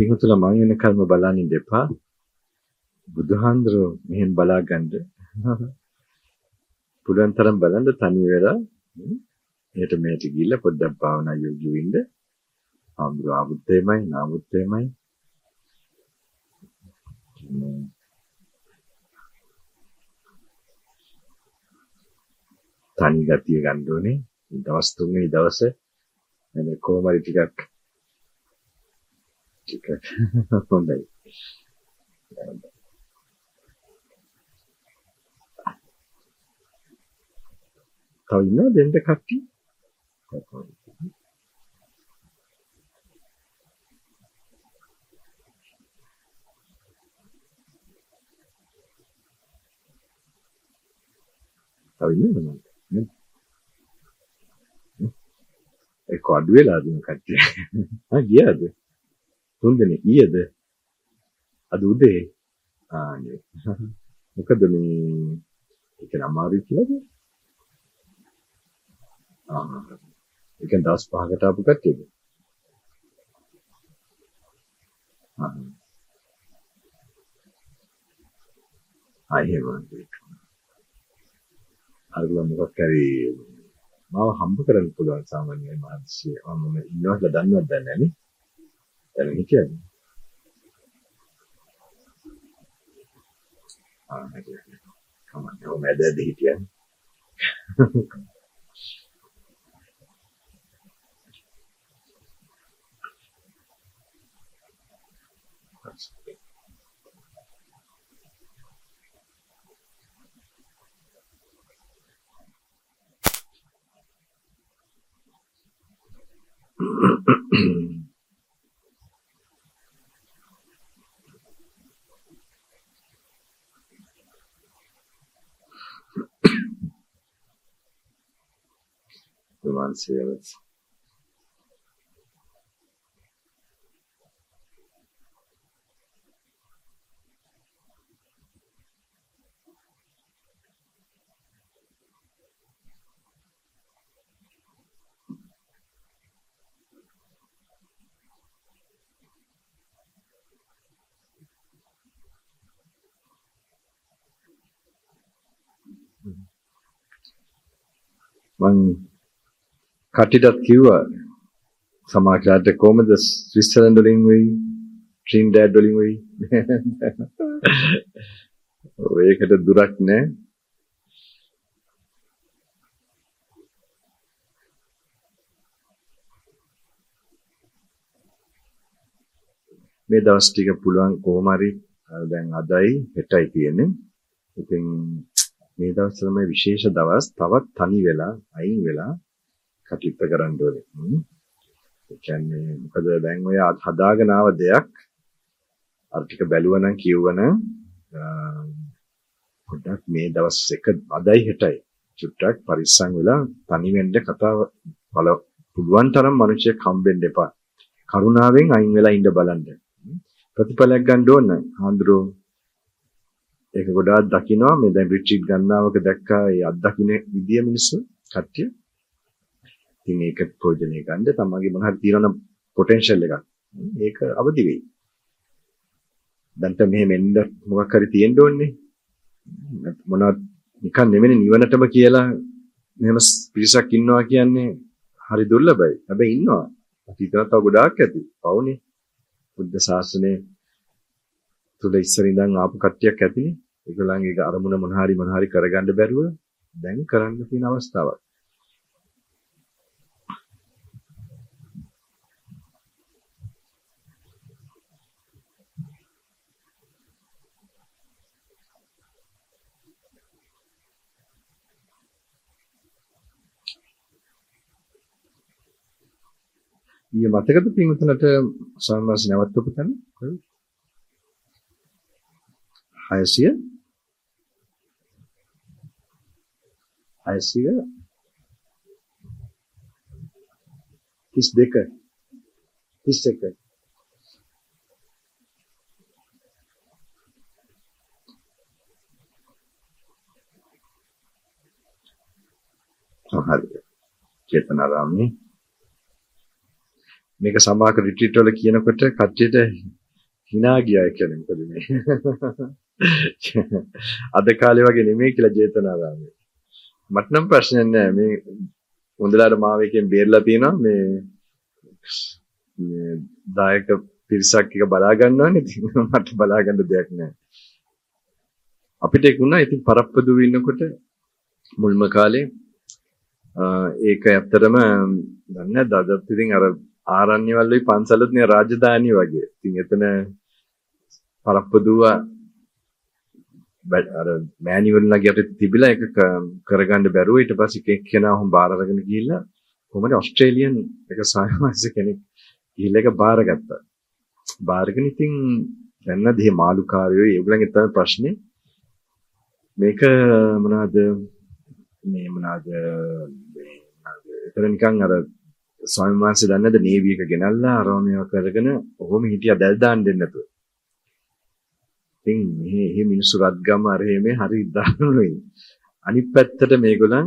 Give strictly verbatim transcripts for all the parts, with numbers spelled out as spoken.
පිටුතුල මං වෙන කර්ම බලන්නේ දෙපා බුදුහාඳුරෝ මෙහෙන් බලා ගන්න පුළුවන් තරම් බලන්න තනි වෙලා මෙහෙට මෙහෙට ගිහිල්ලා පොඩ්ඩක් භාවනා යෝගී වෙන්න ආම්දුර ආමුත්තේමයි නාමුත්තේමයි තනි ගතිය ගන්න ඕනේ දවස් තුනේ දවසේ එනේ කොහොමද ටිකක් ටිකක් හොඳයි තව ඉන්නවද දෙන්න කට්ටිය තව ඉන්නවද නේ ඒක අඩු වෙලාද කට්ටිය ආ ගියාද තුන්දෙනෙක් ඊයේද අද උදේ ආ නේ මොකද මේ ඒක අමාරුයි කියලාද ආ ඒක දවස් පහකට ආපු කට්ටියද ආ ආයෙම අරගල මොකක් කරේ මාව හම්බ කරන්න පුළුවන් සාමාන්‍යයෙන් මානසික මම ඉන්නවා කියලා දන්නවද දන්නේ නැහැ නේ දැන් හිටියද ආ නේද කමන්න ඕ මැදද හිටියන්නේ Romanceros. Man කටිටත් කිව්වා සමාජාත කොහමද ස්විට්සර්ලන්ඩ් වලින් වෙයි ට්‍රින්ඩාඩ් වලින් වෙයි ඔයකට දුරක් නෑ මේ දවස් ටික පුළුවන් කොහොම හරි දැන් අදයි හෙටයි තියෙන්නේ ඉතින් මේ දවස් තමයි විශේෂ දවස් තවත් තනි වෙලා අයින් වෙලා කටයුත්ත කරන්න ඕනේ. ඒ කියන්නේ මොකද දැන් ඔය හදාගෙන ආව දෙයක් අර ටික බැලුවනම් කියවනම් පොඩ්ඩක් මේ දවස් එක අදයි හෙටයි චුට්ටක් පරිස්සම් වෙලා තනි වෙන්න කතාව බල පුළුවන් තරම් මිනිස්සෙක් හම්බෙන්න එපා. කරුණාවෙන් අයින් වෙලා ඉන්න බලන්න. ප්‍රතිඵලයක් ගන්න ඕන. ආන්දරෝ ඒක ගොඩාක් දකින්නවා මේ දැන් රිට්‍රීට් ගන්නවක දැක්කා ඒ අත්දකින්න විදිය මිනිස්සු කට්ටිය ඉතින් ඒක ප්‍රයෝජනෙ ගන්න තමයිගේ මොන හරි තියෙන පොටෙන්ෂල් එකක්. ඒක අවදි වෙයි. දැන් තම මෙහෙම එන්න මොකක් හරි තියෙන්න ඕනේ. මොනවත් නිකන් නෙමෙයි නිවනටම කියලා මෙහෙම පිරිසක් ඉන්නවා කියන්නේ හරි දුර්ලභයි. හැබැයි ඉන්නවා. අතීතවල තව ගොඩාක් ඇති. පවුනේ. බුද්ධ ශාසනයේ තුල ඉස්සර ඉඳන් ආපු කට්ටියක් ඇතිනේ. ඒගොල්ලන්ගේ අරමුණ මොන හරි මොන හරි කරගන්න බැරුව දැන් කරන්න තියෙන අවස්ථාවක්. ඊයේ මතකද පින්වතුන්ට සම්මාස නැවතුපු තැන කොහෙද? හයසිය හයසිය තිස් දෙක තිස් එක හරි චේතනාරාමයේ මේක සමාක රිට්‍රීට් වල කියනකොට කට්ටියට hina ගියා කියන්නේ මොකද මේ අද කාලේ වගේ නෙමෙයි කියලා ජේතවනාරාමයේ මට නම් ප්‍රශ්නයක් නෑ මේ හොඳලාට මාව එකෙන් බේරලා තියෙනවා මේ මේ දායක පිරිසක් එක බලා ගන්නවනේ ඉතින් මට බලා ගන්න දෙයක් නෑ අපිට ඒකුණා ඉතින් පරප්පදුව ඉන්නකොට මුල්ම කාලේ ඒක ඇත්තටම දන්නේ නැද්ද අදත් ඉතින් අර ආරණ්‍ය වල ওই පන්සලත් නේ රාජධානිය වගේ. ඉතින් එතන පරප්පදුව අර මෑනියුවල් ලගියට තිබිලා ඒක කරගන්න බැරුව ඊට පස්සේ කෙනෙක් කෙනා හොම් බාර අරගෙන ගිහිල්ලා කොහමද ඕස්ට්‍රේලියන් එක සායමාස කෙනෙක් ගිහිල්ලා ඒක බාරගත්තා. බාරගෙන ඉතින් දැන් නැද මේ මාළුකාරයෝ ඒගොල්ලන්ගේ තමයි ප්‍රශ්නේ. මේක මොනවාද මේ මොනවාද මේ එතන නිකන් අර ස්වාමීන් වහන්සේ දන්නේ නැද නේවි එක ගෙනල්ලා අරෝමියව කරගෙන ඔහොම හිටියා දැල් දාන්න දෙන්න නැතුව. ඉතින් මේ මේ මිනිස්සු රත්ගම අර මේ හරි දානුනේ. අනිත් පැත්තට මේගොල්ලන්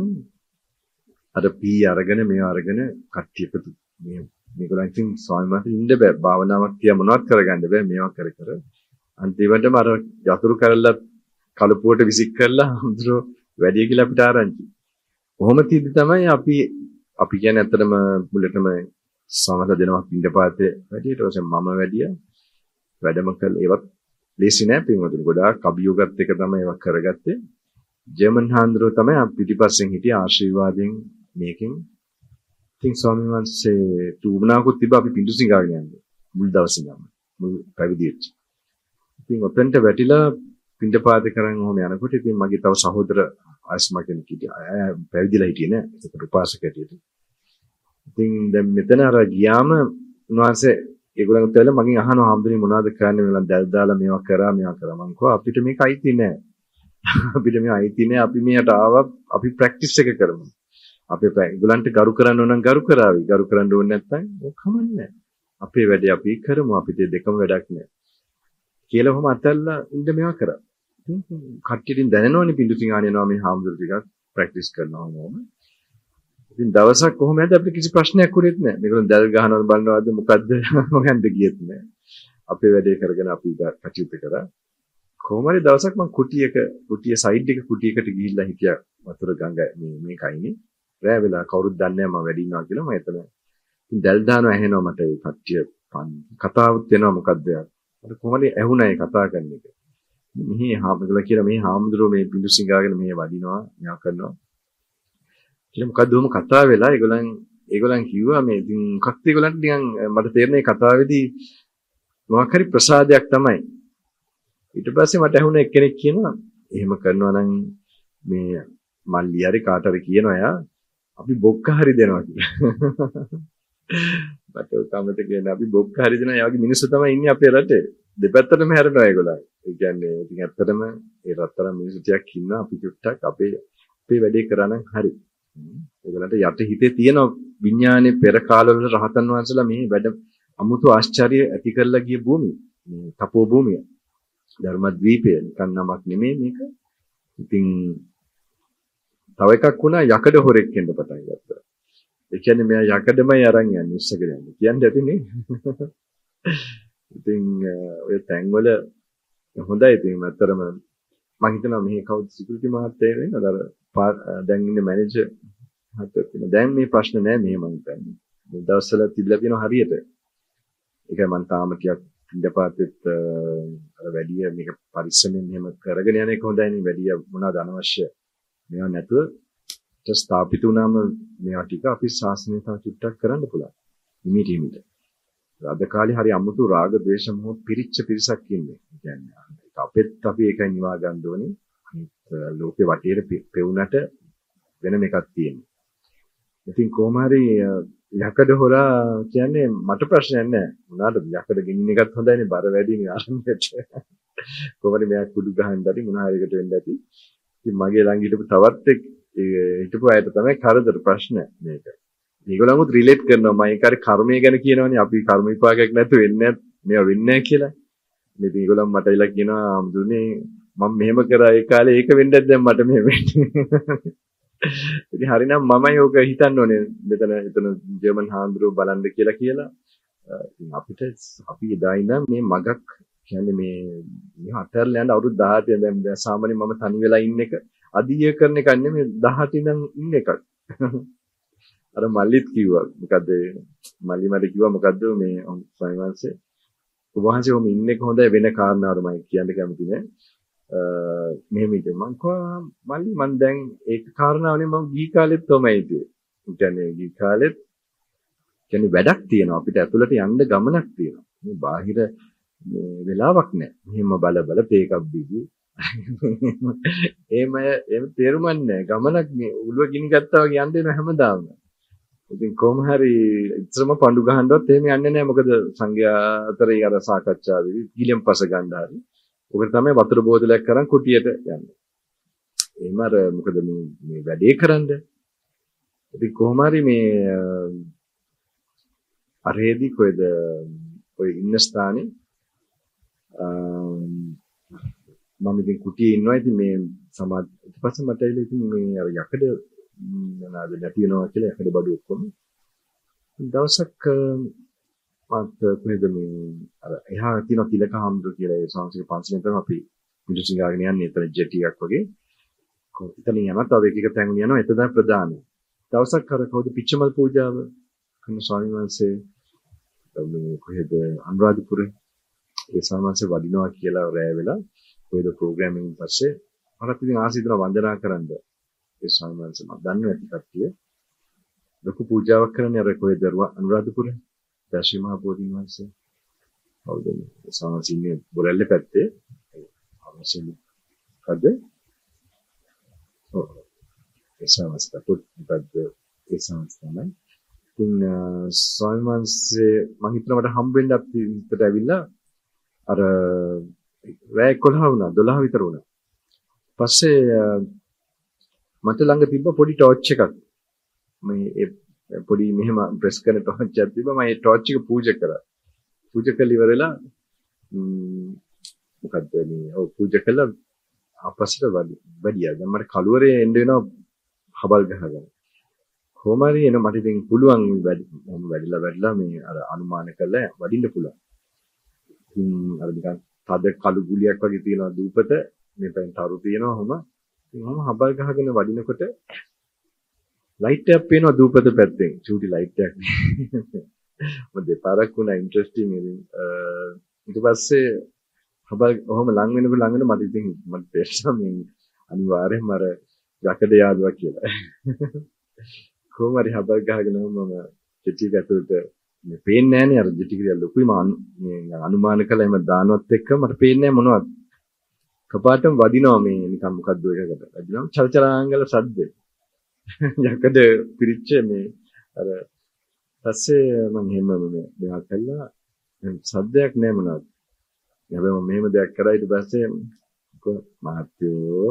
අර පී අරගෙන මේව අරගෙන කට්ටිය එකතු මේ මේගොල්ලන් ඉතින් ස්වාමීන් වහන්සේ ඉන්න බෑ භාවනාවක් තියා මොනවත් කරගන්න බෑ මේවා කර කර. අන්තිමටම අර යතුරු කරලා කලපුවට විසික් කරලා හඳුරෝ වැඩි කියලා අපිට ආරංචි. කොහොම තියදී තමයි අපි අපි කියන්නේ ඇත්තටම මුලටම සමහර දෙනවා පිටපාතේ වැඩියට ඔසේ මම වැඩිය වැඩම කළ ඒවත් ලේසි නෑ පින්වතුනි ගොඩාක් අභියෝගත් එක තමයි ඒවා කරගත්තේ ජර්මන් හාන්දරෝ තමයි පිටිපස්සෙන් හිටිය ආශිර්වාදයෙන් මේකෙන් ඉතින් ස්වාමීන් වහන්සේ තුමනාකුත් තිබ්බ අපි පිටු සිඟාගෙන යන්නේ මුල් දවසේ නම් මුල් පැවිදිච්ච ඉතින් ඔතෙන්ට වැටිලා පිටපාතේ කරන් ඔහොම යනකොට ඉතින් මගේ තව සහෝදර ආස්මා කෙනෙක් හිටියා පැවිදිලා හිටියේ නෑ ඒකට උපාසක හැටියට ඉතින් දැන් මෙතන අර ගියාම උන්වහන්සේ ඒගොල්ලන් උත්තර මගෙන් අහනවා හම්දුනේ මොනවද කරන්නේ මම දැල් දාලා මේවා කරා මේවා කරා මං කිව්වා අපිට මේක අයිති නෑ අපිට මේ අයිති නෑ අපි මෙයට ආවා අපි ප්‍රැක්ටිස් එක කරමු අපි ඒගොල්ලන්ට ගරු කරන්න ඕන නම් ගරු කරાવી ගරු කරන්න ඕනේ නැත්නම් ඕක කමන්නේ අපේ වැඩේ අපි කරමු අපිට දෙකම වැඩක් නෑ කියලා කොහොම අතල්ලා ඉන්න මේවා කරා කට්ටියකින් දැනෙනවනේ පිඬු සිඟාන යනවා මේ හාමුදුරු ටිකක් ප්‍රැක්ටිස් කරනවා නෝම ඉතින් දවසක් කොහොම හැද අපිට කිසි ප්‍රශ්නයක් උරෙත් නැහැ මේගොල්ලෝ දැල් ගහනවද බලනවද මොකද්ද මොකන්ද ගියෙත් නැහැ අපේ වැඩේ කරගෙන අපි කටයුතු කරා කොහොම හරි දවසක් මම කුටියක කුටිය සයිඩ් එක කුටියකට ගිහිල්ලා හිටියා වතුර ගඟ මේ මේකයිනේ රෑ වෙලා කවුරුත් දන්නේ නැහැ මම වැඩි ඉන්නවා කියලා මම එතන ඉතින් දැල් දානවා ඇහෙනවා මට ඒ කට්ටිය කතාවත් වෙනවා මොකද්ද අර කොහොමද ඇහුණා ඒ කතා කරන එක මෙහි හාමුදුරුවෝ කියලා මේ හාමුදුරුවෝ මේ පිඬු සිඟාගෙන මේ වඩිනවා මෙයා කරනවා කියලා මොකද්ද උම කතා වෙලා ඒගොල්ලන් ඒගොල්ලන් කිව්වා මේ ඉතින් මොකක්ද ඒගොල්ලන්ට නිකන් මට තේරෙන්නේ කතාවේදී මොකක් හරි ප්‍රසාදයක් තමයි ඊට පස්සේ මට ඇහුණ එක්කෙනෙක් කියනවා එහෙම කරනවා නම් මේ මල්ලි හරි කාට හරි කියනවා යා අපි බොක්ක හරි දෙනවා කියලා මට කමට කියන අපි බොක්ක හරි දෙනවා යාගේ මිනිස්සු තමයි ඉන්නේ අපේ රටේ දෙපැත්තටම හැරෙනවා ඒගොල්ලෝ. ඒ කියන්නේ ඉතින් ඇත්තටම ඒ රත්තරන් මිනිස්සු ටිකක් ඉන්නවා අපි චුට්ටක් අපේ අපේ වැඩේ කරා නම් හරි. ඒගොල්ලන්ට යට හිතේ තියෙන විඥානයේ පෙර කාලවල රහතන් වහන්සේලා මේ වැඩ අමුතු ආශ්චර්ය ඇති කරලා ගිය භූමිය. මේ තපෝ භූමිය. ධර්මද්වීපය නිකන් නමක් නෙමෙයි මේක. ඉතින් තව එකක් වුණා යකඩ හොරෙක් එන්න පටන් ගත්තා. ඒ කියන්නේ මෙයා යකඩමයි අරන් යන්නේ ඉස්සගෙන යන්නේ. කියන්නේ ඇතිනේ. ඉතින් ඔය තැන්වල හොඳයි ඉතින් අතරම මම හිතනවා මෙහි කවුද සිකියුරිටි මහත්තයා වෙන්නේ අර දැන් ඉන්නේ මැනේජර් මහත්තයා කියන දැන් මේ ප්‍රශ්න නෑ මෙහෙම මම හිතන්නේ මේ දවස්වල තිබිලා තියෙනවා හරියට ඒකයි මම තාම ටිකක් ඉඳපාතෙත් අර වැඩි මේක පරිස්සමෙන් මෙහෙම කරගෙන යන එක හොඳයි නේ වැඩි මොනවාද අනවශ්‍ය මේවා නැතුව ස්ථාපිත වුණාම මේවා ටික අපි ශාසනය තව චුට්ටක් කරන්න පුළුවන් ඉමීට ඉමීට අද කාලේ හරි අමුතු රාග ද්වේෂ මොහ පිරිච්ච පිරිසක් ඉන්නේ. කියන්නේ අපෙත් අපි ඒකයි නිවා ගන්න ඕනේ. අනිත් ලෝකේ වටේට පෙවුනට වෙනම එකක් තියෙනවා. ඉතින් කොහොම හරි යකඩ හොරා කියන්නේ මට ප්‍රශ්නයක් නැහැ. මොනවාද යකඩ ගෙනින්න එකත් හොඳයිනේ බර වැඩිනේ ආරම්භයට. කොහොමද මෙයා කුඩු ගහන්න ඇති මොන හරි එකට වෙන්න ඇති. ඉතින් මගේ ළඟ හිටපු තවත් එක් හිටපු අයට තමයි කරදර ප්‍රශ්න මේක. මේගොල්ලන්වත් රිලේට් කරනවා මම ඒක හරි කර්මය ගැන කියනවනේ අපි කර්ම විපාකයක් නැතුව වෙන්නේ මේවා වෙන්නේ නැහැ කියලා. මේ මේගොල්ලන් මට ඉලා කියනවා අම්දුනේ මම මෙහෙම කරා ඒ කාලේ ඒක වෙන්නත් දැන් මට මෙහෙම වෙන්නේ. ඉතින් හරිනම් මමයි ඕක හිතන්න ඕනේ මෙතන එතන ජර්මන් හාමුදුරුවෝ බලන්න කියලා කියලා ඉතින් අපිට අපි එදා ඉඳන් මේ මගක් කියන්නේ මේ මේ අතරලා යන අවුරුදු දහඅටේ දැන් දැන් සාමාන්‍යයෙන් මම තනි වෙලා ඉන්න එක අධිය කරන එක නෙමෙයි දහඅට ඉඳන් ඉන්න එකක්. අර මල්ලිත් කිව්වා මොකද්ද මල්ලි මට කිව්වා මොකද්ද මේ ස්වාමීන් වහන්සේ ඔබ වහන්සේ ඔහොම ඉන්න එක හොඳයි වෙන කාරණාවකට මම කියන්න කැමති නෑ. මෙහෙම ඉතින් මං කිව්වා මල්ලි මං දැන් ඒක කාරණාවනේ මම ගිහි කාලෙත් තමයි හිතුවේ. ඒ කියන්නේ ගිහි කාලෙත් කියන්නේ වැඩක් තියෙනවා අපිට ඇතුළට යන්න ගමනක් තියෙනවා. මේ බාහිර මේ වෙලාවක් නැහැ. මෙහෙම බල බල තේකක් බිවි. එහෙම එහෙම තේරුමක් නැහැ. ගමනක් මේ උළුව ගිනි ගත්තා වගේ යන්න දෙන හැමදාම. ඉතින් කොහොම හරි ඉතරම පඳු ගහනවත් එහෙම යන්නේ නැහැ. මොකද සංඝයා අතරේ අර සාකච්ඡාවේදී ගිලෙන් පස ගන්න හරි. ඔකට තමයි වතුර බෝතලයක් කරන් කුටියට යන්නේ. එහෙම අර මොකද මේ මේ වැඩේ කරන්නේ. ඉතින් කොහොම හරි මේ අරේදී කොයිද ඔය ඉන්න ස්ථානේ මම ඉතින් කුටියේ ඉන්නවා ඉතින් මේ සමාජ ඊට පස්සේ මට ඇවිල්ලා ඉතින් මේ අර යකඩ මොනවාද නැති වෙනවා කියලා යකඩ බඩු ඔක්කොම දවසක් මත් කොහෙද මේ අර එහා තියෙන තිලක හාමුදුර කියලා ඒ සංස්කෘතික පන්සලෙන් තමයි අපි මිනිස්සුන් ගාගෙන යන්නේ එතන ජෙටියක් වගේ කොහොමද යනවා තව එක එක තැන් යනවා එතන තමයි ප්‍රධානයි දවසක් අර කවුද පිච්චමල් පූජාව කරන ස්වාමීන් වහන්සේ මේ කොහෙද අනුරාධපුරේ ඒ ස්වාමීන් වහන්සේ වඩිනවා කියලා රැය වෙලා කොහෙද ප්‍රෝග්‍රෑමින් පස්සේ මට ඉතින් ආසයි දෙනවා වන්දනා කරන්න ඒ ස්වාමීන් වහන්සේ මම දන්නේ නැති කට්ටිය ලොකු පූජාවක් කරන්නේ අර කොහෙද අනුරාධපුරේ දැශී මහ බෝධීන් වහන්සේ කවුද ඒ ස්වාමීන් වහන්සේ ඉන්නේ බොරැල්ලේ පැත්තේ අවශ්‍යම කද්ද ඔව් ඒ ස්වාමීන් වහන්සේ පොඩ්ඩක් ඒ ස්වාමීන් වහන්සේ ඉතින් ස්වාමීන් වහන්සේ මම හිතනවා මට හම්බ වෙන්න අපි හිතට ඇවිල්ලා අර රෑ එකොළහ වුණා දොළහ විතර වුණා. පස්සේ මට ළඟ තිබ්බ පොඩි ටෝච් එකක්. මේ පොඩි මෙහෙම ප්‍රෙස් කරන ටෝච් එකක් තිබ්බා. මම ඒ ටෝච් එක පූජා කරා. පූජා කළ ඉවරලා මොකද්ද මේ ඔව් පූජා කළා අපස්සට වැඩියා. දැන් මට කලුවරේ එන්න වෙනවා හබල් ගහගෙන. කොහොම හරි එන මට ඉතින් පුළුවන් මම වැඩිලා වැඩිලා මේ අර අනුමාන කරලා වඩින්න පුළුවන්. ඉතින් අර නිකන් තද කළු ගුලියක් වගේ තියෙනවා දූපත මේ පැන් තරු තියෙනවා ඔහම. ඉතින් ඔහම හබල් ගහගෙන වඩිනකොට ලයිට් එකක් පේනවා දූපත පැත්තෙන්. චූටි ලයිට් එකක්. මම දෙපාරක් වුණා ඉන්ටරෙස්ටිං ඉතින් ඊට පස්සේ හබල් ඔහම ලං වෙනකොට ලං වෙන මට ඉතින් මට තේරුණා මේ අනිවාර්යෙන්ම අර යකඩ යාළුවා කියලා. කොහොම හරි හබල් ගහගෙන මම ජෙටි එක ඇතුළට මේ පේන්නේ නැහනේ අර ජෙටි එක ලොකුයි මම මේ අනුමාන කළා එම දානවත් එක්ක මට පේන්නේ නැහැ මොනවද කපාටම වදිනවා මේ නිකන් මොකද්ද එකකට වදිනවා චලචලාංගල සද්ද යකඩ පිරිච්ච මේ අර පස්සේ මම එහෙම මේ දෙයක් කළා සද්දයක් නැහැ මොනවද හැබැයි මම මෙහෙම දෙයක් කරා ඊට පස්සේ මහත්තයෝ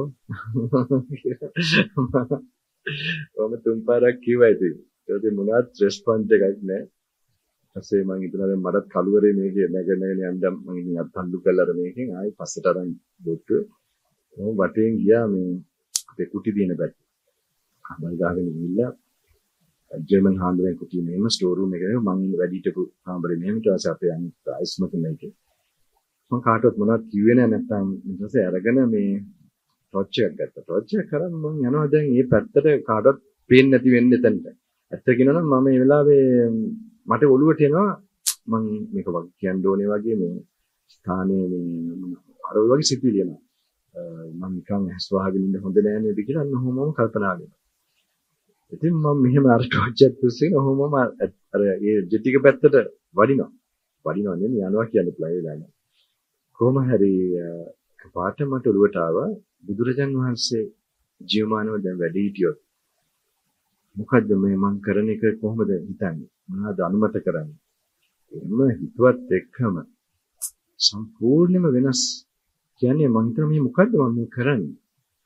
මම තුන් පාරක් කිව්වා ඉතින් ඒකේ මොනවත් රෙස්පොන්ස් එකක් නැහැ. ඊපස්සේ මම හිතනවා මටත් කලුවරේ මේකේ නැගෙන නැගෙන යන්න මම ඉතින් අත්හල්ලු කළා අර මේකෙන් ආයි පස්සට අරන් දුට්ටුවේ. මම වටේන් ගියා මේ අපේ කුටි දින පැත්ත. කබල් ගහගෙන ගිහිල්ලා ජර්මන් හාන්දරේ කුටි මේම ස්ටෝර් රූම් එකේ මම වැඩි හිටපු කාමරේ මෙහෙම ඊට පස්සේ අපේ අනිත් අයිස්මක මේකේ. මම කාටවත් මොනවත් කිව්වේ නැහැ නැත්තම් ඊට පස්සේ අරගෙන මේ ටෝච් එකක් ගත්තා. ටෝච් එක කරන් මම යනවා දැන් මේ පැත්තට කාටවත් පේන්නේ නැති වෙන්නේ එතනට. ඇත්ත කියනවා නම් මම මේ වෙලාවේ මට ඔළුවට එනවා මම මේක වගේ කියන්න ඕනේ වගේ මේ ස්ථානයේ මේ අර වගේ සිතුවිලි එනවා. මම නිකන් ඇස්වහගෙන ඉන්න හොඳ නෑ නේද කියලා අන්න ඔහොමම කල්පනා කරනවා. ඉතින් මම මෙහෙම අර ටෝච් එක තුසින් ඔහොමම අර ඒ ජෙට් එක පැත්තට වඩිනවා. වඩිනවා නෙමෙයි යනවා කියන්න පුළුවන් ඒ ළඟ. කොහොම හරි පාට මට ඔළුවට ආවා බුදුරජාන් වහන්සේ ජීවමානව දැන් වැඩ හිටියොත් මොකද්ද මේ මං කරන එක කොහොමද හිතන්නේ මොනවද අනුමත කරන්නේ එන්න හිතුවත් එක්කම සම්පූර්ණයෙන්ම වෙනස් කියන්නේ මං හිතන මේ මොකද්ද මම මේ කරන්නේ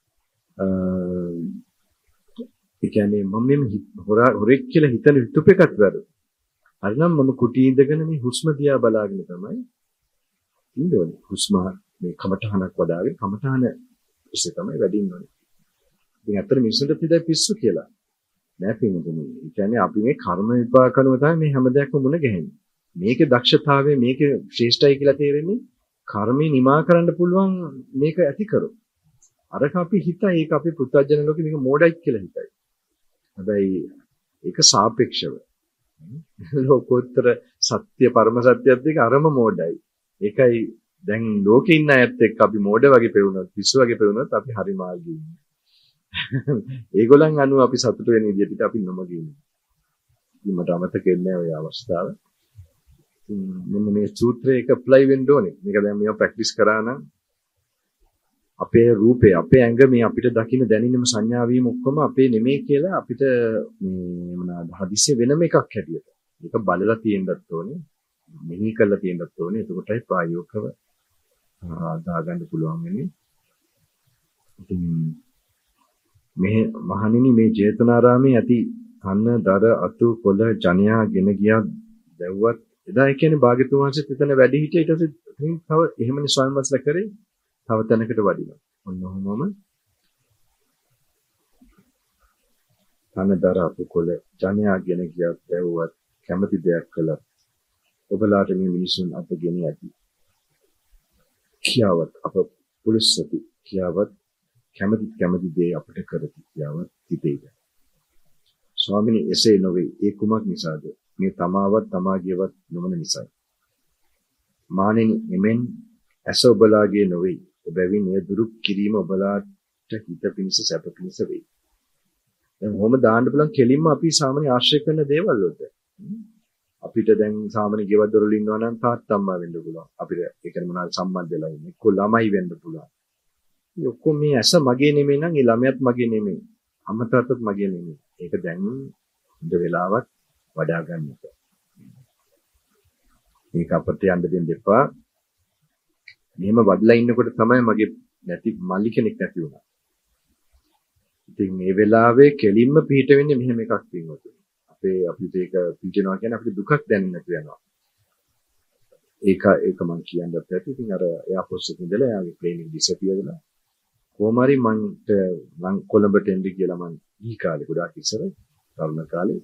ඒ කියන්නේ මම මේ හොරෙක් කියලා හිතන හිතුව එකක් වැරදි හරිනම් මම කුටි ඉඳගෙන මේ හුස්ම දිහා බලාගෙන තමයි ඉන්නේ හුස්ම මේ කමඨහනක් වදාගෙන කමඨහන ඉස්සේ තමයි වැඩින්න ඕනේ. ඉතින් අතර මිනිස්සුන්ට පිටයි පිස්සු කියලා. නෑ පින්වතුනි. ඒ කියන්නේ අපි මේ කර්ම විපාක කරනවා තමයි මේ හැම දෙයක්ම මුණ ගැහෙන්නේ. මේකේ දක්ෂතාවය මේකේ ශ්‍රේෂ්ඨයි කියලා තේරෙන්නේ කර්මේ නිමා කරන්න පුළුවන් මේක ඇති කරොත්. අරක අපි හිතයි ඒක අපි පුත්තජන ලෝකෙ මේක මෝඩයි කියලා හිතයි. හැබැයි ඒක සාපේක්ෂව. ලෝකෝත්තර සත්‍ය පරම සත්‍යයත් එක්ක අරම මෝඩයි. ඒකයි දැන් ලෝකේ ඉන්න අයත් එක්ක අපි මෝඩ වගේ පෙවුනොත් පිස්සු වගේ පෙවුනොත් අපි හරි මාර්ගයේ ඉන්නේ. ඒගොල්ලන් අනුව අපි සතුට වෙන විදිහට අපි නොමගින් ඉන්නේ. ඉතින් මට අමතක වෙන්නේ ওই අවස්ථාව. මෙන්න මේ සූත්‍රය එක ඇප්ලයි වෙන්න ඕනේ. මේක දැන් මේවා ප්‍රැක්ටිස් කරා නම් අපේ රූපේ අපේ ඇඟ මේ අපිට දකින්න දැනෙනම සංඥා වීම ඔක්කොම අපේ නෙමෙයි කියලා අපිට මේ මොනවාද හදිස්සිය වෙනම එකක් හැටියට. ඒක බලලා තියෙන්නත් ඕනේ. මෙහි කරලා තියෙන්නත් ඕනේ. එතකොටයි ප්‍රායෝගිකව දාගන්න පුළුවන් වෙන්නේ. ඉතින් මේ මහණෙනි මේ ජේතවනාරාමේ ඇති කන්න දර අතු කොළ ජනයා ගෙන ගියා දැව්වත් එදා ඒ කියන්නේ භාග්‍යතුන් වහන්සේත් එතන වැඩි හිටියා. ඊට පස්සේ තව එහෙමනේ ස්වාමීන් වහන්සේලා කරේ තව තැනකට වඩිනවා. ඔන්න ඔහොමම කන්න දර අතු කොළ ජනයා ගෙන ගියා දැව්වත් කැමති දෙයක් කළා. ඔබලාට මේ මිනිසුන් අප ගෙන ඇති. කියාවත් අප පුරුෂසති කියාවත් කැමති කැමති දේ අපට කරති කියාවත් හිතේද. ස්වාමිනී එසේ නොවේ. ඒ කුමක් නිසාද? මේ තමාවත් තමාගේවත් නොවන නිසායි. මානෙනි එමෙන් ඇස ඔබලාගේ නොවේ. එබැවින් එය දුරු කිරීම ඔබලාට හිත පිණිස සැප පිණිස වෙයි. දැන් කොහොම දාන්න බලන් කෙලින්ම අපි සාමාන්‍ය ආශ්‍රය කරන දේවල් වලට අපිට දැන් සාමාන්‍ය ගෙවල් දොරවල ඉන්නවා නම් තාත්තම්මා වෙන්න පුළුවන්. අපිට ඒක මොනවාද සම්බන්ධ වෙලා ඉන්නේ. එක්ක ළමයි වෙන්න පුළුවන්. මේ ඔක්කොම මේ ඇස මගේ නෙමෙයි නම් ඒ ළමයාත් මගේ නෙමෙයි. අම්මා තාත්තත් මගේ නෙමෙයි. ඒක දැන් ඉඳ වෙලාවක් වඩා ගන්න එක. මේක අපිට යන්න දෙන්න එපා. මෙහෙම වඩලා ඉන්නකොට තමයි මගේ නැති මල්ලි කෙනෙක් නැති වුණා. ඉතින් මේ වෙලාවේ කෙලින්ම පිට වෙන්නේ මෙහෙම එකක් තියෙනවා. අපේ අපිට ඒක පිටිනවා කියන්නේ අපිට දුකක් දැනෙන්නේ නැතු වෙනවා. ඒක ඒක මම කියන්නත් ඇති. ඉතින් අර එයාපෝස් එකේ ඉඳලා එයාගේ ප්ලේන් එක ඩිසපියර් වෙලා කොහොම හරි මන්ට මං කොළඹට එන්න කියලා මං ඊ කාලේ ගොඩාක් ඉස්සර තරුණ කාලේ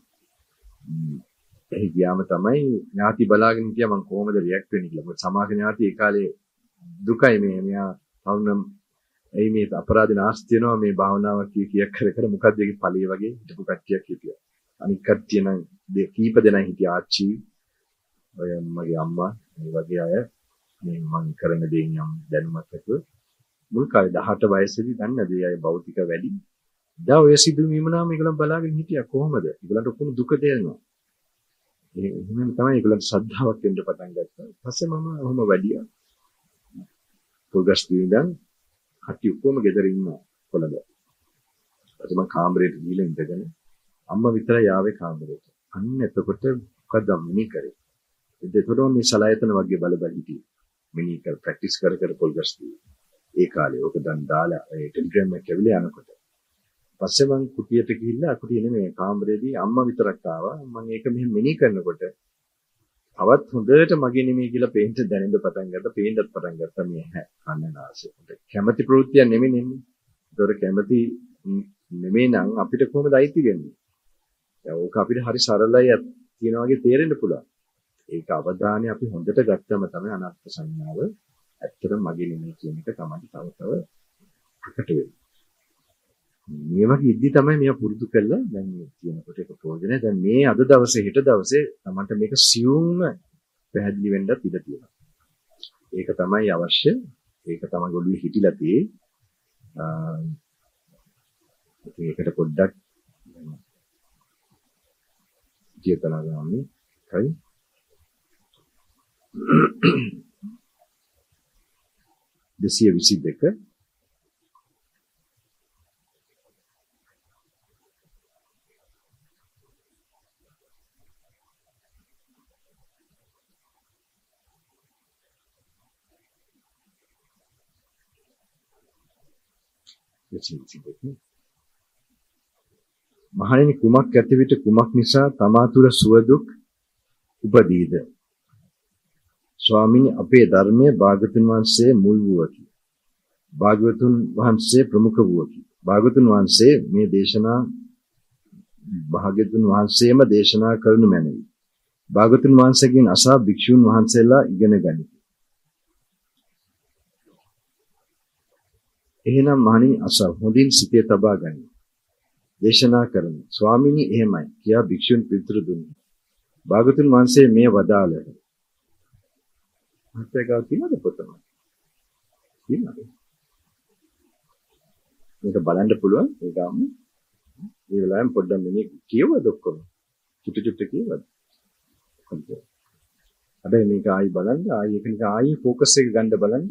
එහි ගියාම තමයි ඥාති බලාගෙන හිටියා මං කොහොමද රියැක්ට් වෙන්නේ කියලා. මොකද සමාජ ඥාති ඒ කාලේ දුකයි මේ මෙයා තරුණ එයි මේ අපරාධ නාස්ති වෙනවා මේ භාවනාවක් කිය කියක් කර කර මොකද්ද ඒකේ ඵලිය වගේ හිටපු කට්ටියක් හිටියා. අනික් කට්ටිය නම් කීප දෙනා හිටියා ආච්චි ඔය මගේ අම්මා මේ වගේ අය මේ මං කරන දේ යම් දැනුමක් ඇතුව මුල් කාලේ දහඅට වයසේදී දන්නේ නැද අය භෞතික වැඩි. දැන් ඔය සිදුවීම නම් ඒගොල්ලන් බලාගෙන හිටියා කොහොමද? ඒගොල්ලන්ට ඔක්කොම දුක තේරෙනවා. ඒ එහෙනම් තමයි ඒගොල්ලන්ට ශ්‍රද්ධාවක් එන්න පටන් ගත්තා. ඊපස්සේ මම ඔහොම වැඩියා. පොල්ගස්ටි ඉඳන් කටි ඔක්කොම ගෙදර ඉන්නවා කොළඹ. ඊපස්සේ මම කාමරේට ගිහලා ඉඳගෙන අම්මා විතරයි ආවේ කාමරේට. අන්න එතකොට මොකද මිනි කරේ. ඒකටම මේ සලායතන වගේ බල බල හිටියේ. මිනි කර ප්‍රැක්ටිස් කර කර පොල්ගස්ටි. ඒ කාලේ ඕක දැන් දාලා ඒ ටෙලිග්‍රෑම් එක කැවිලා යනකොට. පස්සේ මං කුටියට ගිහිල්ලා කුටිය නෙමෙයි කාමරේදී අම්මා විතරක් ආවා. මම ඒක මෙහෙම මිනි කරනකොට තවත් හොඳට මගේ නෙමෙයි කියලා පේන්න දැනෙන්න පටන් ගත්තා. පේන්නත් පටන් ගත්තා මේ හැ කන්නනාසෙ. කැමැති ප්‍රවෘත්තියක් නෙමෙයි නෙමෙයි. ඒතොර කැමැති නෙමෙයි නම් අපිට කොහොමද අයිති වෙන්නේ? දැන් ඕක අපිට හරි සරලයි කියන වගේ තේරෙන්න පුළුවන්. ඒක අවධානය අපි හොඳට ගත්තම තමයි අනාත්ම සංඥාව ඇත්තටම මගේ නෙමෙයි කියන එක තමයි තව තව ප්‍රකට වෙන්නේ. මේ වගේ ඉද්දි තමයි මෙයා පුරුදු කළා දැන් මේ කියනකොට ඒක ප්‍රයෝජනයි. දැන් මේ අද දවසේ හෙට දවසේ තමන්ට මේක සියුම්ම පැහැදිලි වෙන්නත් ඉඩ තියෙනවා. ඒක තමයි අවශ්‍ය. ඒක තමයි ඔළුවේ හිටිලා තියෙන්නේ. ඒකට පොඩ්ඩක් ජීතනා ගන්න. හරි. දෙසිය විසි දෙක මහණෙනි කුමක් ඇති විට කුමක් නිසා තමා තුළ සුව දුක් උපදීද? ස්වාමීනි අපේ ධර්මයේ භාගතුන් වහන්සේ මුල් වූවකි. භාගතුන් වහන්සේ ප්‍රමුඛ වූවකි. භාගතුන් වහන්සේ මේ දේශනා භාගතුන් වහන්සේම දේශනා කරනු මැනවි. භාගතුන් වහන්සේගෙන් අසා භික්ෂුන් වහන්සේලා ඉගෙන ගනිති. එහෙනම් මහණෙනි අසව හොඳින් සිතේ තබා ගනිමු. දේශනා කරමු. ස්වාමීනි එහෙමයි කියා භික්ෂුන් පිළිතුරු දුන්නා. භාගතුන් වහන්සේ මේ වදාළහ. මහත්යගා කියනද පොතම? කියනද? මේක බලන්න පුළුවන් ඒ ගාම. මේ වෙලාවෙන් පොඩ්ඩක් මෙනේ කියවද ඔක්කොම? චුට්ටු චුට්ටු කියවද? හැබැයි මේක ආයි බලන්න ආයි එක නිකන් ආයි ફોකස් එක ගන්න බලන්න.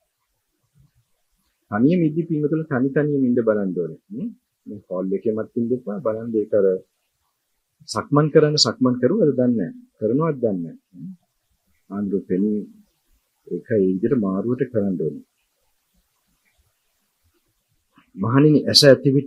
තනියම ඉදි පින්වතුන් තනි තනියම ඉඳ බලන්න ඕනේ. මේ කෝල් එකෙමත් ඉන්න එපා බලන්න ඒක අර සක්මන් කරන්න සක්මන් කරුවද දන්නේ නැහැ. කරනවද දන්නේ නැහැ. ආන්දර පෙනී ඒක ඒ විදිහට මාරුවට කරන්න ඕනේ. මහණෙනි ඇස ඇති විට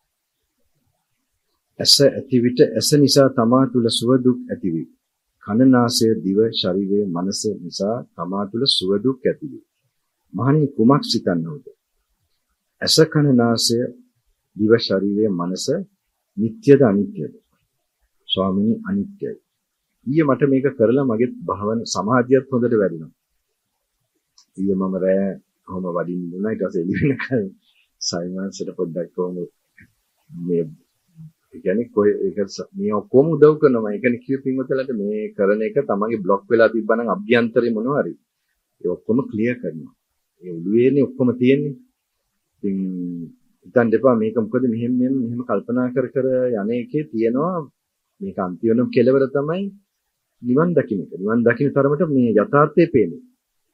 ඇස ඇති විට ඇස නිසා තමා තුල සුව දුක් ඇති වේ. කන නාසය දිව ශරීරය මනස නිසා තමා තුල සුව දුක් ඇති වේ. මහණෙනි කුමක් සිතන්නෝද? ඇස කන නාසය දිව ශරීරය මනස නිට්ටයද අනිත්‍යද? ස්වාමීනි අනිත්‍යයි. ඊයේ මට මේක කරලා මගේ භාවන සමාධියත් හොඳට වැඩිනවා. ඊයේ මම රෑ කොහොම වඩින්න උනා ඊට පස්සේ එළි වෙනකල් සයිමන්ස්ට පොඩ්ඩක් කොහොම මේ කියන්නේ කොයි ඒක මේ ඔක්කොම උදව් කරනවා. ඒ කියන්නේ කිව්ව පින්වතලට මේ කරන එක තමන්ගේ બ્લોක් වෙලා තිබ්බනම් අභ්‍යන්තරේ මොනවා හරි ඒ ඔක්කොම ක්ලියර් කරනවා. ඒ ඔළුවේනේ ඔක්කොම තියෙන්නේ. ඉතින් හිතන්න එපා මේක මොකද මෙහෙම මෙහෙම මෙහෙම කල්පනා කර කර යන එකේ තියෙනවා මේක අන්තිම කෙලවර තමයි නිවන් දකින්න එක. නිවන් දකින්න තරමට මේ යථාර්ථය පේන්නේ.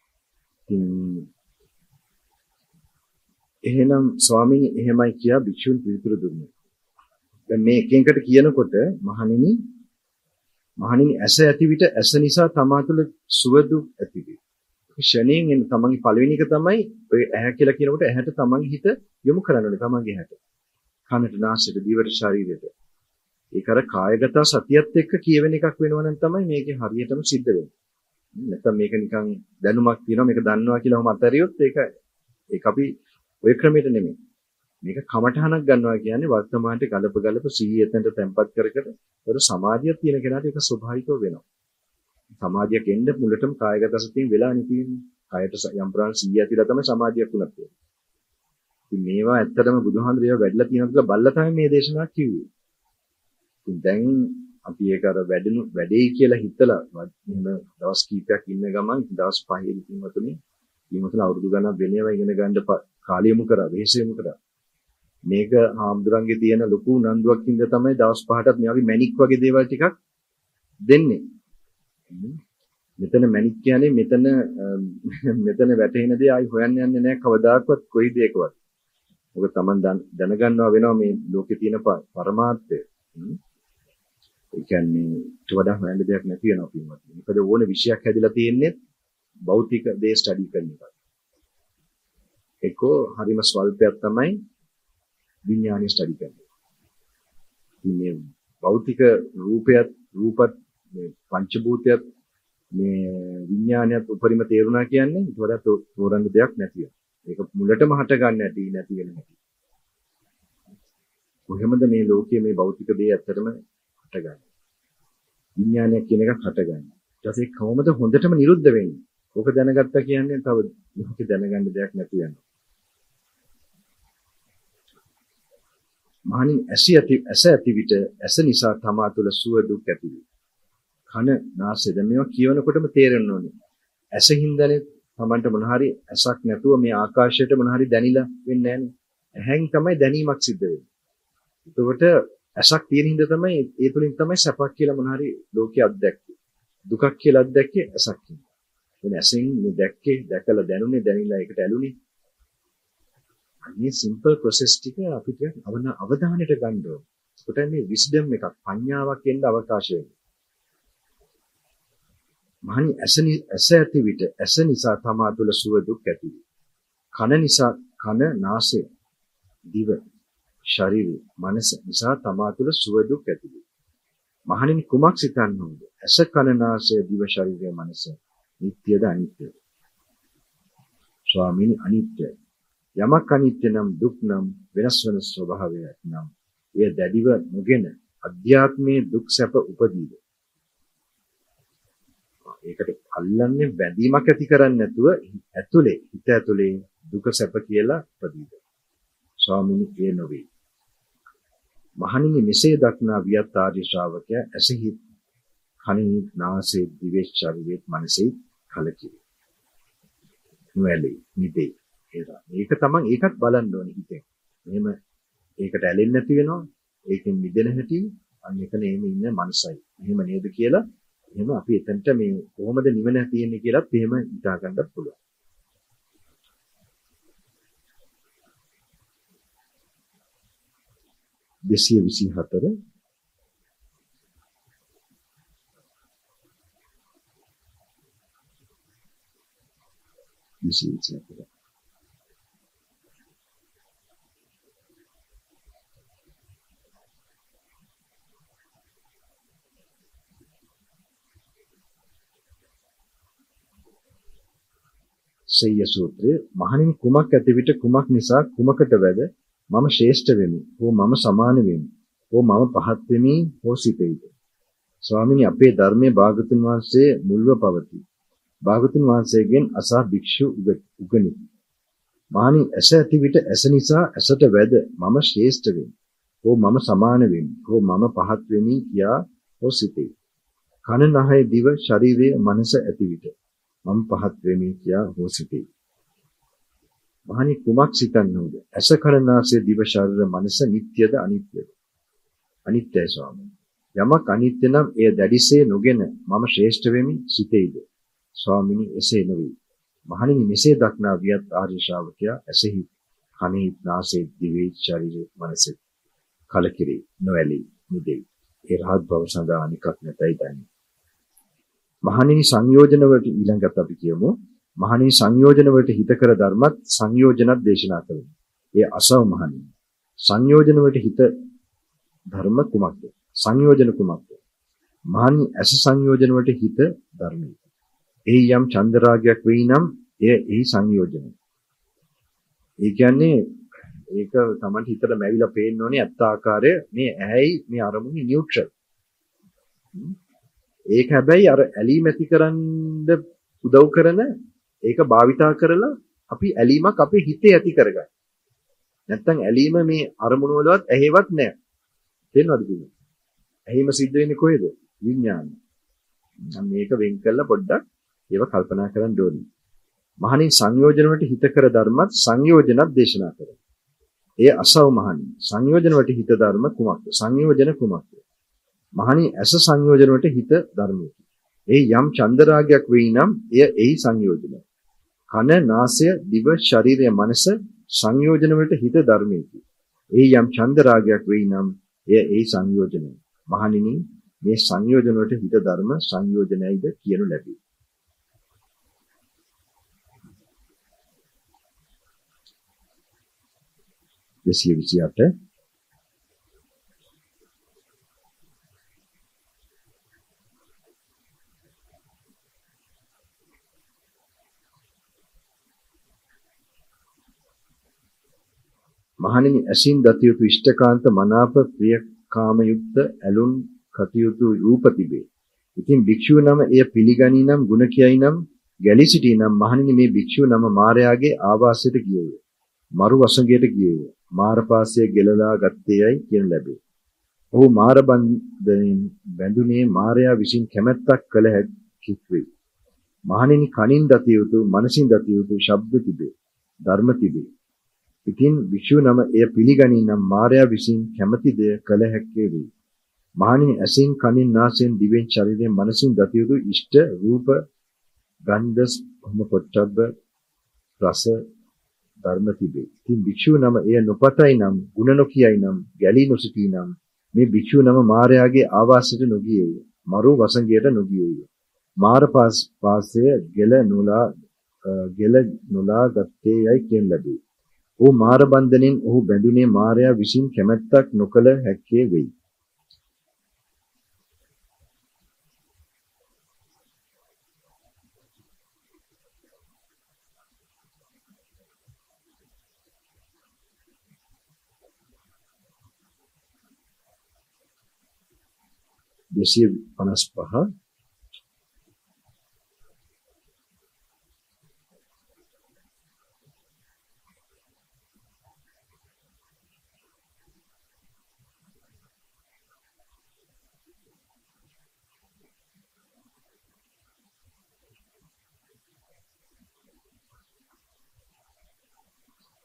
එහෙනම් ස්වාමීනි එහෙමයි කියා භික්ෂුන් පිළිතුරු දුන්නා. දැන් මේ එක එකට කියනකොට මහණෙනි මහණෙනි ඇස ඇති විට ඇස නිසා තමා තුළ සුව දුක් ඇති වේ. ක්ෂණයෙන් එන තමන්ගේ පළවෙනි එක තමයි ඔය ඇහැ කියලා කියනකොට ඇහැට තමන්ගේ හිත යොමු කරන්න ඕනේ තමන්ගේ ඇහැට. කනට නාසයට දිවට ශරීරයට. ඒක අර කායගත සතියත් එක්ක කියවෙන එකක් වෙනවා නම් තමයි මේකේ හරියටම සිද්ධ වෙන්නේ. නැත්නම් මේක නිකන් දැනුමක් තියෙනවා මේක දන්නවා කියලා ඔහම අතරියොත් ඒක ඒක අපි ඔය ක්‍රමයට නෙමෙයි. මේක කමඨහනක් ගන්නවා කියන්නේ වර්තමානයේ ගලප ගලප සිහිය එතනට තැම්පත් කර කර ඒක සමාධියක් තියෙන කෙනාට ඒක ස්වභාවිකව වෙනවා. සමාධියක් එන්න මුලටම කායගත සතියෙන් වෙලානේ තියෙන්නේ. කායට යම් ප්‍රාණ සිහිය ඇතිලා තමයි සමාධියක් උනත් වෙන්නේ. ඉතින් මේවා ඇත්තටම බුදුහාමුදුරුවෝ ඒවා වැඩිලා තියෙනවා කියලා බල්ලා තමයි මේ දේශනාව කිව්වේ. ඉතින් දැන් අපි ඒක අර වැඩිනු වැඩේ කියලා හිතලා එහෙම දවස් කීපයක් ඉන්න ගමන් දවස් පහේ ඉතින් වතුනේ ඊමතුන අවුරුදු ගණන් වෙනේවා ඉගෙන ගන්න කාලියමු කරා වෙහෙසෙමු කරා. මේක හාමුදුරන්ගේ තියෙන ලොකු උනන්දුවක් හින්ද තමයි දවස් පහටත් මේ වගේ මැණික් වගේ දේවල් ටිකක් දෙන්නේ. මෙතන මැණික් කියන්නේ මෙතන මෙතන වැටෙන දේ ආයි හොයන්න යන්නේ නැහැ කවදාකවත් කොයි දෙයකවත්. මොකද Taman දැනගන්නවා වෙනවා මේ ලෝකේ තියෙන පරමාර්ථය. ඒ කියන්නේ ඊට වඩා හොයන්න දෙයක් නැති වෙනවා පින්වත්. මොකද ඕන විෂයක් හැදිලා තියෙන්නේ භෞතික දේ ස්ටඩි කරන එක. ඒකෝ හරිම ස්වල්පයක් තමයි විඥානීය ස්ටඩි කරන්නේ. මේ භෞතික රූපයත් රූපත් මේ පංචභූතයත් මේ විඥානයත් උපරිම තේරුණා කියන්නේ ඊට වඩා තෝරන්න දෙයක් නැති වෙනවා. ඒක මුලටම හට ගන්න නැති නැති වෙන හැටි. කොහොමද මේ ලෝකයේ මේ භෞතික දේ ඇත්තටම හටගන්නේ? විඥානය කියන එකක් හටගන්නේ. ඊට පස්සේ කොහොමද හොඳටම නිරුද්ධ වෙන්නේ? ඕක දැනගත්තා කියන්නේ තව මොකද දැනගන්න දෙයක් නැති වෙනවා. මහණින් ඇස ඇති ඇස ඇති විට ඇස නිසා තමා තුළ සුව දුක් ඇති වේ. කන නාසය දැන් මේවා කියවනකොටම තේරෙන්න ඕනේ. ඇසින්දනේ තමන්ට මොන හරි ඇසක් නැතුව මේ ආකාශයට මොන හරි දැනිලා වෙන්නේ නැහනේ. ඇහෙන් තමයි දැනීමක් සිද්ධ වෙන්නේ. එතකොට ඇසක් තියෙන හින්දා තමයි ඒ තුලින් තමයි සැපක් කියලා මොන හරි ලෝකයේ අත්දැක්කේ. දුකක් කියලා අත්දැක්කේ ඇසක් කියලා. එන ඇසෙන් මේ දැක්කේ දැකලා දැනුනේ දැනිලා ඒකට ඇලුනේ. මේ සිම්පල් ප්‍රොසෙස් ටික අපිට අවධානයට ගන්න ඕනේ. ඒකට මේ විස්ඩම් එකක් ප්‍රඥාවක් එන්න අවකාශය වෙනවා. මහණි ඇස ඇති විට ඇස නිසා තමා තුළ සුව දුක් ඇති වේ. කන නිසා කන නාසය දිව ශරීරය මනස නිසා තමා තුළ සුව දුක් ඇති වේ. මහණෙනි කුමක් සිතන්නෝද? ඇස කන නාසය දිව ශරීරය මනස නිට්ටයද අනිත්‍යද? ස්වාමීනි අනිත්‍යයි. යමක් අනිත්‍ය නම් දුක් නම් වෙනස් වෙන ස්වභාවය නම් එය දැඩිව නොගෙන අධ්‍යාත්මයේ දුක් සැප උපදීද? ඒකට අල්ලන්නේ බැඳීමක් ඇති කරන්නේ නැතුව ඇතුලේ හිත ඇතුලේ දුක සැප කියලා ප්‍රදීප. ස්වාමීනි ඒ නොවේ. මහණෙනි මෙසේ දක්නා වියත් ආර්ය ශ්‍රාවකයා ඇසෙහි කනින් නාසයේ දිවේ ශරීරයේ මනසේ කලකිරේ. නොඇලී නිදේ. ඒක තමයි ඒකත් බලන්න ඕනේ හිතෙන්. එහෙම ඒකට ඇලෙන්නේ නැති වෙනවා. ඒකෙන් මිදෙන හැටි අන්න එතන එහෙම ඉන්න මනසයි. එහෙම නේද කියලා එහෙම අපි එතනට මේ කොහොමද නිවන තියෙන්නේ කියලාත් එහෙම හිතා ගන්නත් පුළුවන්. දෙසිය විසිහතර දෙසිය විසිහතර සෙය්‍ය සූත්‍රය මහණෙනි කුමක් ඇති විට කුමක් නිසා කුමකට වැද මම ශ්‍රේෂ්ඨ වෙමි හෝ මම සමාන වෙමි හෝ මම පහත් වෙමි හෝ සිටෙයිද ස්වාමීනි අපේ ධර්මයේ භාගතුන් වහන්සේ මුල්ව පවතී භාගතුන් වහන්සේගෙන් අසා භික්ෂු උගනි මහණෙනි ඇස ඇති විට ඇස නිසා ඇසට වැද මම ශ්‍රේෂ්ඨ වෙමි හෝ මම සමාන වෙමි හෝ මම පහත් වෙමි කියා හෝ සිටෙයි කන නහය දිව ශරීරයේ මනස ඇති විට මම පහත් වෙමි කියා හෝ සිටෙයි මහණි කුමක් සිතන්නෝද ඇස කන නාසය දිව ශරීර මනස නිට්ටයද අනිත්‍යද අනිත්‍යයි ස්වාමීනි යමක් අනිත්‍ය නම් එය දැඩිසේ නොගෙන මම ශ්‍රේෂ්ඨ වෙමි සිටෙයිද ස්වාමීනි එසේ නොවේ මහණෙනි මෙසේ දක්නා වියත් ආර්ය ශ්‍රාවකයා ඇසෙහි කනෙහි නාසයේ දිවේ ශරීරයේ මනස කලකිරේ නොඇලී නිදෙයි ඒ රහත් බව සඳහා අනිකක් නැතයි දන්නේ මහණෙනි සංයෝජන වලට ඊළඟට අපි කියමු මහණෙනි සංයෝජන වලට හිතකර ධර්මත් සංයෝජනත් දේශනා කළේ. ඒ අසව මහණෙනි. සංයෝජන වලට හිත ධර්ම කුමක්ද? සංයෝජන කුමක්ද? මහණෙනි අස සංයෝජන වලට හිත ධර්මයි. ඒ යම් චන්දරාගයක් වෙයි නම් එය එහි සංයෝජනයි. ඒ කියන්නේ ඒක තමයි හිතට මැවිලා පේන්න ඕනේ අත්ත ආකාරය මේ ඇහැයි මේ අරමුණේ නියුට්‍රල්. ඒක හැබැයි අර ඇලීම ඇති කරන්න උදව් කරන ඒක භාවිතා කරලා අපි ඇලීමක් අපේ හිතේ ඇති කරගන්න. නැත්තම් ඇලීම මේ අරමුණු වලවත් ඇහෙවත් නැහැ. තේරෙනවද කියන්නේ? ඇහිම සිද්ධ වෙන්නේ කොහෙද? විඥානය. මම මේක වෙන් කළා පොඩ්ඩක් ඒව කල්පනා කරන්න ඕනේ. මහණින් සංයෝජන වලට හිත කර ධර්මත් සංයෝජනත් දේශනා කරනවා. ඒ අසව මහණින් සංයෝජන වලට හිත ධර්ම කුමක්ද? සංයෝජන කුමක්ද? මහණින් ඇස සංයෝජන වලට හිත ධර්මයි. ඒ යම් චන්දරාගයක් වෙයි නම් එය එහි සංයෝජනයි. කන, නාසය, දිව, ශරීරය, මනස සංයෝජන වලට හිත ධර්මයි. ඒ යම් චන්දරාගයක් වෙයි නම් එය එහි සංයෝජනයි. මහණෙනි මේ සංයෝජන වලට හිත ධර්ම සංයෝජනයිද කියනු ලැබේ. දෙසිය විසිඅට මහණෙනි ඇසින් දතියුතු ඉෂ්ඨකාන්ත මනාප ප්‍රිය කාම යුක්ත ඇලුන් කටයුතු රූප තිබේ. ඉතින් භික්ෂුව නම එය පිළිගනී නම් ගුණ කියයි නම් ගැලී සිටී නම් මහණෙනි මේ භික්ෂුව නම මාරයාගේ ආවාසයට ගියේය. මරු වසඟයට ගියේය. මාරපාසය ගෙලලා ගත්තේයයි කියන ලැබේ. ඔහු මාර බන්ධනෙන් බැඳුනේ මාරයා විසින් කැමැත්තක් කළ හැකික් වේ. මහණෙනි කනින් දතියුතු මනසින් දතියුතු ශබ්ද තිබේ. ධර්ම තිබේ. ඉතින් භික්ෂුව නම එය පිළිගනී නම් මාරයා විසින් කැමැති දෙය කළ හැක්කේ වේ. මහණෙනි ඇසින් කනින් නාසයෙන් දිවෙන් ශරීරයෙන් මනසින් දතියුතු ඉෂ්ට රූප ගන්ධ ස්පර්ශ පොට්ටබ්බ රස ධර්ම තිබේ. ඉතින් භික්ෂුව නම එය නොපතයි නම් ගුණ නොකියයි නම් ගැලී නොසිටී නම් මේ භික්ෂුව නම මාරයාගේ ආවාසයට නොගියේය. මරු වසඟයට නොගියේය. මාර පාසය ගෙල නොලා ගෙල නොලා ගත්තේ යයි කියන ලැබේ. ඔහු මාර බන්ධනෙන් ඔහු බැඳුනේ මාරයා විසින් කැමැත්තක් නොකළ හැක්කේ වෙයි. දෙසිය පනස් පහ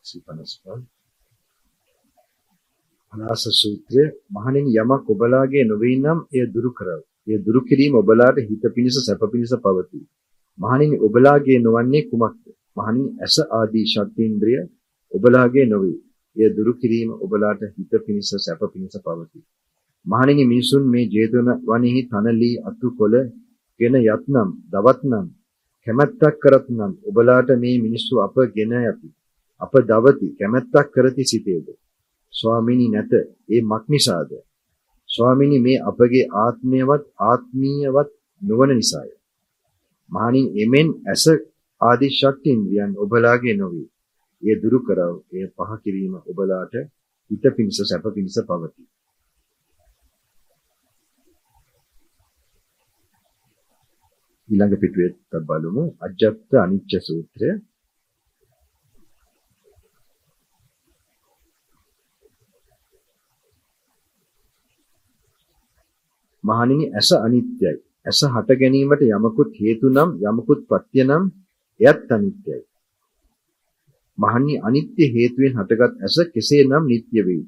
සිපනස්පල් අනාස සූත්‍රය මහණෙනි යමක් ඔබලාගේ නොවේ නම් එය දුරු කරව. එය දුරු කිරීම ඔබලාට හිත පිණිස සැප පිණිස පවතී. මහණෙනි ඔබලාගේ නොවන්නේ කුමක්ද? මහණෙනි ඇස ආදී ශක්තිඉන්ද්‍රිය ඔබලාගේ නොවේ. එය දුරු කිරීම ඔබලාට හිත පිණිස සැප පිණිස පවතී. මහණෙනි මිනිසුන් මේ ජේතවන වනෙහි තනලී අතු කොළ ගෙන යත්නම් දවත්නම් කැමැත්තක් කරත්නම් ඔබලාට මේ මිනිස්සු අප ගෙන යති. අප දවති කැමැත්තක් කරති සිටේද? ස්වාමීනි නැත. ඒ මක් නිසාද? ස්වාමීනි මේ අපගේ ආත්මයවත් ආත්මීයවත් නොවන නිසාය. මහණින් එමෙන් ඇස ආදී ශක්ති ඉන්ද්‍රියන් ඔබලාගේ නොවේ. ඒ දුරු කරව. ඒ පහ කිරීම ඔබලාට හිත පිණිස සැප පිණිස පවතී. ඊළඟ පිටුවේ බලමු අජ්ජත් අනිච්ච සූත්‍රය. මහණෙනි ඇස අනිත්‍යයි. ඇස හට ගැනීමට යමකුත් හේතු නම් යමකුත් ප්‍රත්‍ය නම් එයත් අනිත්‍යයි. මහණෙනි අනිත්‍ය හේතුවෙන් හටගත් ඇස කෙසේනම් නිට්ටය වේද?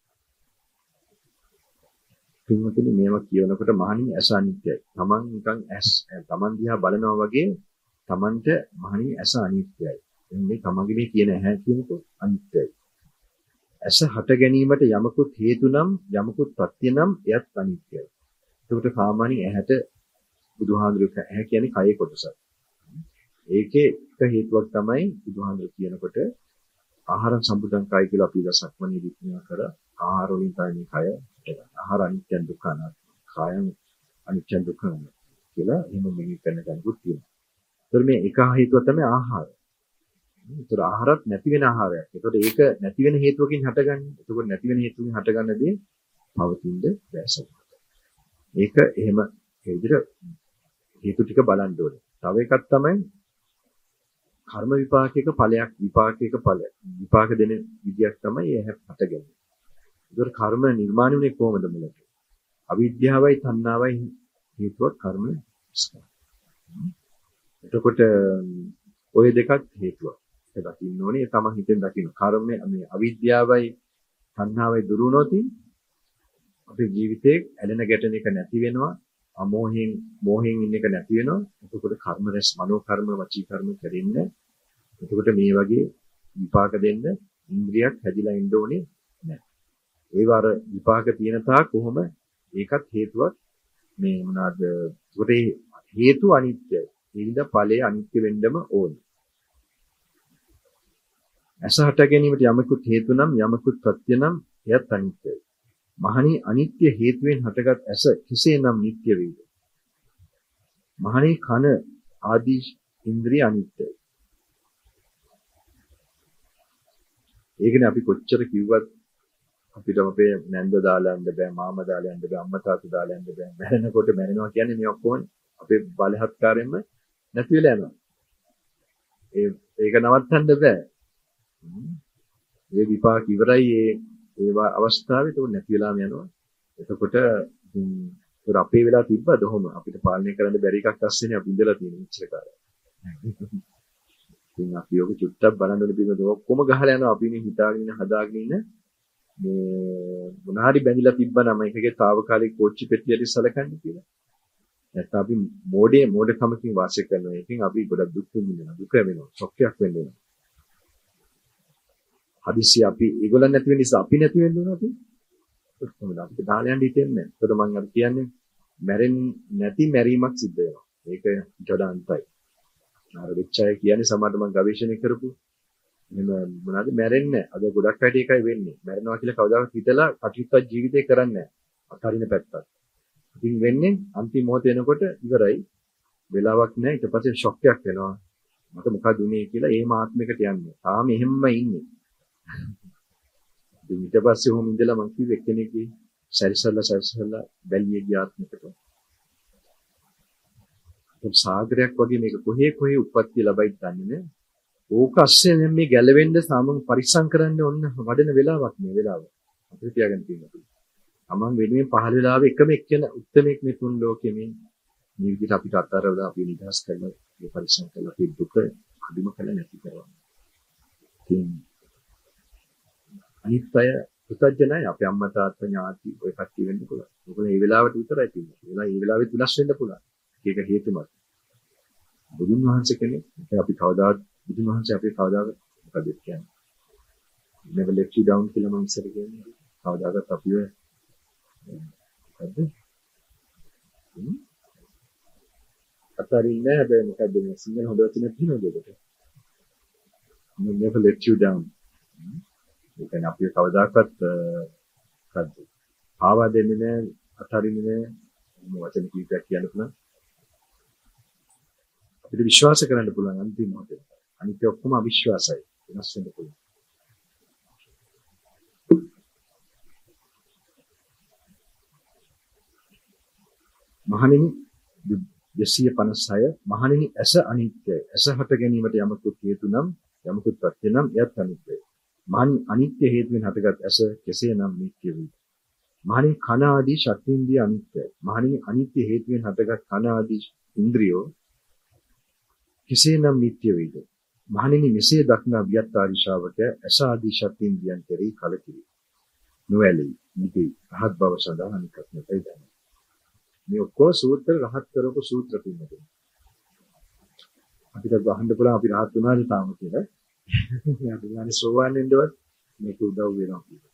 පින්වතුනි මේව කියනකොට මහණෙනි ඇස අනිත්‍යයි. Taman නිකන් ඇස් Taman දිහා බලනවා වගේ Tamanට මහණෙනි ඇස අනිත්‍යයි. මේ තමන්ගේ මේ කියන ඇහැ කියනකොට අනිත්‍යයි. ඇස හට ගැනීමට යමකුත් හේතු නම් යමකුත් ප්‍රත්‍ය නම් එයත් අනිත්‍යයි. එතකොට සාමාන්‍යයෙන් ඇහැට බුදුහාඳුරක ඇහැ කියන්නේ කයේ කොටසක්. ඒකේ එක හේතුවක් තමයි බුදුහාඳුර කියනකොට ආහාර සම්බුද්ධං කය කියලා අපි දසක්මනේ විඥාන කර ආහාර වලින් තමයි කය හටගන්නේ. ආහාර අනිත්‍ය දුක්ඛ අනාත්ම. කායං අනිත්‍ය දුක්ඛ කියලා එහෙම මෙහි කරන කෙනෙකුත් තියෙනවා. ඒතර මේ එක හේතුව තමයි ආහාර. ඒතර ආහාරත් නැති වෙන ආහාරයක්. ඒතකොට ඒක නැති වෙන හේතුවකින් හටගන්නේ. ඒතකොට නැති වෙන හේතුවකින් හටගන්න දේ පවතිනද බැසක්. ඒක එහෙම ඒ විදිහට හේතු ටික බලන්න ඕනේ. තව එකක් තමයි කර්ම විපාකයක ඵලයක් විපාකයක ඵල විපාක දෙන විදියක් තමයි ඒ හටගන්නේ. ඒතර කර්ම නිර්මාණය වෙන්නේ කොහොමද මුලට? අවිද්‍යාවයි තණ්හාවයි හේතුවක් කර්ම ස්කන්ධ. එතකොට ඔය දෙකත් හේතුවක්. ඒක දකින්න ඕනේ. තමන් හිතෙන් දකින්න. කර්මය මේ අවිද්‍යාවයි තණ්හාවයි දුරු වුණොත් අපේ ජීවිතේ ඇලෙන ගැටෙන එක නැති වෙනවා. අමෝහයෙන් මෝහයෙන් ඉන්න එක නැති වෙනවා. එතකොට කර්ම රැස් මනෝ කර්ම වචී කර්ම කරෙන්නේ. එතකොට මේ වගේ විපාක දෙන්න ඉන්ද්‍රියක් හැදිලා ඉන්න ඕනේ නැහැ. ඒ වර විපාක තියෙන තාක් කොහොම ඒකත් හේතුවක් මේ මොනවාද? ඒකට හේතු අනිත්‍යයි. ඒ නිසා ඵලය අනිත්‍ය වෙන්නම ඕනේ. ඇස හට ගැනීමට යමකුත් හේතු නම් යමකුත් ප්‍රත්‍ය නම් එයත් අනිත්‍යයි. මහණී අනිත්‍ය හේතුවෙන් හටගත් ඇස කෙසේනම් නිට්ටය වේද? මහණී කන ආදී ඉන්ද්‍රිය අනිත්‍යයි. ඒකනේ අපි කොච්චර කිව්වත් අපිට අපේ නැන්ද දාලා යන්න බෑ, මාමා දාලා යන්න බෑ, අම්මා තාත්තා දාලා යන්න බෑ. මැරෙනකොට මැරෙනවා කියන්නේ මේ ඔක්කොම අපේ බලහත්කාරයෙන්ම නැති වෙලා යනවා. ඒ ඒක නවත්තන්න බෑ. ඒ විපාක ඉවරයි ඒ ඒවා අවස්ථාවේ ඒක නැති වෙලාම යනවා. එතකොට ඉතින් අපේ වෙලා තිබ්බද ඔහොම අපිට පාලනය කරන්න බැරි එකක් අස්සේනේ අපි ඉඳලා තියෙන ඉච්චර කාලය. ඉතින් අපි ඔක චුට්ටක් බලන්න ඕනේ පිළිබඳ ඔක්කොම ගහලා යනවා අපි මේ හිතාගෙන ඉන්න හදාගෙන ඉන්න මේ මොනහරි බැඳිලා තිබ්බනම එකගේ తాවකාලික කෝච්චි පෙට්ටියට සලකන්නේ කියලා. නැත්නම් අපි මෝඩේ මෝඩකමකින් වාසය කරනවා. එකකින් අපි ගොඩක් දුක් විඳිනවා. දුක වෙනවා. ශොක්යක් වෙන්න වෙනවා. හදිස්සි අපි ඒගොල්ලන් නැති වෙන නිසා අපි නැති වෙන්න ඕන අපි. කොහොමද අපිට දාලා යන්න හිතෙන්නේ නැහැ. ඒකට මම අර කියන්නේ මැරෙන්නේ නැති මැරීමක් සිද්ධ වෙනවා. ඒක ඊට වඩා අන්තයි. අර වෙච්චය කියන්නේ සමහරවිට මම ගවේෂණය කරපු මෙන්න මොනවාද මැරෙන්නේ අද ගොඩක් අයට ඒකයි වෙන්නේ. මැරෙනවා කියලා කවදාවත් හිතලා කටයුත්තක් ජීවිතේ කරන්නේ නැහැ. අතරින පැත්තක්. ඉතින් වෙන්නේ අන්තිම මොහොත වෙනකොට ඉවරයි. වෙලාවක් නැහැ. ඊට පස්සේ ෂොක් එකක් වෙනවා. මට මොකද උනේ කියලා ඒ ආත්මිකට යන්නේ. තාම එහෙම්ම ඉන්නේ. ඉතින් ඊට පස්සේ කොහොම ඉඳලා මං කිව්වේ එක්කෙනෙක්ගේ සැරිසල්ලා සැරිසල්ලා බැලියේ ගියාත්මකට. ඒ සාගරයක් වගේ මේක කොහේ කොහේ උප්පත්ති ලැබයිද දන්නේ නැහැ. ඕක අස්සේ දැන් මේ ගැලවෙන්න සාමන් පරිස්සම් කරන්න ඕන වඩන වෙලාවක් මේ වෙලාව. අපිට තියාගන්න තියෙනවා. තමන් වෙනුවෙන් පහළ වෙලාවේ එකම එක්කෙන උත්තරමෙක් මේ තුන් ලෝකෙ මේ මේ විදිහට අපිට අත්තරවලා අපි නිදහස් කරලා මේ පරිස්සම් කරලා අපි දුක අදිම කළ නැති කරනවා. ඉතින් අනිත් අය පුතඥයි අපේ අම්මා තාත්තා ඥාති ඔය කට්ටිය වෙන්න පුළුවන්. මොකද මේ වෙලාවට විතරයි තියෙන්නේ. ඒ වෙලාව මේ වෙලාවෙත් වෙනස් වෙන්න පුළුවන්. ඒක හේතු මත. බුදුන් වහන්සේ කෙනෙක් අපි කවදාවත් බුදුන් වහන්සේ අපේ කවදාවත් මොකද කියන්නේ? never let you down කියලා මම ඉස්සර කියන්නේ. කවදාවත් අපිව මොකද්ද? අතරින් නෑ හැබැයි මොකද්ද මේ සිංහල හොඳ වචන තියෙනවද ඒකට? never let you down. ඒ කියන්නේ අපි කවදාකවත් මොකද්ද? ආවා දෙන්නේ නෑ, අතරින්නේ නෑ. මොන වචන කීපයක් කියන්න පුළුවන්. අපිට විශ්වාස කරන්න පුළුවන් අන්තිම මොහොතේ. අනිත් ඔක්කොම අවිශ්වාසයි. වෙනස් වෙන්න පුළුවන්. මහණෙනි දෙසිය පනස් හය මහණෙනි ඇස අනිත්‍යයි. ඇස හට ගැනීමට යමකුත් හේතු නම් යමකුත් ප්‍රත්‍ය නම් එයත් අනිත්‍යයි. මහණෙනි අනිත්‍ය හේතුවෙන් හටගත් ඇස කෙසේනම් නිට්ටය වේද? මහණෙනි කන ආදී ශක්තිඉන්ද්‍රිය අනිත්‍යයි. මහණෙනි අනිත්‍ය හේතුවෙන් හටගත් කන ආදී ඉන්ද්‍රියෝ කෙසේනම් නිට්ටය වේද? මහණෙනි මෙසේ දක්නා වියත්තාරි ශ්‍රාවකයා ඇස ආදී ශක්තිඉන්ද්‍රියන් කෙරෙහි කලකිරි. නොඇලී නිති රහත් බව සඳහා අනිකක් නැතයි දන්නේ. මේ ඔක්කොම සූත්‍ර රහත් කරපු සූත්‍ර පින්නතුනේ. අපිට අහන්න පුළුවන් අපි රහත් වුණාද තාම කියලා. අපි ගානේ සෝවාන් වෙන්නවත් මේක උදව් වෙනවා කියලා.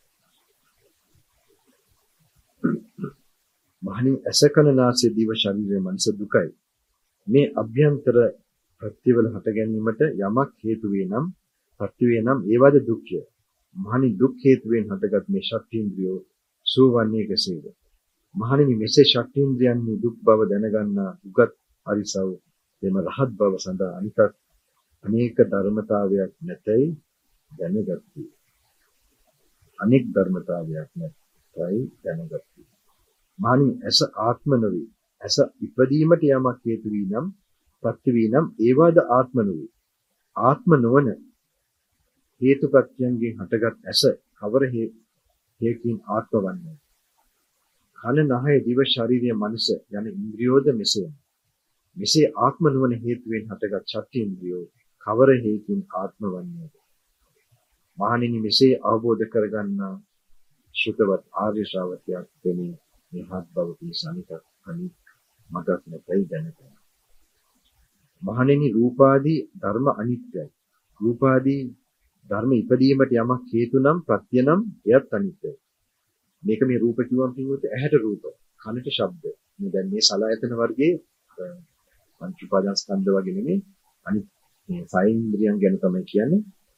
මහණින් අසකන නාසය දිව ශරීරය මනස දුකයි. මේ අභ්‍යන්තර ප්‍රතිවල හට ගැනීමට යමක් හේතු වේ නම් ප්‍රති වේ නම් ඒවද දුක්ඛය. මහණින් දුක් හේතුවෙන් හටගත් මේ ශක්තිඉන්ද්‍රියෝ සෝවන්නේ කෙසේද? මහණෙනි මෙසේ ශක්තිඉන්ද්‍රියන්හි දුක් බව දැනගන්නා උගත් අරිසව් එම රහත් බව සඳහා අනික අනේක ධර්මතාවයක් නැතයි දැනගත්ති. අනෙක් ධර්මතාවයක් නැතයි දැනගත්ති. මහණෙනි ඇස ආත්ම නොවේ. ඇස ඉපදීමට යමක් හේතු වී නම් ප්‍රත්‍ය වී නම් ඒවාද ආත්ම නොවේ. ආත්ම නොවන හේතු ප්‍රත්‍යයෙන් හටගත් ඇස කවර හේකින් ආත්ම වන්නේ? කන නහය දිව ශරීරය මනස යන ඉන්ද්‍රියෝද මෙසේ. මෙසේ ආත්ම නොවන හේතුවෙන් හටගත් ශක්ති ඉන්ද්‍රියෝ කවර හේකින් ආත්ම වන්නේද? මහණෙනි මෙසේ අවබෝධ කරගන්නා ශුතවත් ආර්ය ශ්‍රාවකයාට දෙන්නේ මෙහත් බව පිසානික අනික් මගක් නැතයි දැනගන්න. මහණෙනි රූපාදී ධර්ම අනිත්‍යයි. රූපාදී ධර්ම ඉපදීමට යමක් හේතු නම් ප්‍රත්‍ය නම් එයත් අනිත්‍යයි. මේක මේ රූප කිව්වම කිව්වොත් ඇහැට රූප, කනට ශබ්ද. මේ දැන් මේ සලආයතන වර්ගයේ පංච උපාදාන ස්කන්ධ වගේ නෙමෙයි අනිත් මේ සයින්ද්‍රියන් ගැන තමයි කියන්නේ.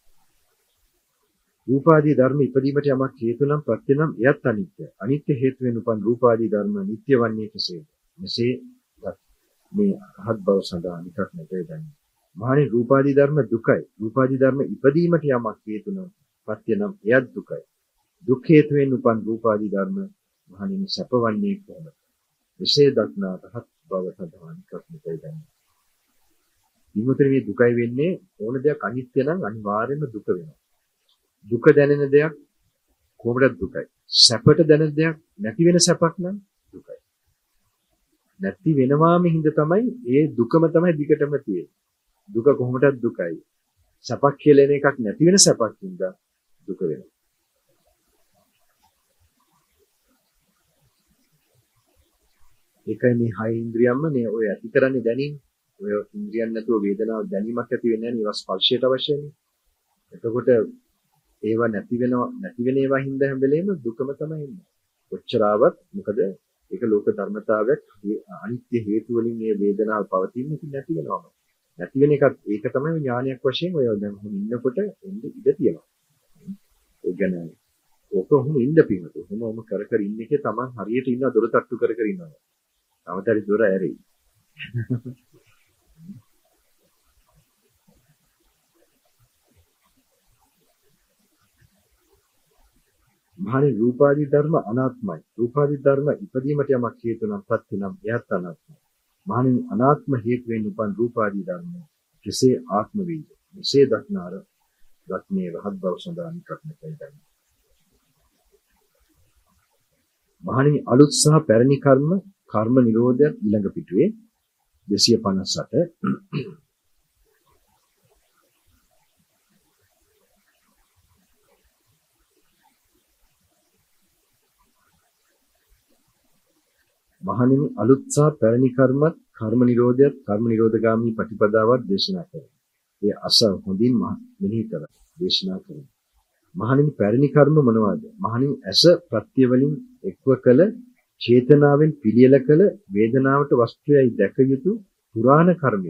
රූපාදී ධර්ම ඉපදීමට යමක් හේතු නම් ප්‍රත්‍ය නම් එයත් අනිත්‍යයි. අනිත්‍ය හේතුවෙන් උපන් රූපාදී ධර්ම නිට්ටය වන්නේ කෙසේද? මෙසේ මේ රහත් බව සඳහා නිකක් නැතේ දන්නේ. මහණේ රූපාදී ධර්ම දුකයි. රූපාදී ධර්ම ඉපදීමට යමක් හේතු නම් ප්‍රත්‍ය නම් එයත් දුකයි. දුක් හේතුවෙන් උපන් රූපාදී ධර්ම මහණෙනි සැපවන්නේ කොහොමද? මෙසේ දක්නා රහත් බව සඳහා නිකක් නැතේ දන්නේ. ඊමොතේ මේ දුකයි වෙන්නේ ඕන දෙයක් අනිත්‍ය නම් අනිවාර්යයෙන්ම දුක වෙනවා. දුක දැනෙන දෙයක් කොහොමද දුකයි? සැපට දැනෙන දෙයක් නැති වෙන සැපක් නම් දුකයි. නැති වෙනවාම හින්දා තමයි ඒ දුකම තමයි දිගටම තියෙන්නේ. දුක කොහොමදත් දුකයි. සැපක් කියලා එකක් නැති වෙන සැපක් හින්දා දුක වෙනවා. ඒකයි මේ හය ඉන්ද්‍රියම්ම මේ ඔය ඇති කරන්නේ දැනීම. ඔය ඉන්ද්‍රියන් නැතුව වේදනාව දැනීමක් ඇති වෙන්නේ නැහැ නේ. ඒවා ස්පර්ශයට අවශ්‍යනේ. එතකොට ඒවා නැති වෙනවා නැති වෙන ඒවා හින්දා හැම වෙලේම දුකම තමයි එන්නේ. කොච්චරාවත් මොකද ඒක ලෝක ධර්මතාවයක් අනිත්‍ය හේතු වලින් මේ වේදනාව පවතින එක නැති වෙනවම. නැති වෙන එකත් ඒක තමයි ඥානයක් වශයෙන් ඔය දැන් ඔහොම ඉන්නකොට එන්නේ ඉඳ තියෙනවා. ඒ කියන්නේ ඔක ඔහොම ඉන්න පිනතු. ඔහොම ඔහොම කර කර ඉන්න එකේ තමන් හරියට ඉන්න දොර තට්ටු කර කර ඉන්නවා. අවතරි දොර ඇරෙයි. මහණේ රූපාදී ධර්ම අනාත්මයි. රූපාදී ධර්ම ඉපදීමට යමක් හේතු නම් ප්‍රත්‍ය නම් එයත් අනාත්මයි. මහණේ අනාත්ම හේතුවෙන් උපන් රූපාදී ධර්ම කෙසේ ආත්ම වේද? මෙසේ දක්නාර රත්නේ රහත් බව සඳහන් කරන්නයි දන්නේ. මහණේ අලුත් සහ පැරණි කර්ම කර්ම නිරෝධය ඊළඟ පිටුවේ දෙසිය පනස් අට මහණෙනි අලුත් සහ පැරණි කර්මත් කර්ම නිරෝධයත් කර්ම නිරෝධගාමී ප්‍රතිපදාවත් දේශනා කරයි. ඒ අස හොඳින් මෙනෙහි කර දේශනා කරයි. මහණෙනි පැරණි කර්ම මොනවාද? මහණෙනි ඇස ප්‍රත්‍ය වලින් එක්ව කළ චේතනාවෙන් පිළියෙල කළ වේදනාවට වස්තුවයි දැක යුතු පුරාණ කර්මය.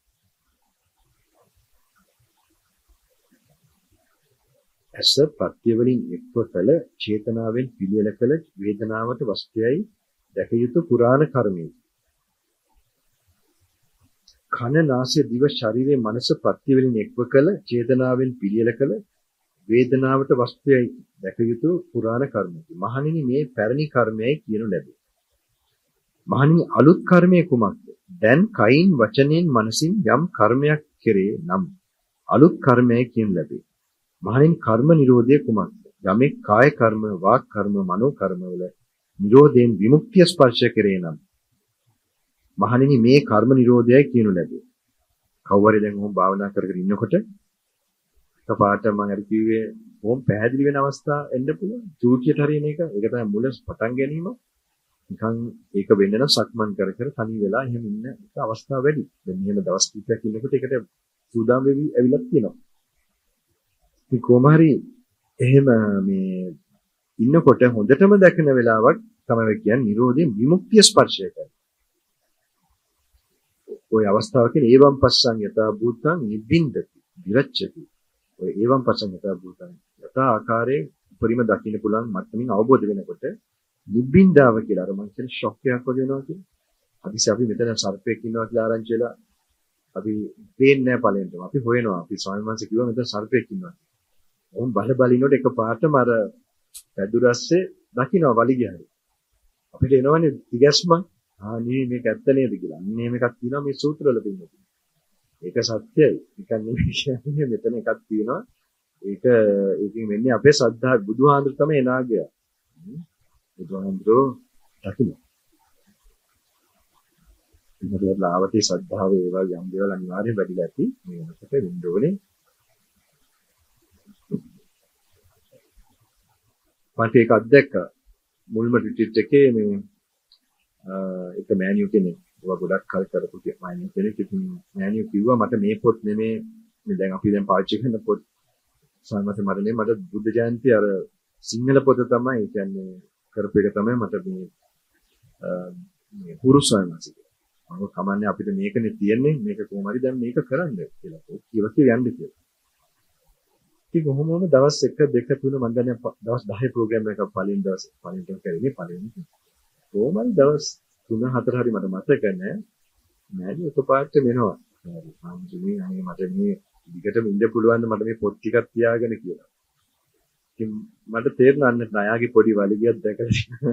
ඇස ප්‍රත්‍ය වලින් එක්ව කළ චේතනාවෙන් පිළියෙල කළ වේදනාවට වස්තුවයි දැක යුතු පුරාණ කර්මය. කන නාසය දිව ශරීරයේ මනස ප්‍රත්‍ය වලින් එක්ව කළ චේතනාවෙන් පිළියෙල කළ වේදනාවට වස්තුවයි දැක යුතු පුරාණ කර්මය. මහණෙනි මේ පැරණි කර්මයයි කියනු ලැබේ. මහණෙනි අලුත් කර්මය කුමක්ද? දැන් කයින් වචනෙන් මනසින් යම් කර්මයක් කෙරේ නම් අලුත් කර්මයයි කියනු ලැබේ. මහණෙනි කර්ම නිරෝධය කුමක්ද? යමෙක් කාය කර්ම, වාක් කර්ම, මනෝ කර්ම වල නිරෝධයෙන් විමුක්තිය ස්පර්ශ කරේ නම් මහණෙනි මේ කර්ම නිරෝධයයි කියනු ලැබේ. කවුරුහරි දැන් ඔහොම භාවනා කර කර ඉන්නකොට එකපාරට මම අර කිව්වේ ඔහොම පැහැදිලි වෙන අවස්ථා එන්න පුළුවන්. චූටියට හරියන එක. ඒක තමයි මුල පටන් ගැනීම. නිකන් ඒක වෙන්න නම් සක්මන් කර කර තනි වෙලා එහෙම ඉන්න එක අවස්ථා වැඩි. දැන් මෙහෙම දවස් කිහිපයක් ඉන්නකොට ඒකට සූදානම් වෙවි ඇවිලක් තියෙනවා. ඉතින් කොහොම හරි එහෙම මේ ඉන්නකොට හොඳටම දැකන වෙලාවක් තමයි කියන්නේ නිරෝධයෙන් විමුක්තිය ස්පර්ශය කරන. ওই අවස්ථාව කියන්නේ ඒවම් පස්සං යතා භූතං නිබ්බින්දති විරච්ඡති. ඔය ඒවම් පස්සං යතා භූතං යතා ආකාරයේ උපරිම දකින්න පුළුවන් මට්ටමින් අවබෝධ වෙනකොට නිබ්බින්දාව කියලා අර මං කියන ෂොක් එකක් වගේ වෙනවා කියන්නේ. අදිසි අපි මෙතන සර්පෙක් ඉන්නවා කියලා ආරංචි වෙලා අපි පේන්නේ නැහැ ඵලෙන්ටම. අපි හොයනවා. අපි ස්වාමීන් වහන්සේ කිව්වා මෙතන සර්පෙක් ඉන්නවා. ඕම් බල බලිනකොට එකපාරටම අර පැදුරස්සේ දකින්නවා වලිගයයි. අපිට එනවනේ තිගැස්ම ආ නේ මේක ඇත්ත නේද කියලා. අන්නේ මේකක් තියෙනවා මේ සූත්‍රවල තියෙනවා. ඒක සත්‍යයි. නිකන් නෙමෙයි කියන්නේ මෙතන එකක් තියෙනවා. ඒක ඒකෙන් වෙන්නේ අපේ ශ්‍රද්ධාව බුදුහාඳුර තමයි එනාගය. බුදුහාඳුරෝ දකින්න. ඉතින් ලාවතේ ශ්‍රද්ධාව ඒවා යම් දේවල් අනිවාර්යෙන් වැඩිලා ඇති. මේ වෙනකොට වෙන්න ඕනේ. මට ඒක අත්දැක්කා. මුල්ම රිට්‍රීට් එකේ මේ එක මෑනියු කෙනෙක් ඔයා ගොඩක් කල් කරපු මෑනියු කෙනෙක් ඉතින් මෑනියු කිව්වා මට මේ පොත් නෙමේ මේ දැන් අපි දැන් පාවිච්චි කරන පොත් සමහරවිට මට නෙමෙයි මට බුද්ධ ජයන්ති අර සිංහල පොත තමයි ඒ කියන්නේ කරපු එක තමයි මට මේ මේ පුරුෂයන්සි මම කමන්නේ අපිට මේකනේ තියෙන්නේ මේක කොහොම හරි දැන් මේක කරන්න කියලා කියලා කියලා යන්න කියලා. ඉතින් කොහොමම දවස් එක දෙක තුන මම දැන් දවස් දහය ප්‍රෝග්‍රෑම් එකක් පළවෙනි දවස් පළවෙනි දවස් කරේ පළවෙනි කොහොමද දවස් තුන හතර හරි මට මතක නැහැ. නෑද එකපාරට මෙනවා. හරි සම්ජුනේ අනේ මට මේ දිගටම ඉන්න පුළුවන් මට මේ පොත් ටිකක් තියාගෙන කියලා. ඉතින් මට තේරුණා නයාගේ පොඩි වලිගයක් දැකලා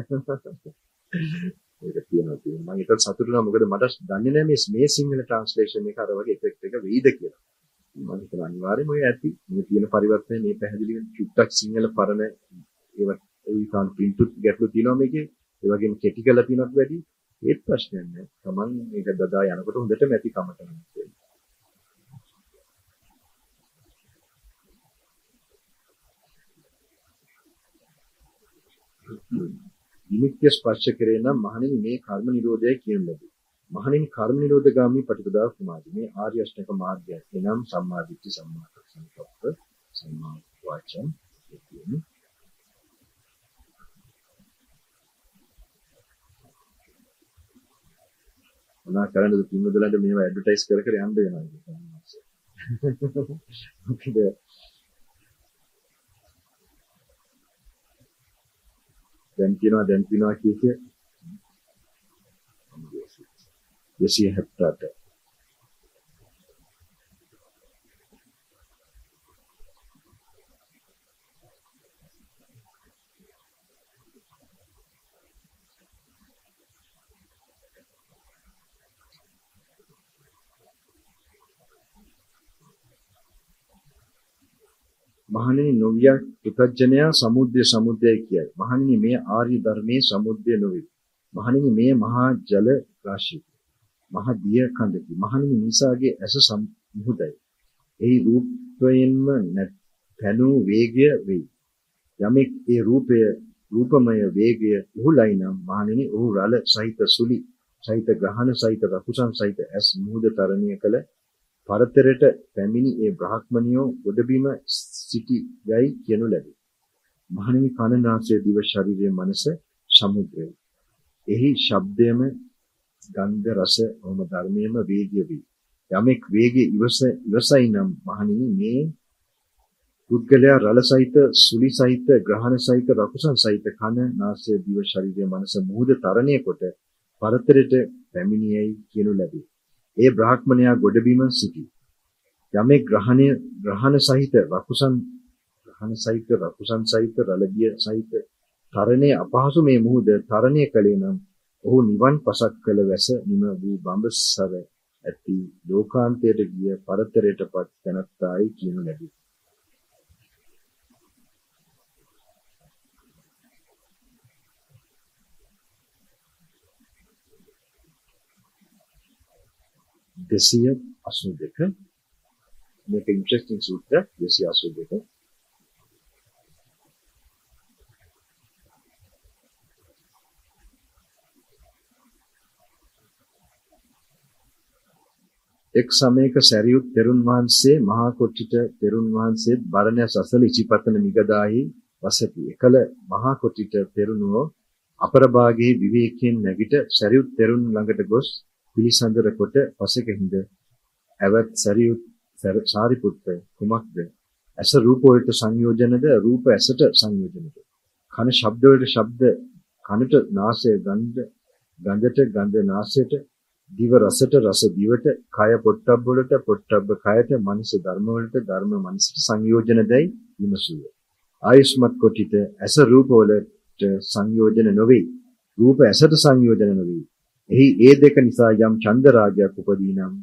ඒක තියෙනවා තියෙනවා. මම ඒකට සතුටු වුණා මොකද මට දන්නේ නැහැ මේ මේ සිංහල ට්‍රාන්ස්ලේෂන් එක අර වගේ ඉෆෙක්ට් එක වෙයිද කියලා. මම හිතනවා අනිවාර්යයෙන්ම ඔය ඇති. මේ තියෙන පරිවර්තනය මේ පැහැදිලි වෙන චුට්ටක් සිංහල පරණ ඒවත් ඒ කාන් පින්ටුත් ගැටලු තියෙනවා මේකේ. ඒ වගේම කෙටි කරලා තියෙනත් වැඩි ඒත් ප්‍රශ්නයක් නෑ. Taman මේක දදා යනකොට හොඳටම ඇති කමට නැහැ. විමුක්තිය ස්පර්ශ කරේ නම් මහණෙනි මේ කර්ම නිරෝධයයි කියන ලබයි. මහණෙනි කර්ම නිරෝධගාමී ප්‍රතිපදාව කුමාරි මේ ආර්ය අෂ්ටක මාර්ගය එනම් සම්මා දිට්ඨි සම්මා සංකප්ප සම්මා වාචා කියන්නේ මොනවා කරන්නද පින්වදලන්ට මේව ඇඩ්වර්ටයිස් කර කර යන්න වෙනවා මොකද දැන් කියනවා දැන් කියනවා කිය කිය දෙසිය හෙක්ටාරට මහණෙනි නොවිය පුතඥයා සමුද්‍ය සමුද්‍යය කියයි. මහණෙනි මේ ආර්ය ධර්මයේ සමුද්‍ය නොවේ. මහණෙනි මේ මහා ජල රාශිය. මහා දිය කඳකි. මහණෙනි නිසාගේ ඇස සම්මුදයි. ඒ රූපයෙන්ම පැනූ වේගය වෙයි. යමෙක් ඒ රූපය රූපමය වේගය උහුලයි නම් මහණෙනි ඔහු රළ සහිත සුලි සහිත ග්‍රහණ සහිත රකුසන් සහිත ඇස් මුහුද තරණය කළ පරතරයට පැමිණි ඒ බ්‍රාහ්මණියෝ ගොඩබිම සිටි යයි කියනු ලැබේ. මහණෙනි කන නාසය දිව ශරීරය මනස සමුද්‍රය. එහි ශබ්දයම ගන්ධ රස ඕම ධර්මයේම වේගය වේ. යමෙක් වේගය ඉවස ඉවසයි නම් මහණෙනි මේ පුද්ගලයා රළ සහිත සුලි සහිත ග්‍රහණ සහිත රකුසන් සහිත කන නාසය දිව ශරීරය මනස මුහුද තරණය කොට පරතරයට පැමිණියයි කියනු ලැබේ. ඒ බ්‍රාහ්මණයා ගොඩබිම සිටි. යමෙක් ග්‍රහණය ග්‍රහණ සහිත රකුසන් ග්‍රහණ සහිත රකුසන් සහිත රළදිය සහිත තරණේ අපහසු මේ මුහුද තරණය කළේ නම් ඔහු නිවන් පසක් කළ වැස නිම වූ බඹසර ඇති ලෝකාන්තයට ගිය පරතරයටපත් තැනැත්තායි කියනු ලැබේ. දෙසිය අසූ දෙක මේක ඉන්ටරෙස්ටිං සූත්‍ර දෙසිය අසූ දෙක එක් සමයක සැරියුත් තෙරුන් වහන්සේ මහා කොට්ටිට තෙරුන් වහන්සේත් බරණැස් අසල ඉසිපතන මිගදාහි වසති. එකල මහා කොට්ටිට තෙරුණෝ අපර භාගයේ විවේකයෙන් නැගිට සැරියුත් තෙරුන් ළඟට ගොස් පිළිසඳර කොට පසෙක හිඳ ඇවත් සැරියුත් සාරිපුත්ත කුමක්ද? ඇස රූප වලට සංයෝජනද රූප ඇසට සංයෝජනද? කන ශබ්ද වලට ශබ්ද කනට නාසය ගන්ධ ගන්ධට ගන්ධ නාසයට දිව රසට රස දිවට කය පොට්ටබ්බ වලට පොට්ටබ්බ කයට මනස ධර්ම වලට ධර්ම මනසට සංයෝජනදයි විමසුවේ. ආයුෂ්මත් කොටිත ඇස රූප වලට සංයෝජන නොවේ. රූප ඇසට සංයෝජන නොවේ. එහි ඒ දෙක නිසා යම් ඡන්ද රාගයක් උපදී නම්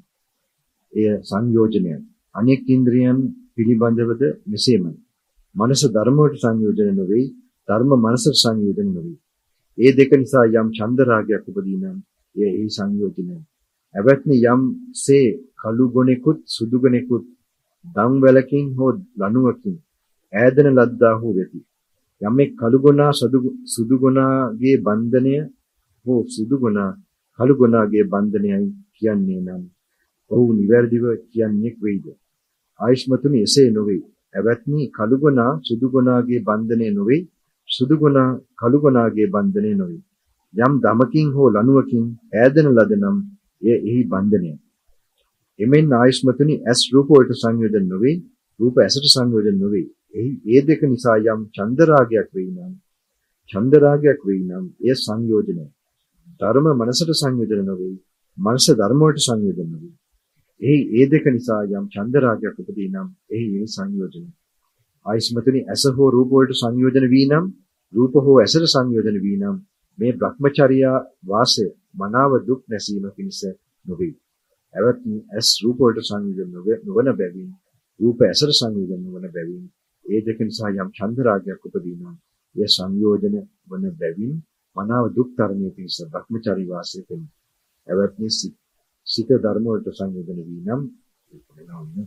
එය සංයෝජනයයි. අනෙක් ඉන්ද්‍රියන් පිළිබඳවද මෙසේමයි. මනස ධර්ම වලට සංයෝජන නොවේ. ධර්ම මනසට සංයෝජන නොවේ. ඒ දෙක නිසා යම් ඡන්ද රාගයක් උපදී නම් එය එහි සංයෝජනයි. එවත්නි යම් සේ කළු ගොනෙකුත් සුදු ගොනෙකුත් දම් වැලකින් හෝ ලණුවකින් ඈදෙන ලද්දා හෝ වෙති. යමෙක් කළු ගොනා සුදු ගොනාගේ බන්ධනය හෝ සුදු ගොනා කළු ගොනාගේ බන්ධනයයි කියන්නේ නම් ඔහු නිවැරදිව කියන්නේක් වෙයිද? ආයුෂ්මතුනි එසේ නොවේ. එවත්නි කළු ගොනා සුදු ගොනාගේ බන්ධනය නොවේ. සුදු ගොනා කළු ගොනාගේ බන්ධනය නොවේ. යම් දමකින් හෝ ලණුවකින් ඈදෙන ලද නම් එය එහි බන්ධනයයි. එමෙන් ආයුෂ්මතුනි ඇස් රූප වලට සංයෝජන නොවේ. රූප ඇසට සංයෝජන නොවේ. එහි ඒ දෙක නිසා යම් චන්දරාගයක් වෙයි නම් චන්දරාගයක් වෙයි නම් එය සංයෝජනයි. ධර්ම මනසට සංයෝජන නොවේ. මනස ධර්ම වලට සංයෝජන නොවේ. එහි ඒ දෙක නිසා යම් චන්දරාගයක් උපදී නම් එහි ඒ සංයෝජනයි. ආයුෂ්මතුනි ඇස හෝ රූප වලට සංයෝජන වී නම් රූප හෝ ඇසට සංයෝජන වී නම් මේ භ්‍රමචර්යා වාසය මනාව දුක් නැසීම පිණිස නොවේ. එවත් ඇස් රූප වලට සංයෝජන නොවන බැවින් රූප ඇසට සංයෝජන නොවන බැවින් ඒ දෙක නිසා යම් චන්දරාගයක් උපදී නම් එය සංයෝජන වන බැවින් මනාව දුක් තරණය පිණිස භ්‍රමචර්ය වාසය වෙනවා. එවත් සිත ධර්ම වලට සංයෝජන වී නම් ඒක වෙනවා.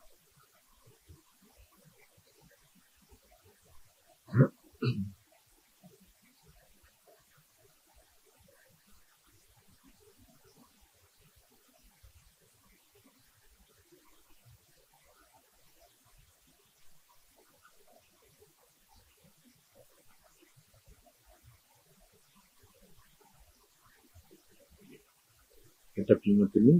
kita පින්වතුනි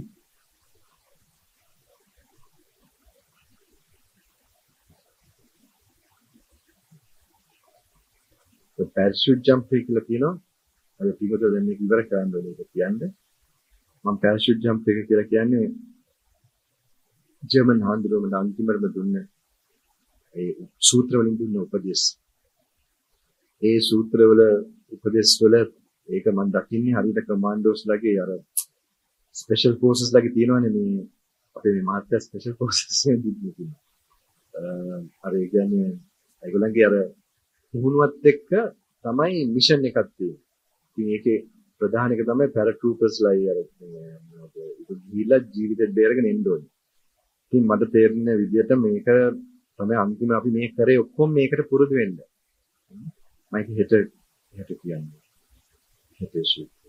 તો parachute jump එක කියලා කියනවා. අර පිටුද දැන් මේක ඉවර කරන්න ඕනේ ඒක කියන්නේ. මම parachute jump එක කියලා කියන්නේ ජර්මන් හාමුදුරුවෝ අන්තිමටම දුන්න ඒ සූත්‍ර වලින් දුන්න උපදේශ. ඒ සූත්‍ර වල උපදේශ වල ඒක මම දකින්නේ හරියට කමාන්ඩෝස්ලාගේ අර ස්පෙෂල් ෆෝසස් ලාගේ තියෙනවනේ මේ අපේ මේ මාත්‍ය ස්පෙෂල් ෆෝසස් එකේ තියෙනවා. අර ඒ කියන්නේ ඒගොල්ලන්ගේ අර පුහුණුවත් එක්ක තමයි මිෂන් එකක් තියෙන්නේ. ඉතින් ඒකේ ප්‍රධාන එක තමයි පැරට්‍රූපර්ස්ලායි අර මොනවද ඒක ගිහිලා ජීවිතේ බේරගෙන එන්න ඕනේ. ඉතින් මට තේරෙන විදිහට මේක තමයි අන්තිම අපි මේ කරේ ඔක්කොම මේකට පුරුදු වෙන්න. මයික හෙට හෙට කියන්නේ හෙට සූත්‍රය.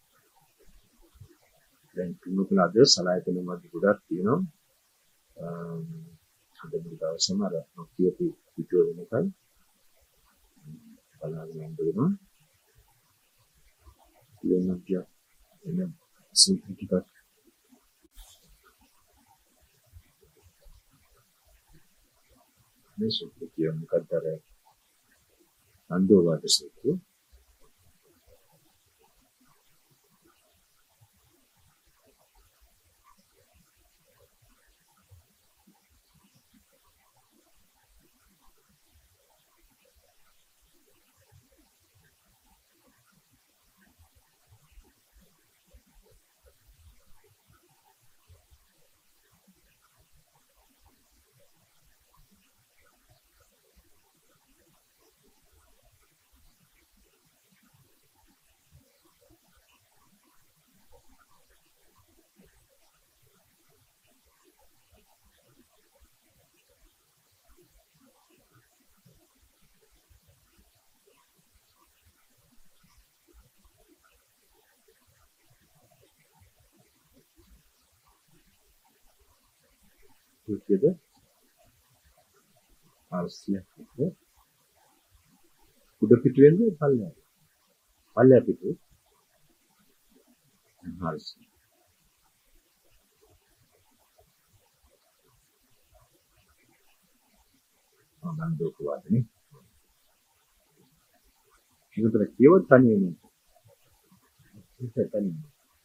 දැන් පින්නුතුලා අද සලායතන මැද ගොඩක් තියෙනවා. අද දවසම අර කියපු පිටුව වෙනකල් බලාගෙන යන්න වෙනවා. ඉතින් කිය එන සූත්‍ර ටිකක් මේ සූත්‍රය කියන්නේ මොකක්ද අර අන්දෝවාද සූත්‍රය. සූත්‍රයද ආර්සියක් විතර උඩ පිටුවෙන්ද පල්ලෙහාද? පල්ලෙහා පිටුවේ ආර්සිය. ආනන්දෝක වාදනේ. ඒකට කියවත් තනියම ඒක තනියම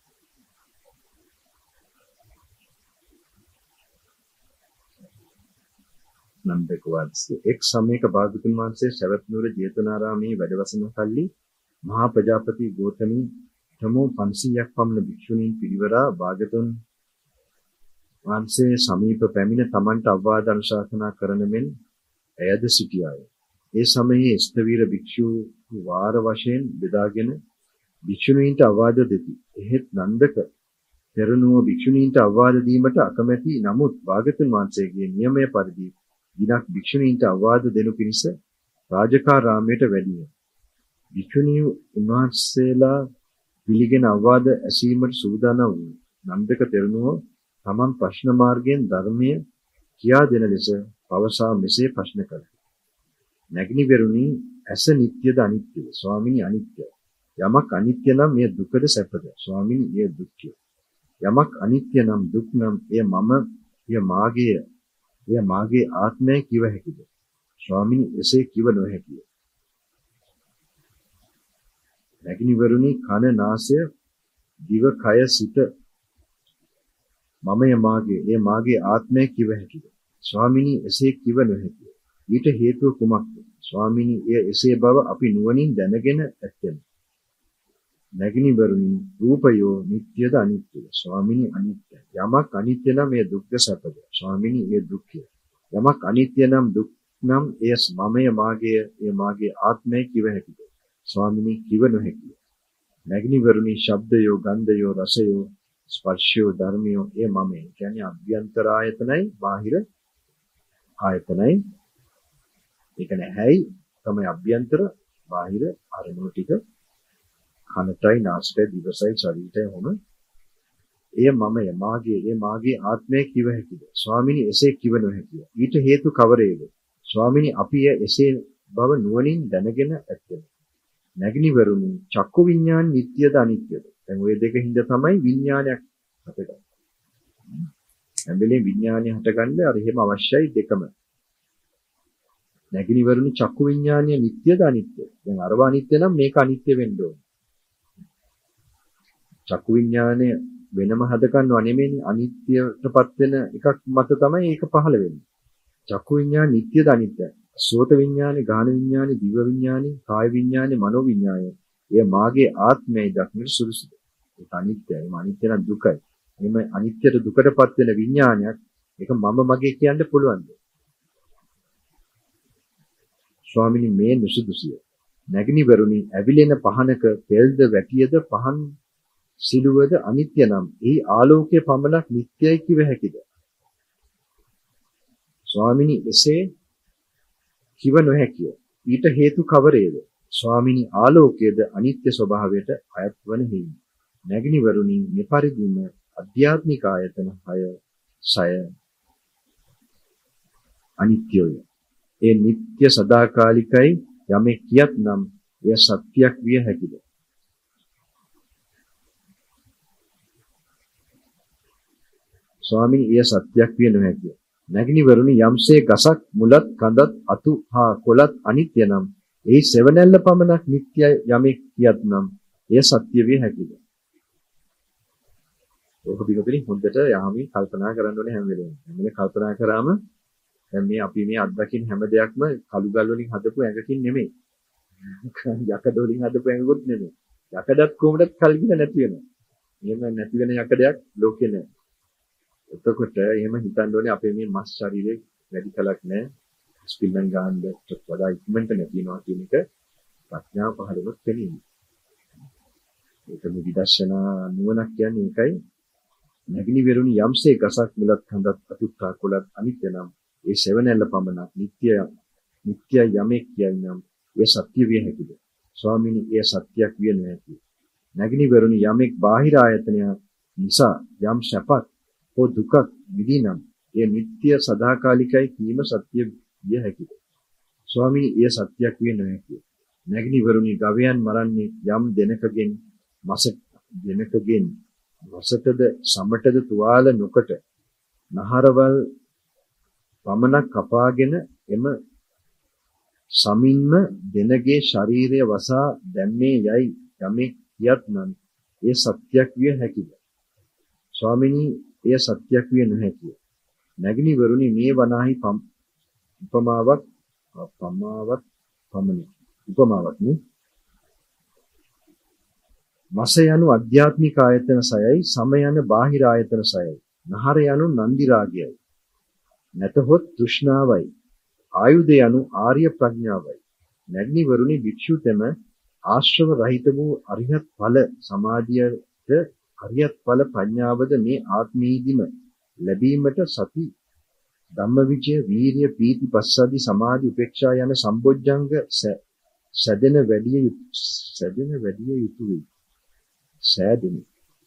නන්දක වාදසේ එක් සමයක භාගතුන් වහන්සේ සවැත් නුවර ජේතවනාරාමයේ වැඩවසන කල්ලි මහා ප්‍රජාපති ගෝතමී තමෝ පන්සීයක් පමණ භික්ෂුණීන් පිරිවරා භාගතුන් වහන්සේ සමීප පැමිණ තමන්ට අවවාද අනුශාසනා කරන මෙන් ඇයද සිටියාය. ඒ සමයේ ස්ථවීර භික්ෂු වාර වශයෙන් බෙදාගෙන භික්ෂුණීන්ට අවවාද දෙති. එහෙත් නන්දක තෙරණුව භික්ෂුණීන්ට අවවාද දීමට අකමැති. නමුත් භාගතුන් වහන්සේගේ නියමය පරිදි දිනක් භික්ෂුණීන්ට අවවාද දෙනු පිණිස රාජකාරාමයට වැඩිය. භික්ෂුණී උන්වහන්සේලා පිළිගෙන අවවාද ඇසීමට සූදානම් වූ නන්දක තෙරණුව තමන් ප්‍රශ්න මාර්ගයෙන් ධර්මය කියා දෙන ලෙස පවසා මෙසේ ප්‍රශ්න කළා. නැගිනිවරුනි, ඇස නිට්ටයද අනිත්‍යද? ස්වාමිනී අනිත්‍යයි. යමක් අනිත්‍ය නම් එය දුකද සැපද? ස්වාමිනී එය දුක්ඛය. යමක් අනිත්‍ය නම් දුක් නම් එය මම, එය මාගේ, එය මාගේ ආත්මය කිව හැකිද? ස්වාමිනී එසේ කිව නොහැකිය. නැගිනිවරුනි, කන, නාසය, දිව, කය, සිත මමය මාගේ, එය මාගේ ආත්මය කිව හැකිද? ස්වාමිනී එසේ කිව නොහැකිය. ඊට හේතුව කුමක්ද? ස්වාමිනී එය එසේ බව අපි නුවණින් දැනගෙන ඇත්තෙමු. නැගිනිවරුනි, රූපයෝ නිට්ටයද අනිත්‍යද? ස්වාමිනී අනිත්‍යයි. යමක් අනිත්‍ය නම් එය දුක්ඛ සැපද? ස්වාමිනී එය දුක්ඛය. යමක් අනිත්‍ය නම් දුක් නම් එය මමය මාගේ, එය මාගේ ආත්මය කිව හැකිද? ස්වාමිනී කිව නොහැකිය. නැගිනිවරුනි, ශබ්දයෝ, ගන්ධයෝ, රසයෝ, ස්පර්ශයෝ, ධර්මයෝ එය මමය. කියන්නේ අභ්‍යන්තර ආයතනයි බාහිර ආයතනයි. ඒක නැහැයි තමයි අභ්‍යන්තර බාහිර අරමුණු ටික. කනටයි, නාසයටයි, දිවසයි, ශරීරයයි හොම එය මමය මාගේ, එය මාගේ ආත්මය කිව හැකිද? ස්වාමිනී එසේ කිව නොහැකිය. ඊට හේතු කවරේද? ස්වාමිනී අපි එය එසේ බව නුවණින් දැනගෙන ඇත්තෙමු. නැගිනිවරුනි, චක්කු විඤ්ඤාණ නිට්ටයද අනිත්‍යද? දැන් ওই දෙක හින්දා තමයි විඥානයක් හටගන්නේ. හැම වෙලේම විඥානය හටගන්න අර එහෙම අවශ්‍යයි දෙකම. නැගිනිවරුනි, චක්කු විඥානය නිට්ටයද අනිත්‍යද? දැන් අරව අනිත්‍ය නම් මේක අනිත්‍ය වෙන්න ඕන. චක්කු විඥානය වෙනම හදගන්නව නෙමෙයිනේ, අනිත්‍යයටපත් වෙන එකක් මත තමයි ඒක පහළ වෙන්නේ. චක්කු විඥාන නිට්ටයද අනිත්‍යයි? සෝත විඥානේ, ගාන විඥානේ, දිව විඥානේ, කාය විඥානේ, මනෝ විඥානේ එය මාගේ ආත්මයයි දක්නට සුදුසුද? ඒක අනිත්‍යයි. මේ අනිත්‍ය නම් දුකයි. මේ අනිත්‍යට දුකටපත් වෙන විඥානයක් ඒක මම මගේ කියන්න පුළුවන්ද? ස්වාමිනී මේ නුසුදුසිය. නැගිනිවරුනි, ඇවිලෙන පහනක තෙල්ද වැටියද පහන් සිළුවද අනිත්‍ය නම් එහි ආලෝකයේ පමණක් නිට්ටයයි කිව හැකිද? ස්වාමිනී එසේ කිව නොහැකිය. ඊට හේතු කවරේද? ස්වාමිනී ආලෝකයේද අනිත්‍ය ස්වභාවයට අයත් වන හේයි. නැගිනිවරුනි මෙපරිදිම අධ්‍යාත්මික ආයතන හය සය අනිත්‍යය. ඒ නিত্য සදාකාලිකයි යමෙක් කියත්නම් එය සත්‍යයක් විය හැකිද? ස්වාමීනි එය සත්‍යයක් විය නොහැකිය. නැගිනිවරුනි යම්සේ ගසක් මුලත් කඳත් අතු හා කොළත් අනිත්‍ය නම් ඒ සෙවණැල්ල පමණක් නිට්ටයයි යමෙක් කියත්නම් එය සත්‍ය විය හැකිද? ඔක පිටුපිටින් හොඳට යහමින් කල්පනා කරන්න ඕනේ හැම වෙලේම. හැම වෙලේ කල්පනා කරාම දැන් මේ අපි මේ අත්දකින් හැම දෙයක්ම කළු ගල් වලින් හදපු ඇඟකින් නෙමෙයි. යකඩ වලින් හදපු ඇඟකුත් නෙමෙයි. යකඩත් කොහොමදත් කල්ගින නැති වෙනවා. එහෙම නැති වෙන යකඩයක් ලෝකේ නැහැ. එතකොට එහෙම හිතන්න ඕනේ අපේ මේ මස් ශරීරේ වැඩි කලක් නැහැ. ස්පිල්ලන් ගන්නට වඩා ඉක්මනට නැතිනවා කියන එක ප්‍රඥාව පහළොත් පෙනෙන්නේ. ඒක මේ විදර්ශනා නුවණක් කියන්නේ ඒකයි. නැගිනි වෙරුනි යම්සේ ගසක් මුලත් හඳත් අතුත්තා කොළත් අනිත්‍ය නම් ඒ සෙවණැල්ල පමණක් නිට්ටය නිට්ටය යමෙක් කියයි නම් ඒ සත්‍ය විය හැකිද? ස්වාමීනි එය සත්‍යයක් විය නොහැකිය. නැගිනි වෙරුනි යමෙක් බාහිර ආයතනය නිසා යම් සැපක් හෝ දුකක් විඳිනම් ඒ නිට්ටය සදාකාලිකයි කීම සත්‍ය විය හැකිද? ස්වාමීනි එය සත්‍යයක් විය නොහැකිය. නැගිනි වෙරුනි ගවයන් මරන්නේ යම් දෙනකගෙන් මස දෙනකගෙන් වසතද සමටද තුවාල නොකොට නහරවල් පමණක් කපාගෙන එම සමින්ම දෙනගේ ශරීරය වසා දැම්මේ යයි යමෙක් කියත්නම් ඒ සත්‍යයක් විය හැකිද? ස්වාමිනී එය සත්‍යයක් විය නොහැකිය. නැගිනි වරුනි මේ වනාහි උපමාවක් පමාවක් පමණි. උපමාවක් නේ. මස යනු අධ්‍යාත්මික ආයතන සයයි, සම යන බාහිර ආයතන සයයි, නහර යනු නන්දි රාගයයි, නැතහොත් තෘෂ්ණාවයි, ආයුධ යනු ආර්ය ප්‍රඥාවයි. නැග්නි වරුනි භික්ෂුතෙම ආශ්‍රව රහිත වූ අරිහත් ඵල සමාධියට අරිහත් ඵල ප්‍රඥාවද මේ ආත්මීදිම ලැබීමට සති ධම්මවිචය වීරිය පීති පස්සද්ධි සමාධි උපේක්ෂා යන සම්බොජ්ජංග සැදෙන වැඩි සැදෙන වැඩි යුතුය. සෑදෙන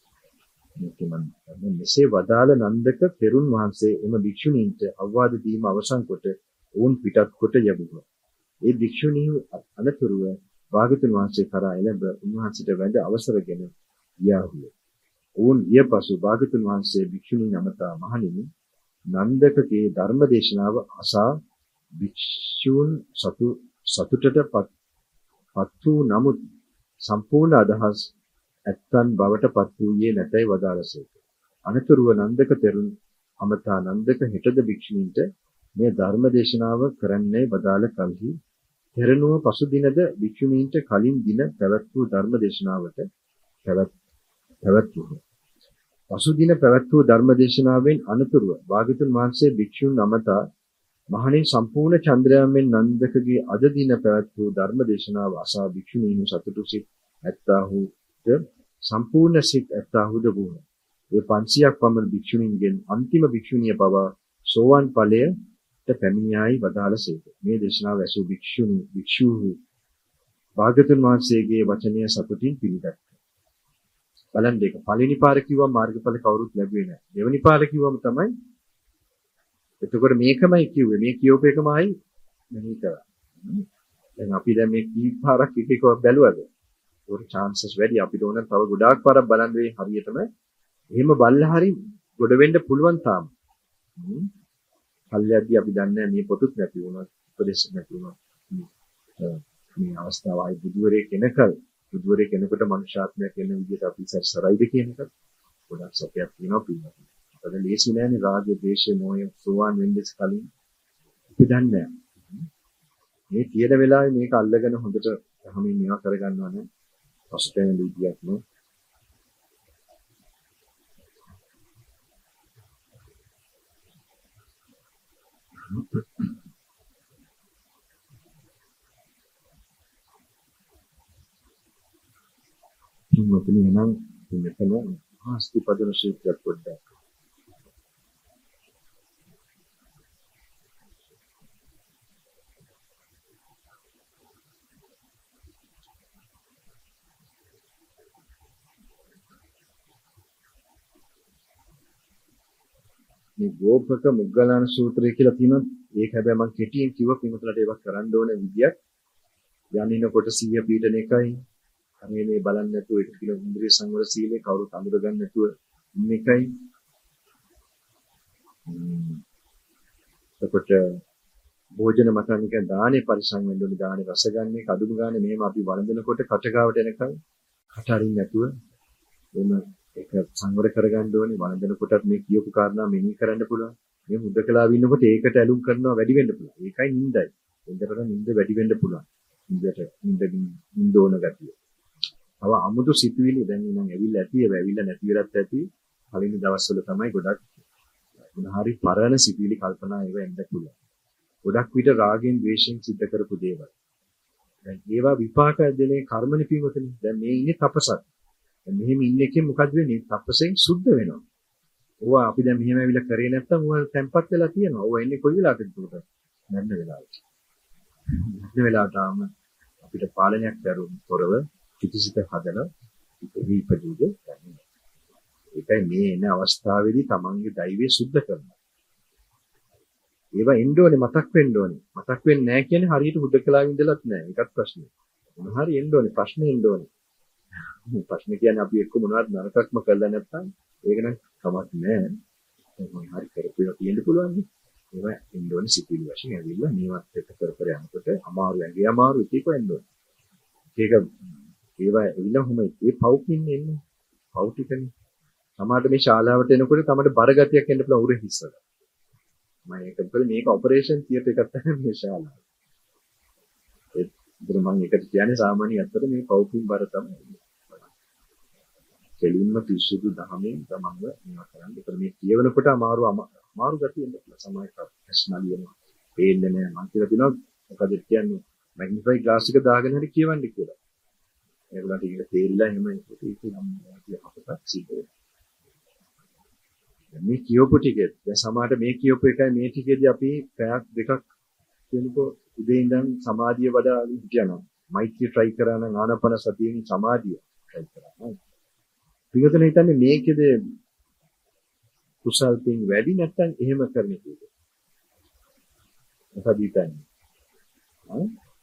මේක මෙසේ වදාළ නන්දක තෙරුන් වහන්සේ එම භික්ෂුණීන්ට අවවාද දීම අවසන් කොට ඔවුන් පිටත් කොට යැවුවා. ඒ භික්ෂුණී අනතුරුව භාගතුන් වහන්සේ කරා එළඹ උන්වහන්සේට වැඳ අවසරගෙන ගියාහුය. ඔවුන් ගිය පසු භාගතුන් වහන්සේ භික්ෂුණී නමතා මහණෙනි නන්දකගේ ධර්ම දේශනාව අසා භික්ෂූන් සතු සතුටට පත් වූ නමුත් සම්පූර්ණ අදහස් ඇත්තන් බවට පත් වූයේ නැතයි වදාළසේක. අනතුරුව නන්දක තෙරුන් අමතා නන්දක හෙටද භික්ෂුණීන්ට මේ ධර්ම දේශනාව කරන්නයි වදාළ කලෙහි තෙරණුව පසු දිනද භික්ෂුණීන්ට කලින් දින පැවැත් වූ ධර්ම දේශනාවට පැවැත් පැවැත්වුවා. පසු දින පැවැත් වූ ධර්ම දේශනාවෙන් අනතුරුව භාග්‍යවතුන් වහන්සේ භික්ෂුන් අමතා මහණේ සම්පූර්ණ චන්ද්‍රයාමෙන් නන්දකගේ අද දින පැවැත් වූ ධර්ම දේශනාව අසා භික්ෂුණීන් සතුටු සිත් ඇත්තාහුද සම්පූර්ණ සිත් ඇත්තාහුද වුණා. ඒ පන්සියයක් පමණ භික්ෂුණීන්ගෙන් අන්තිම භික්ෂුණිය පවා සෝවාන් ඵලයට පැමිණියායි වදාළසේක. මේ දේශනාව ඇසූ භික්ෂුණී භික්ෂූහු භාග්‍යවතුන් වහන්සේගේ වචනය සතුටින් පිළිගත්තා. බලන්න දෙක පළවෙනි පාර කිව්වම මාර්ගඵල කවුරුත් ලැබුවේ නැහැ. දෙවෙනි පාර කිව්වම තමයි එතකොට මේකමයි කිව්වේ. මේ කියෝප එකමයි මෙහි කරා. දැන් අපි දැන් මේ කී පාරක් එක එක බැලුවද? ඒකට chances වැඩි. අපිට ඕන තව ගොඩාක් පාරක් බලන්න වෙයි හරියටම. එහෙම බල්ලා හරි ගොඩ වෙන්න පුළුවන් තාම. කල්යද්දී අපි දන්නේ මේ පොතුත් නැති වුණා, උපදේශ නැති වුණා. මේ අවස්ථාව ආයි බුදුවරේ කෙනකල් බුදුවරේ කෙනෙකුට මනුෂ්‍යාත්මයක් වෙන විදිහට අපි සැරසරයිද කියන එක ගොඩක් සත්‍යයක් තියෙනවා පිළිගන්න. ඒකද ලේසි නෑනේ රාගය, ද්වේෂය, මෝහය සෝවාන් වෙන්නේ කලින් අපි දන්නේ නෑ. මේ තියෙන වෙලාවේ මේක අල්ලගෙන හොඳට හැමෝම මේවා කරගන්නවා නම් පසුතැවෙන විදියක් නෝ. මොකද එහෙනම් මෙතන ආස්තිපදන සූත්‍රය පොඩ්ඩක් මේ ගෝපක මුග්ගලාන සූත්‍රය කියලා තියෙනවා. ඒක හැබැයි මම කෙටියෙන් කිව්ව පින්වතුන්ට ඒක කරන්න ඕන විදියක් යන්නිනකොට සීය පීඩන එකයි. අනේ මේ බලන්න නැතුව ඒක කියලා ඉන්ද්‍රිය සංවර සීලේ කවුරුත් අඳුර ගන්න නැතුව ඉන්න එකයි. එතකොට භෝජන මත නිකන් දානේ පරිසම් වෙන්න ඕනේ. දානේ රස ගන්න එක අදුම ගන්න මෙහෙම අපි වළඳනකොට කටගාවට එනකන් කට අරින්න නැතුව එන්න ඒක සංවර කරගන්න ඕනේ. වළඳනකොටත් මේ කියපු කාරණා මෙනෙහි කරන්න පුළුවන්. මේ මුදකලාව ඉන්නකොට ඒකට ඇලුම් කරනවා වැඩි වෙන්න පුළුවන්. ඒකයි නිින්දයි. එතකොට නිින්ද වැඩි වෙන්න පුළුවන්. නිින්දට නිින්ද නිින්ද ඕන ගතිය. තව අමුතු සිතුවිලි දැන් නම් ඇවිල්ලා ඇති ඒව ඇවිල්ලා නැති වෙලත් ඇති. කලින් දවස්වල තමයි ගොඩක් මොනහරි පරණ සිතුවිලි කල්පනා ඒව එන්න පුළුවන්. ගොඩක් විට රාගෙන් ද්වේෂයෙන් සිද්ධ කරපු දේවල්. දැන් ඒවා විපාක දෙනේ කර්මනි පින්වතුනි. දැන් මේ ඉන්නේ තපසක්. දැන් මෙහෙම ඉන්න එකෙන් මොකද වෙන්නේ? තපසෙන් සුද්ධ වෙනවා. ඕවා අපි දැන් මෙහෙම ඇවිල්ලා කරේ නැත්තම් ඕවා තැම්පත් වෙලා තියෙනවා. ඕවා එන්නේ කොයි වෙලාවකද උඩට? නැන්න වෙලාවට. නැන්න වෙලාවට ආම අපිට පාලනයක් කරුම් තොරව කිසිසිත හදලා ඉපදීද ගන්න. ඒකයි මේ එන අවස්ථාවේදී තමන්ගේ දෛවය සුද්ධ කරනවා. ඒවා එන්න ඕනේ මතක් වෙන්න ඕනේ. මතක් වෙන්නේ නැහැ කියන්නේ හරියට හුදකලා විඳලත් නැහැ. ඒකත් ප්‍රශ්නේ. මොන හරි එන්න ඕනේ ප්‍රශ්නේ එන්න ඕනේ. ප්‍රශ්න කියන්නේ අපි එක්ක මොනවද නරකක්ම කළා නැත්නම් ඒක නම් කමක් නැහැ. මොන හරි කරපු ඒවා තියෙන්න පුළුවන්. ඒවා එන්න ඕනේ සිතිවිලි වශයෙන් ඇවිල්ලා මේවත් එක්ක කර කර යනකොට අමාරු ඇඟේ අමාරු ඉතික වෙන්න ඕනේ. ඒක ඒවා එවිලා හැම ඒ පවුකින් එන්නේ. පවු ටිකනේ. සමහරට මේ ශාලාවට එනකොට තමයි බරගතියක් එන්න පුළුවන් උර හිස්සල. මම ඒක මොකද මේක ඔපරේෂන් තියටර් එකක් තමයි මේ ශාලාව. ඒ ඉතින් මම ඒකට කියන්නේ සාමාන්‍ය අත්තට මේ පවුකින් බර තමයි. කෙලින්ම පිසුදු දහමෙන් තමන්ව මේවා කරන්න. ඒතර මේ කියවනකොට අමාරු අමාරු ගතිය එන්න පුළුවන්. සමායක ප්‍රශ්නලියන පේන්නේ නැහැ. මම කියලා දිනවා මොකද කියන්නේ මැග්නිෆයි ග්ලාස් එක දාගෙන හරි කියවන්න කියලා. ඒගොල්ලන්ට ඒක තේරිලා එහෙම ඒක නම් අපතක් සිද්ධ වෙනවා. මේ කියවපු ටිකේ දැන් සමහරට මේ කියවපු එකයි මේ ටිකේදී අපි පැයක් දෙකක් කියනකො උදේ ඉඳන් සමාධිය වඩාගෙන හිටියනවා. මෛත්‍රී try කරා නම් ආනාපාන සතියෙන් සමාධිය try කරා. පිටතන හිතන්නේ මේකේද කුසල් පින් වැඩි නැත්නම් එහෙම කරන එකද? මොකද හිතන්නේ? ආ?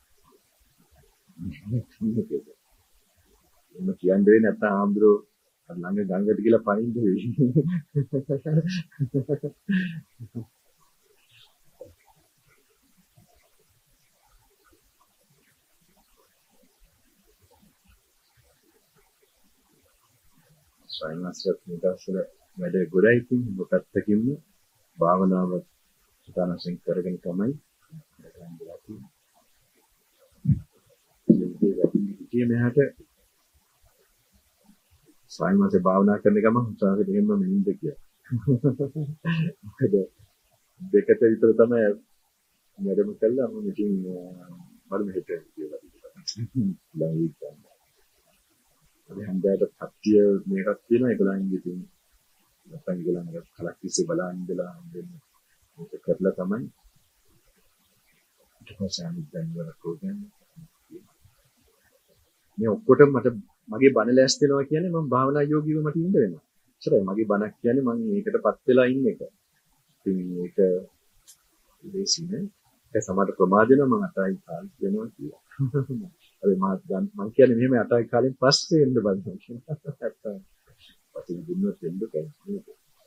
එන්න කියන්නේ නැත්නම් ආම්ද්‍රෝ ළඟ ගඟට ගිහලා පනින්න වෙයි. සයින්ස්යත් නිදර්ශන වැඩ ගොඩයි තින් මොකක්දකින්ම භාවනාව සුතානසෙන් කරගෙන තමයි කරන්නේ තියෙන්නේ. මෙහාට සයින්ස්සේ භාවනා කරන ගමන් උත්සාහයෙන් එහෙම මෙන්න කියලා. මොකද දෙකට විතර තමයි වැඩම කළා මම ඉතින් බලමු හිතේ කියලා. දැන් ඉතින් අපි හන්දයට පත්‍ය මේකක් තියෙනවා ඒගොල්ලන්ගේ තියෙන නැත්නම් ඒගොල්ලන්ගේ කලක් තිස්සේ බලන් ඉඳලා හම්බෙන්නේ මේක කරලා තමයි ඊට පස්සේ අනිත් දැන් වල ප්‍රෝග්‍රෑම් මේ ඔක්කොටම මට මගේ බණ ලෑස්ති වෙනවා කියන්නේ මම භාවනා යෝගීව මට ඉන්න වෙනවා. ඉතින් මගේ බණක් කියන්නේ මම මේකටපත් වෙලා ඉන්න එක. ඉතින් මේක දේශිනේ ඒ සමාද ප්‍රමාද වෙනවා මම අතයි කාලේ වෙනවා කියලා. අර මම මම කියන්නේ මෙහෙම අටයි කාලෙන් පස්සේ එන්න බලන්න කියලා. නැත්තම් පස්සේ දුන්නොත් එන්න කැමති.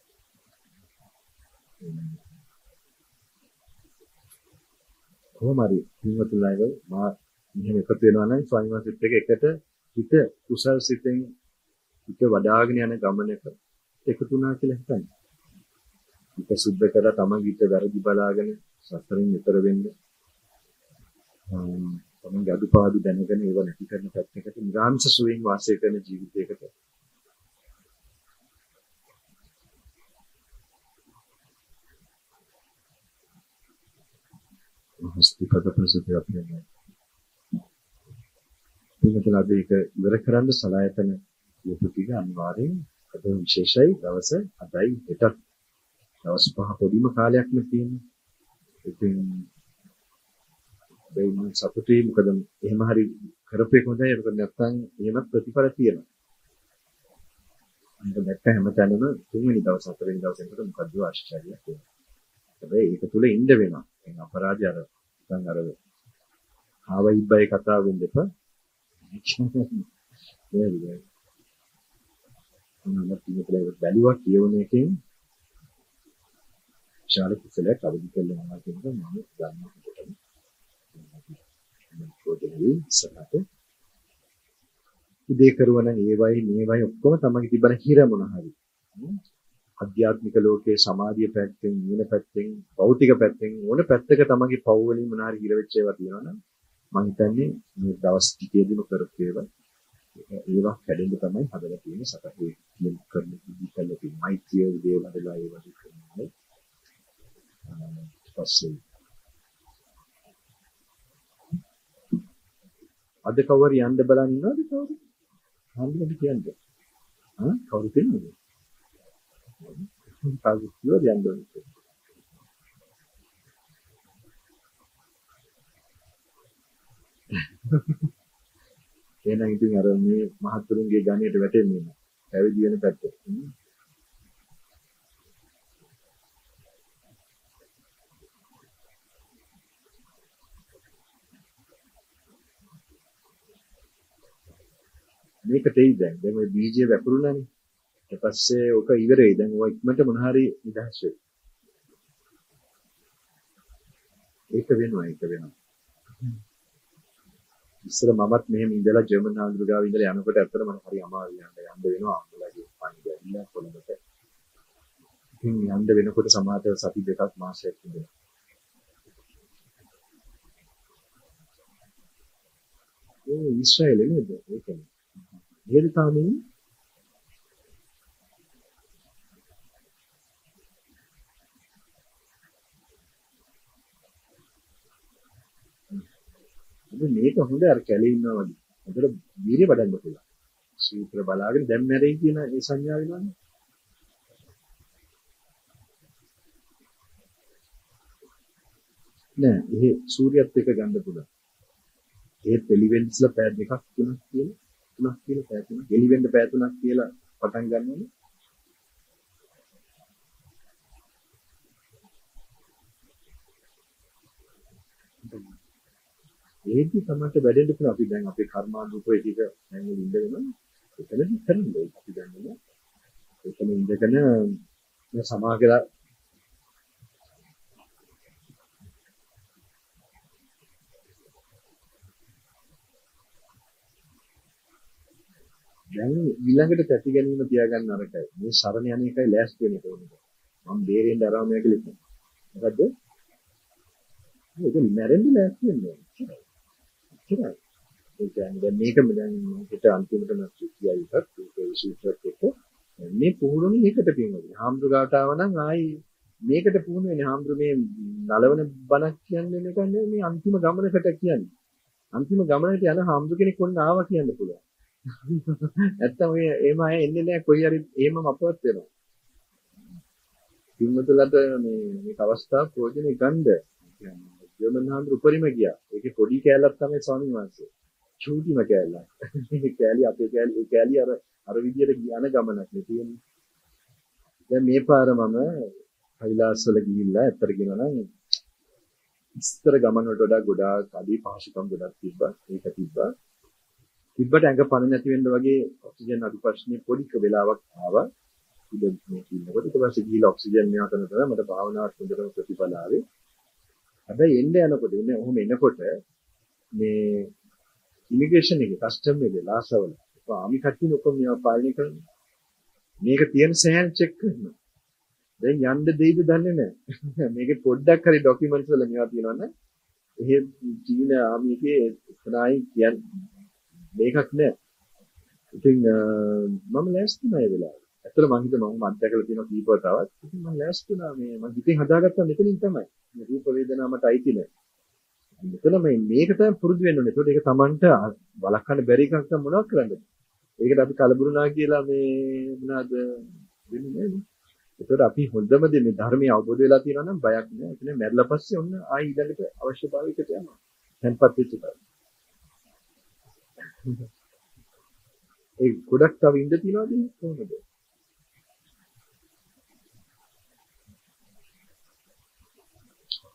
කොහොම හරි පින්වතුන්ලාව මා මෙහෙම එකතු වෙනවා නම් ස්වාමීන් වහන්සේත් එක්ක එකට හිත කුසල් සිතෙන් හිත වඩාගෙන යන ගමනක එකතු වුණා කියලා හිතන්න. හිත සුද්ධ කරලා තමන් හිත වැරදි බලාගෙන සතරෙන් ඈතර වෙන්න. තමන්ගේ අදුපාදු දැනගෙන ඒව නැති කරන පැත්තකට නිරාංශ සුවයෙන් වාසය කරන ජීවිතයකට මහස්තිපද ප්‍රසිද්ධිය අපිනේ. මේකලා දෙක ඉවර කරන්න සලායතන යොපුටික අනිවාර්යෙන් අද විශේෂයි දවස අදයි හෙටත් දවස් පහ පොඩිම කාලයක්ම තියෙනවා. ඉතින් ඒ මම සතුටුයි මොකද එහෙම හරි කරපේක හොඳයි ඒක නැත්නම් එහෙම ප්‍රතිඵල තියෙනවා. අනික දැක්ක හැමතැනම තුන්වෙනි දවස් හතරවෙනි දවස් එනකොට මොකද්ද ආශ්චර්යයක් වෙනවා. හැබැයි ඒක තුල ඉන්න වෙනවා. ඒ අපරාධය අර නිකන් අර ආවයි ඉබ්බයි කතාව වෙන්න එපා. නේද? මොනවා කියලා බැලුවා කියවන එකෙන් ශාල කුසලයක් අවදි කරනවා කියන එක මම දන්නවා කොටම. මම පොඩි සකට උදේ කරුවා නම් ඒවයි මේවයි ඔක්කොම තමයි තිබන හිර මොන හරි. අධ්‍යාත්මික ලෝකයේ සමාධිය පැත්තෙන්, ඥාන පැත්තෙන්, භෞතික පැත්තෙන් ඕන පැත්තක තමයි පව් වලින් මොන හරි හිර වෙච්ච ඒවා තියෙනවා නම් මම හිතන්නේ මේ දවස් ටිකේදීම කරපු ඒවා ඒවා කැඩෙන්න තමයි හදලා තියෙන්නේ සකසේ කියන කරන විදිහට තියෙන මෛත්‍රිය උදේ වඩලා ඒ වගේ කරනවා. ඊපස්සේ අද කවුරු යන්න බලන් ඉන්නවද කවුරු? හම්බෙන්න කියන්නේ. ආ කවුරු දෙන්නද? කවුරු කියවද යන්න ඕනේ? එහෙනම් ඉතින් අර මේ මහත්තුරුන්ගේ ගණයට වැටෙන්නේ නැහැ. පැවිදි වෙන පැත්ත. මේක තේයි දැන්. දැන් ওই බීජය වැපරුණානේ. ඊට පස්සේ ඔක ඉවරයි. දැන් ඔය ඉක්මනට මොන හරි නිදහස් වෙයි. ඒක වෙනවා ඒක වෙනවා. ඉස්සර මමත් මෙහෙම ඉඳලා ජර්මන් ආන්දරගාව ඉඳලා යනකොට ඇත්තට මම හරි අමාරුයි යන්න යන්න වෙනවා අම්මලාගේ පණිවිඩය ඇවිල්ලා කොළඹට. ඉතින් යන්න වෙනකොට සමාජය සති දෙකක් මාසයක් ඉඳලා. ඒ ඊශ්‍රායලෙ නේද? ඒකනේ. එහෙද තාම ඉන්නේ? ඉතින් මේක හොඳ අර කැලේ ඉන්නවා වගේ. හොඳට වීර්ය වඩන්න පුළුවන්. සූත්‍ර බලාගෙන දැන් මැරෙයි කියන ඒ සංඥාව වෙනවනේ. නෑ, එහෙ සූර්යයත් එක්ක ගන්න පුළුවන්. ඒ පිළිවෙන්ස්ලා පෑ දෙකක් තුනක් කියලා තුනක් කියලා පෑ තුනක් එළිවෙන්න පෑ තුනක් කියලා පටන් ගන්නවනේ. ඒකි තමයි වැඩෙන්න පුළුවන්. අපි දැන් අපේ කර්මානුරූප එක දැන් ඉඳ වෙනවා. එතනදි කරන්නේ අපි දන්නේ. එතන ඉඳගෙන මේ සමාගලා දැන් ඊළඟට තැති ගැනීම තියාගන්න අරකයි. මේ සරණ යන එකයි ලෑස්ති වෙන්න ඕනේ. මම බේරෙන්න ආරාමයක් කියලා. මොකද්ද? ඒක මැරෙන්න ලෑස්ති වෙන්න ඕනේ. ඉතින් ඒ කියන්නේ දැන් මේකම දැන් හිත අන්තිමටම කියයි එකක් ඒක විශේෂයක් එක්ක මේ පුහුණුනේ මේකට පින්වදින. හාමුදුරුවෝට ආව නම් ආයි මේකට පුහුණු වෙන්නේ. හාමුදුරුවෝ මේ නලවන බණක් කියන්නේ නෙකන්නේ මේ අන්තිම ගමනකට කියන්නේ. අන්තිම ගමනට යන හාමුදුරු කෙනෙක් ඔන්න ආවා කියන්න පුළුවන්. නැත්තම් ඔය එහෙම අය එන්නේ නැහැ කොයි හරි එහෙමම අපවත් වෙනවා. පින්වතුන්ට මේ මේක අවස්ථාව ප්‍රයෝජනෙ ගන්න. ජර්මන් හාමුදුරු උපරිම ගියා. ඒකේ පොඩි කෑල්ලක් තමයි ස්වාමීන් වහන්සේ. චූටිම කෑල්ලක්. මේ කෑලි අපේ කෑලි ඒ කෑලි අර අර විදියට යන ගමනක් නේ තියෙන්නේ. දැන් මේ පාර මම කෛලාසවල ගිහිල්ලා ඇත්තට කියනවා නම් ඉස්තර ගමන වලට වඩා ගොඩාක් අඩි පහසුකම් ගොඩක් තිබ්බා. ඒක තිබ්බා. තිබ්බට ඇඟ පණ නැති වෙන්න වගේ ඔක්සිජන් අඩු ප්‍රශ්නේ පොඩි වෙලාවක් ආවා. ඉතින් මේ කින්නකොට ඊට පස්සේ ගිහිල්ලා ඔක්සිජන් මේවා කරන තරම මට භාවනාවට හොඳටම ප්‍රතිඵල ආවේ. හැබැයි එන්නේ යනකොට එන්නේ ඔහොම එනකොට මේ ඉමිග්‍රේෂන් එකේ කස්ටම් එකේ ලාසවල ආමි කට්ටිය ඔක්කොම මේවා පාලනය කරනවා. මේක තියෙන සෑහන් චෙක් කරනවා. දැන් යන්න දෙයිද දන්නේ නැහැ. මේකේ පොඩ්ඩක් හරි ડોකියුමන්ට්ස් වල මේවා තියෙනවනේ. එහෙ චීන ආමි එකේ එතනයි කියන්නේ මේකක් නෑ. ඉතින් මම ලෑස්ති නෑ වෙලාවට. ඇත්තට මම හිතුවා මම අත්දැකලා තියෙන කීපවතාවක්. ඉතින් මම ලෑස්ති වුණා මේ මම හිතෙන් හදාගත්තා මෙතනින් තමයි. මේ රූප වේදනා මට අයිති නෑ. මෙතන මේ මේක තමයි පුරුදු වෙන්න ඕනේ. ඒකට ඒක Tamanට වළක්වන්න බැරි එකක් නම් මොනවද කරන්නද? ඒකට අපි කලබුරුනා කියලා මේ මොනවාද වෙන්නේ නෑනේ. ඒකට අපි හොඳම දේ මේ ධර්මයේ අවබෝධ වෙලා තියෙනවා නම් බයක් නෑ. ඒ කියන්නේ මැරලා පස්සේ ඔන්න ආයි ඊළඟට අවශ්‍යතාවයකට යනවා. tempat වෙච්ච බව. ඒ ගොඩක් තව ඉඳ තියනවාද කොහොමද?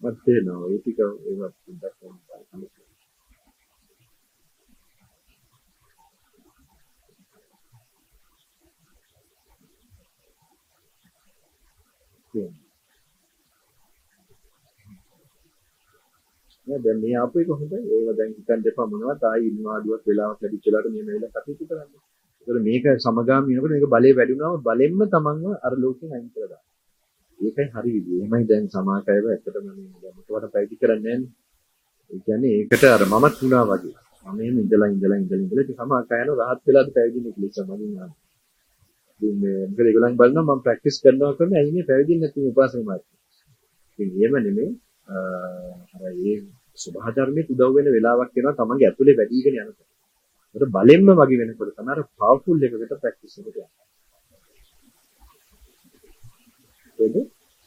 මත් තේනවා ඒ ටික ඒවත් පොඩ්ඩක් කරන්න. නෑ දැන් මේ ආපු එක හොඳයි. ඒව දැන් හිතන්න දෙපා මොනවද ආයි ඉන්වාඩුවක් වෙලාවක් ලැබිච්චලාට මේ මෙහෙල කටයුතු කරන්න. ඒතර මේක සමගාමී වෙනකොට මේක බලේ වැඩි වුණාම බලෙන්ම තමන්ව අර ලෝකෙන් අයින් කරලා දානවා. ඒකයි හරි විදිය. එහෙමයි දැන් සමාකයව ඇත්තටම මේ දැන් මොකටද පැවිදි කරන්නේ නැන්නේ. ඒ කියන්නේ ඒකට අර මමත් වුණා වගේ. මම එහෙම ඉඳලා ඉඳලා ඉඳලා ඉඳලා ඉතින් සමාකයන රහත් වෙලාද පැවිදි වෙන්නේ කියලා සමගින් ආවා. ඉතින් මේ මොකද ඒගොල්ලන් බලනවා මම ප්‍රැක්ටිස් කරනවා කරන්නේ ඇයි මේ පැවිදි නැති මේ උපාසක මාර්ගය. ඉතින් එහෙම නෙමෙයි අර ඒ සබහා ධර්මයේ උදව් වෙන වෙලාවක් වෙනවා තමන්ගේ ඇතුලේ වැඩිගෙන යනකොට. ඒකට බලෙන්ම වගේ වෙනකොට තමයි අර පවර්ෆුල් එකකට ප්‍රැක්ටිස් එකට යන්නේ. ඒකද?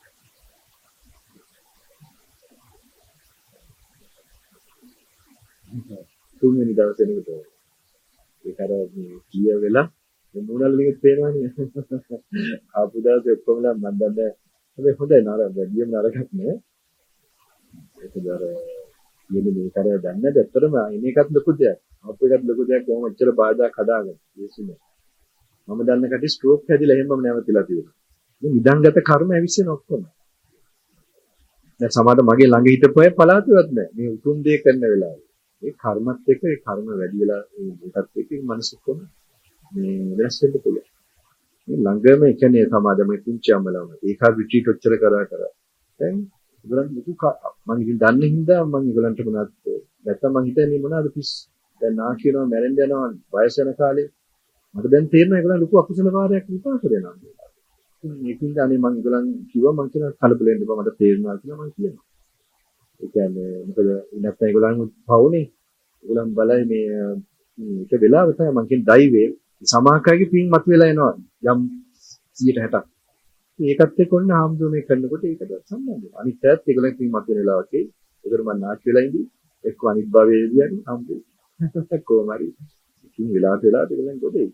තුන්වෙනි දවසේ නේද? ඒක අර මේ කීය වෙලා මොනවල ලින්ක් පේනවනේ. ආපු දවසේ ඔක්කොමලා මම දන්නේ. හැබැයි හොඳයි නර වැඩියම නරකක් නෑ. ඒකද අර යෙන්නේ මේ කරේ දන්නේ නැත්තරම ඉන්නේ එකත් ලොකු දෙයක්. ආපු එකත් ලොකු දෙයක් කොහොම එච්චර බාධා හදාගන්න. ඒසුනේ. මම දන්න කටි ස්ට්‍රෝක් හැදිලා එහෙමම නැවතිලා තියෙනවා. මේ නිදන්ගත කර්ම ඇවිස්සෙන ඔක්කොම. දැන් සමහර මගේ ළඟ හිටපු අය පලාතුවත් නැහැ. මේ උතුම් දේ කරන වෙලාවේ. ඒ කර්මත් එක්ක ඒ කර්ම වැඩි වෙලා ඒකත් එක්ක මනස කොහොම මේ වෙනස් වෙන්න පුළුවන්. මේ ළඟම ඒ කියන්නේ සමාජයේ මේ පුංචි අම්මලා ඒකා රිට්‍රීට් ඔච්චර කරා කරා. දැන් ඒගොල්ලන් දුක මම ඉතින් දන්නේ හින්දා මම ඒගොල්ලන්ට මොනවද නැත්තම් මම හිතන්නේ මොනවද පිස් දැන් නා කියනවා මැරෙන්න යනවා වයස යන කාලේ මට දැන් තේරෙනවා ඒගොල්ලන් ලොකු අකුසල වාරයක් විපාක දෙනවා. මේකින්ද අනේ මම ඒගොල්ලන් කිව්වා මම කියන කලබල වෙන්න එපා මට තේරෙනවා කියලා මම කියනවා. ඒ කියන්නේ මොකද නැත්නම් ඒගොල්ලන් පවුනේ ඒගොල්ලන් බලයි මේ මේක වෙලාව තමයි මම කියන ඩයිවේ සමාකයගේ පින් මතුවලා එනවා යම් සියයට හැටක්. ඒකත් එක්ක ඔන්න ආම්දෝ මේ කරනකොට ඒකට සම්බන්ධයි. අනිත් පැත්ත ඒගොල්ලන් පින් මතුවෙන වෙලාවකේ ඒකට මම නාට්‍ය වෙලා ඉඳි එක්ක අනිත් භවයේදී හරි ආම්දෝ කොහොම හරි ඉතින් වෙලාවට වෙලාවට ඒගොල්ලන් ගොඩේ.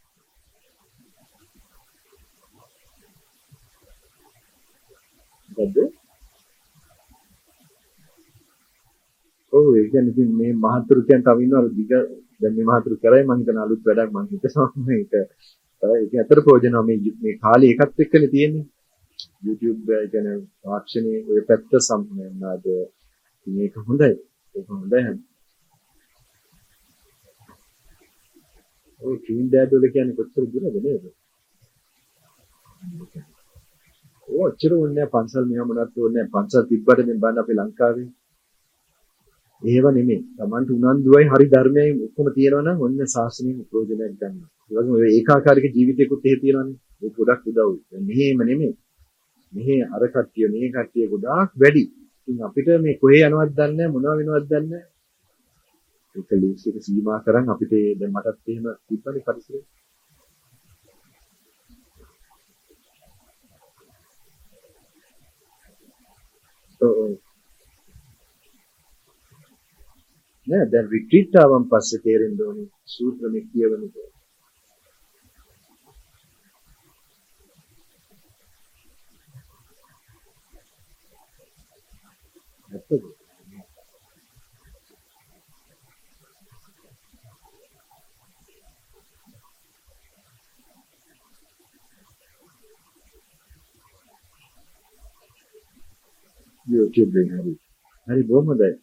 මොකද ඔව් ඒ කියන්නේ ඉතින් මේ මහතුරු කියන තව ඉන්නවා දිග දැන් මේ මහතුරු කරයි මම හිතන අලුත් වැඩක් මම හිතනවා මේක ඒක ඇතර ප්‍රයෝජනවා මේ මේ කාලේ එකත් එක්කනේ තියෙන්නේ YouTube එක ගැන තාක්ෂණයේ ඔය පැත්ත සම්මනාද මේක හොඳයි ඒක හොඳයි ඔය ටීම් ඩෑඩ් වල කියන්නේ කොච්චර දුරද නේද ඔය ඔච්චර ඕනේ පන්සල් මෙහා මොනවත් ඕනේ පන්සල් තිබ්බට දැන් බලන්න අපේ ලංකාවේ ඒව නෙමෙයි. Tamanට උනන්දුවයි හරි ධර්මයයි ඔක්කොම තියෙනවා නම් ඔන්න ශාසනයෙන් ප්‍රයෝජනයක් ගන්නවා. ඒ වගේම ඔය ඒකාකාරීක ජීවිතයකුත් එහෙ තියෙනවානේ. ඒක ගොඩක් උදව්. මෙහෙම නෙමෙයි. මෙහෙ අර කට්ටිය මේ කට්ටිය ගොඩාක් වැඩි. ඉතින් අපිට මේ කොහේ යනවද දන්නේ නැහැ මොනව වෙනවද දන්නේ නැහැ. ඒක ලීස් එක සීමා කරන් අපිට දැන් මටත් එහෙම තිබ්බනේ පරිසරය. ඔව් නෑ දැන් රිට්‍රීට් ආවන් පස්සේ තේරෙන්න ඕනේ සූත්‍ර මේ කියවනකොට. ඇත්තද? YouTube එකේ හරි. හරි බොහොම හොඳයි.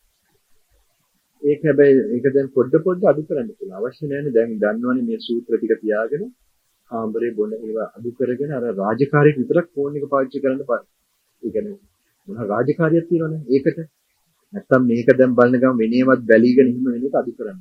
ඒක හැබැයි ඒක දැන් පොඩ පොඩ අඩු කරන්න පුළුවන්. අවශ්‍ය නැහැනේ දැන් දන්නවනේ මේ සූත්‍ර ටික තියාගෙන ආම්බරේ බොන ඒවා අඩු කරගෙන අර රාජකාරියට විතරක් ෆෝන් එක පාවිච්චි කරන්න බෑ. ඒ කියන්නේ මොන රාජකාරියක් තියෙනවනේ ඒකට. නැත්තම් මේක දැන් බලන ගමන් වෙනේවත් බැලීගෙන හිම වෙන එක අඩු කරන්න.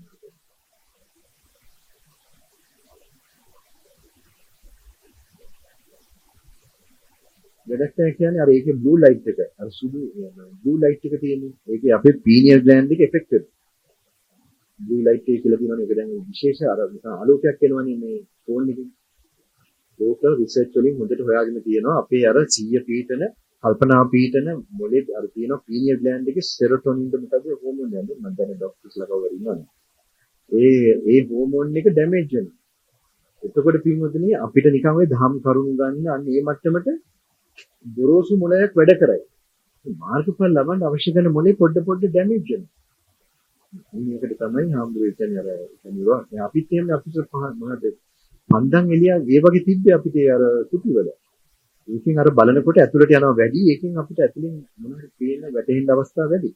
වැඩක් කියන්නේ අර ඒකේ බ්ලූ ලයිට් එක අර සුදු බ්ලූ ලයිට් එක තියෙන්නේ. ඒකේ අපේ පීනියල් ග්ලෑන්ඩ් එක එෆෙක්ටඩ්. බ්ලූ ලයිට් එක කියලා කියනවනේ ඒක දැන් විශේෂ අර ආලෝකයක් එනවනේ මේ ෆෝන් එකේ. ලෝකල් රිසර්ච් වලින් හොඳට හොයාගෙන තියෙනවා අපේ අර සීය පීඨන කල්පනා පීඨන මොලේ අර තියෙන පීනියල් ග්ලෑන්ඩ් එකේ සෙරොටොනින් ද මොකද හෝමෝන් නේද මම දැන් ડોක්ටර්ස්ලා කවර ඉන්නවනේ. ඒ ඒ හෝමෝන් එක ඩැමේජ් වෙනවා. එතකොට පින්වතුනි අපිට නිකන් ওই දහම් කරුණු ගන්න අන්න ඒ මට්ටමට දොරෝසු මොලයක් වැඩ කරයි. මාර්ගඵල ලබන්න අවශ්‍ය කරන මොලේ පොඩ පොඩ ඩැමේජ් වෙනවා. මේකට තමයි හාමුදුරුවෝ කියන්නේ අර කියනවා අපිත් එහෙම අපිට මොනවද මන්දන් එළිය ඒ වගේ තිබ්බේ අපිට අර කුටිවල. ඒකෙන් අර බලනකොට ඇතුළට යනවා වැඩි. ඒකෙන් අපිට ඇතුළෙන් මොනවද පේන වැටෙන්න අවස්ථා වැඩි.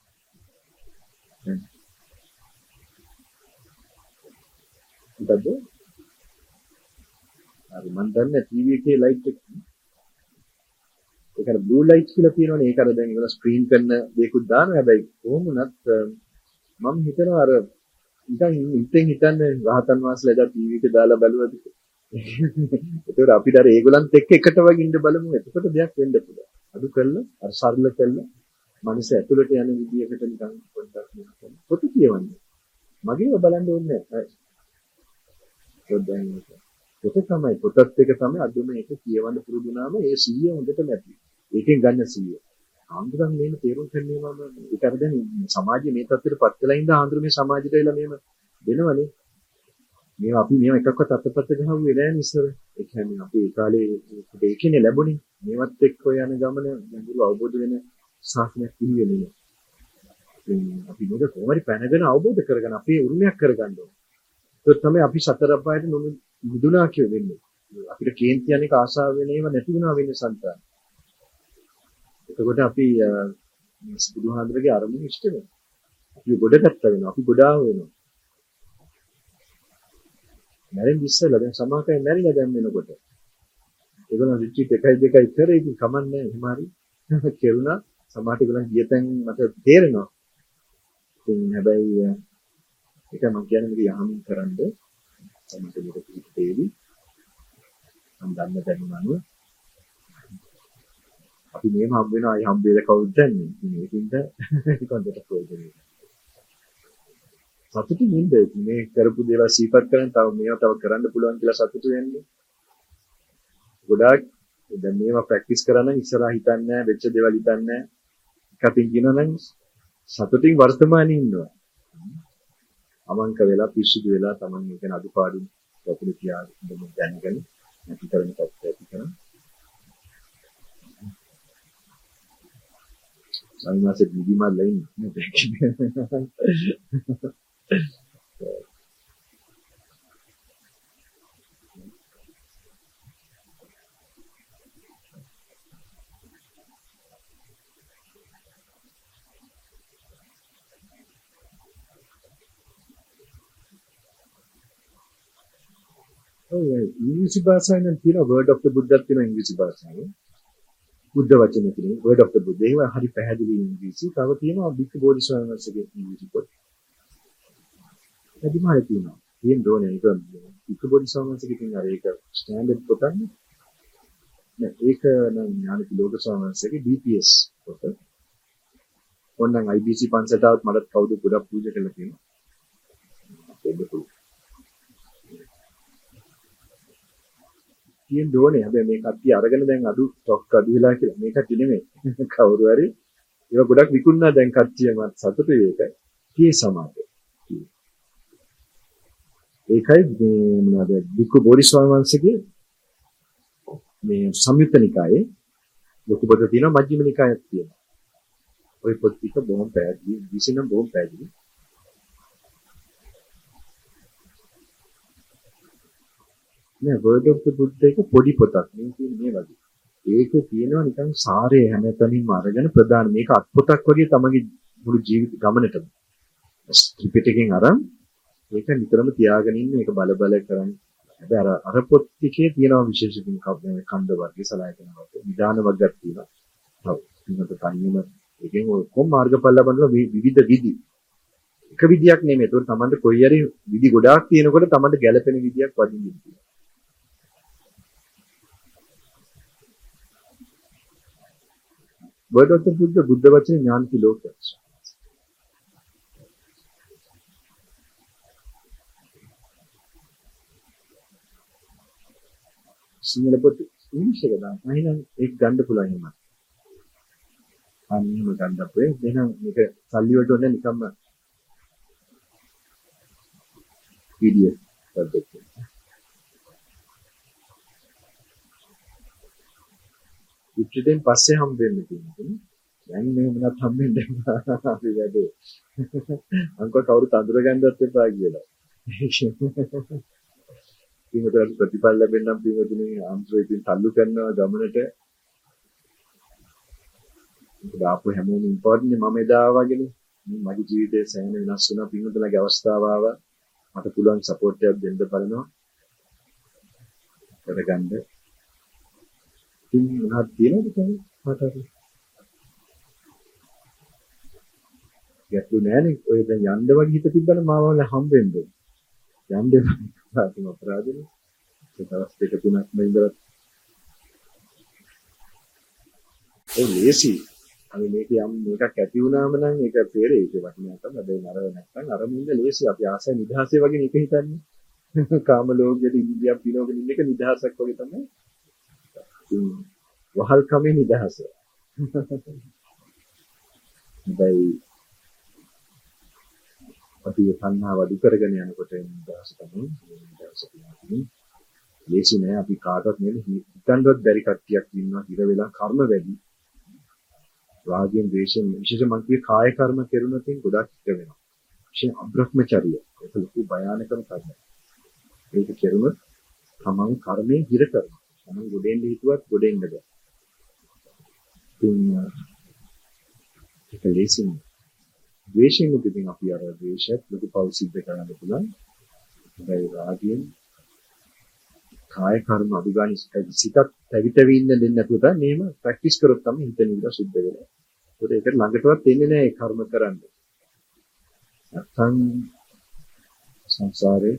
මොකද? හරි මන් දන්නේ ටීවී එකේ ලයිට් එක. ඒක අර බ්ලූ ලයිට් කියලා තියෙනවනේ. ඒක අර දැන් ඒවල ස්ක්‍රීන් කරන දේකුත් දානවා. හැබැයි කොහොම වුණත් මම හිතනවා අර නිකන් ඉතින් හිතන්නේ රහතන් වහන්සේලා එදා ටීවී එක දාලා බලුවද? ඒතකොට අපිට අර ඒගොල්ලන්ත් එක්ක එකට වගේ ඉන්න බලමු. එතකොට දෙයක් වෙන්න පුළුවන්. අඩු කළා අර සරල කළා මනස ඇතුළට යන විදියකට නිකන් පොඩ්ඩක් නිකන් පොත කියවන්නේ. මගේව බලන්න ඕනේ නැහැ. ඒක තමයි පොතත් එක තමයි අදුම එක කියවන්න පුරුදු වුණාම ඒ සිහිය හොඳට නැති. ඒකෙන් ගන්න සිහිය. ආන්දරන් මේක තේරුම් ගන්නවා මම ඒක අර දැන් සමාජයේ මේ තත්ත්වෙට පත් වෙලා ඉඳ ආන්දර මේ සමාජයට එලා මේව දෙනවනේ. මේව අපි මේව එකක්වත් අතපත ගහුවේ නැහැ ඉස්සර. ඒ කියන්නේ අපි ඒ කාලේ ඒකනේ ලැබුණේ. මේවත් එක්ක යන ගමන ගැඹුරු අවබෝධ වෙන ශාසනයක් පිළිවෙලනේ. අපි මොකද කොහොමරි පැනගෙන අවබෝධ කරගන්න අපේ උරුමයක් කරගන්න ඕනේ. ඒක තමයි අපි සතර අපායට මුදුනා කියවෙන්නේ. අපිට කේන්ති යන්නේක ආශාව වෙන ඒවා නැති වුණා වෙන්නේ සංතාන. එතකොට අපි බුදුහාඳුරගේ අරමුණ ඉෂ්ට වෙනවා. අපි ගොඩ ගත්ත වෙනවා. අපි ගොඩාව වෙනවා. මැරෙන්න ඉස්සෙල්ලා දැන් සමාකයි මැරිලා දැන් වෙනකොට. ඒගොල්ලෝ රිට්‍රීට් එකයි දෙකයි කරේ ඉතින් කමන්නේ එහෙම හරි. කෙරුණා සමාහට ඒගොල්ලන් ගියතෙන් මට තේරෙනවා. ඉතින් හැබැයි ඒක මම කියන්නේ මේක යහමින් කරන්ද මට මේක පිළිපෙවි. මම දන්න දැනුම අනුව අපි මේම හම්බ වෙනවා අය හම්බ වෙලා කවුද දන්නේ. ඉතින් ඒකින්ද කොන්දට ප්‍රයෝජනෙ. සතුටින් ඉන්න මේ කරපු දේවල් සීපත් කරන් තව මේවා තව කරන්න පුළුවන් කියලා සතුටු වෙන්නේ. ගොඩාක් දැන් මේවා ප්‍රැක්ටිස් කරා නම් ඉස්සරහා හිතන්නේ නැහැ, වෙච්ච දේවල් හිතන්නේ නැහැ. එකකින් කියනවා නම් සතුටින් වර්තමානයේ ඉන්නවා. අමංක වෙලා පිස්සුදු වෙලා Taman මේක අඩුපාඩු වතුරු කියා දැනගෙන නැති කරන තත්ත්වයක් ඇති කරන. සම්මාසෙ නිදිමත් ලයින් නේද? ඔය ඉංග්‍රීසි භාෂාවෙන් තියෙන word of the Buddha තියෙන ඉංග්‍රීසි භාෂාවේ බුද්ධ වචනේ තියෙන word of the Buddha ඒවා හරි පැහැදිලි ඉංග්‍රීසි. තව තියෙනවා බික්ක බෝධිසත්වයන් වහන්සේගේ ඉංග්‍රීසි පොත්. එදිමයි තියෙනවා. තියෙන දෝනේ ඒක බික්ක බෝධිසත්වයන් වහන්සේගේ තියෙන අර ඒක ස්ටෑන්ඩඩ් පොතක් නේ. නෑ ඒක නම් ඥානික ලෝක ස්වාමීන් වහන්සේගේ ඩී පී එස් පොත. ඕනනම් ආයි බී සී පන්සලට આવත් මට කවුද ගොඩක් පූජා කරලා තියෙනවා. ඒක පුළුවන්. තියෙන දෝනේ හැබැයි මේ කට්ටිය අරගෙන දැන් අඩු ස්ටොක් අඩු වෙලා කියලා මේ කට්ටිය නෙමෙයි කවුරු හරි ඒවා ගොඩක් විකුණනා දැන් කට්ටිය මත් සතුටුයි ඒක කී සමාජය ඒකයි මේ මොනවාද විකු බෝරිස්වාමීන් වහන්සේගේ මේ සංයුත්ත නිකායේ ලොකු පොත තියෙනවා මජ්ක්‍ධිම නිකායක් තියෙනවා ওই පොත් ටික බොහොම පැහැදිලි විසිනම් බොහොම පැහැදිලි නෑ word of the Buddha එක පොඩි පොතක් මේ කියන්නේ මේ වගේ. ඒක තියෙනවා නිකන් සාරය හැමතැනින්ම අරගෙන ප්‍රදාන මේක අත් පොතක් වගේ තමගේ මුළු ජීවිත ගමනටම. ත්‍රිපිටකයෙන් අරන් ඒක නිතරම තියාගෙන ඉන්න ඒක බල බල කරන්නේ. හැබැයි අර අර පොත් ටිකේ තියෙනවා විශේෂ කන්ද වර්ගයේ සලයන වගේ විධාන වර්ගයක් තියෙනවා. ඔව්. මේකට තනියම ඒකෙන් ඔය කොම් මාර්ගඵල ලබනවා විවිධ විදි. එක විදියක් නෙමෙයි. ඒක තමන්ට කොයි හරි විදි ගොඩාක් තියෙනකොට තමන්ට ගැළපෙන විදියක් වදින්න තියෙනවා. word of the Buddha බුද්ධ වචනේ ඥානති ලෝකය. සිංහල පොත් ඉංග්‍රීසි එක දාන්න. එහෙනම් ඒක ගන්න පුළුවන් එහෙම. අනිත් එහෙම ගන්න අපේ. එහෙනම් මේක සල්ලි වලට ඕනේ නිකම්ම පී ඩී එෆ් පද්ධතිය. ඉතින් පස්සේ හම්බ වෙන්න තියෙනවා. දැන් මේ මොනවත් හම්බෙන්නේ නැහැ අපි වැඩේ. අංකල් කවුරුත් අඳුර ගන්නවත් එපා කියලා. පින්වතුන් ප්‍රතිඵල ලැබෙන්න නම් පින්වතුනි ආම්ත්‍රෝ ඉතින් තල්ලු කරනවා ගමනට. ඒක ආපු හැමෝම ඉම්පෝටන්ට් මම එදා වගේනේ. මගේ ජීවිතේ සෑහෙන වෙනස් වුණා පින්වතුන්ගේ අවස්ථාව ආවා. මට පුළුවන් සපෝට් එකක් දෙන්න බලනවා. කරගන්න. ඉතින් මොනවද තියෙනවද කොහොමද? මට හරි. ගැටලු නෑනේ. ඔය දැන් යන්න වගේ හිත තිබ්බම මාව වල හම්බෙන්න. යන්න පාටිම අපරාධනේ. ඒ දවස් දෙක තුනක් ඉඳලා ඒ ලේසි. අපි මේක යම් මේකක් ඇති වුණාම නම් ඒක තේරෙයි. ඒක වටිනාකම හැබැයි නරව නැත්තම් අර මුන්ද ලේසි. අපි ආසයි නිදහසේ වගේ නෙක හිතන්නේ. කාම ලෝකයේ ඉන්දියක් දිනවගෙන ඉන්න එක නිදහසක් වගේ තමයි. වහල් කමේ නිදහස. හැබැයි අපි තණ්හාව අඩු කරගෙන යනකොට නිදහස තමයි නිදහස කියන්නේ. ලේසි නෑ අපි කාටවත් නෙමෙයි හිතන්නවත් බැරි කට්ටියක් ඉන්නවා හිර වෙලා කර්ම වැඩි. රාගයෙන් ද්වේෂයෙන් විශේෂ මං කියේ කාය කර්ම කෙරුණොත් ගොඩක් හිර වෙනවා. විශේෂ අබ්‍රහ්මචර්ය. ඒක ලොකු භයානකම කර්මයක්. ඒක කෙරුණොත් තමන් කර්මයෙන් හිර කරනවා. තමන් ගොඩෙන් හිතුවත් ගොඩෙන්න බෑ. ඒක ලේසි නෑ. ද්වේෂයෙන් උපදින අපි අර ද්වේෂයත් ලොකු පව් සිද්ධ කරන්න පුළුවන්. හැබැයි රාගයෙන් කාය කර්ම අදුගානි සිතත් පැවිතවි ඉන්න දෙන්න නැතුව තමයි මේව ප්‍රැක්ටිස් කරොත් තමයි හිත නිවිලා සුද්ධ වෙන්නේ. ඒකට ඒකට ළඟටවත් එන්නේ නැහැ ඒ කර්ම කරන්න. නැත්නම් සංසාරේ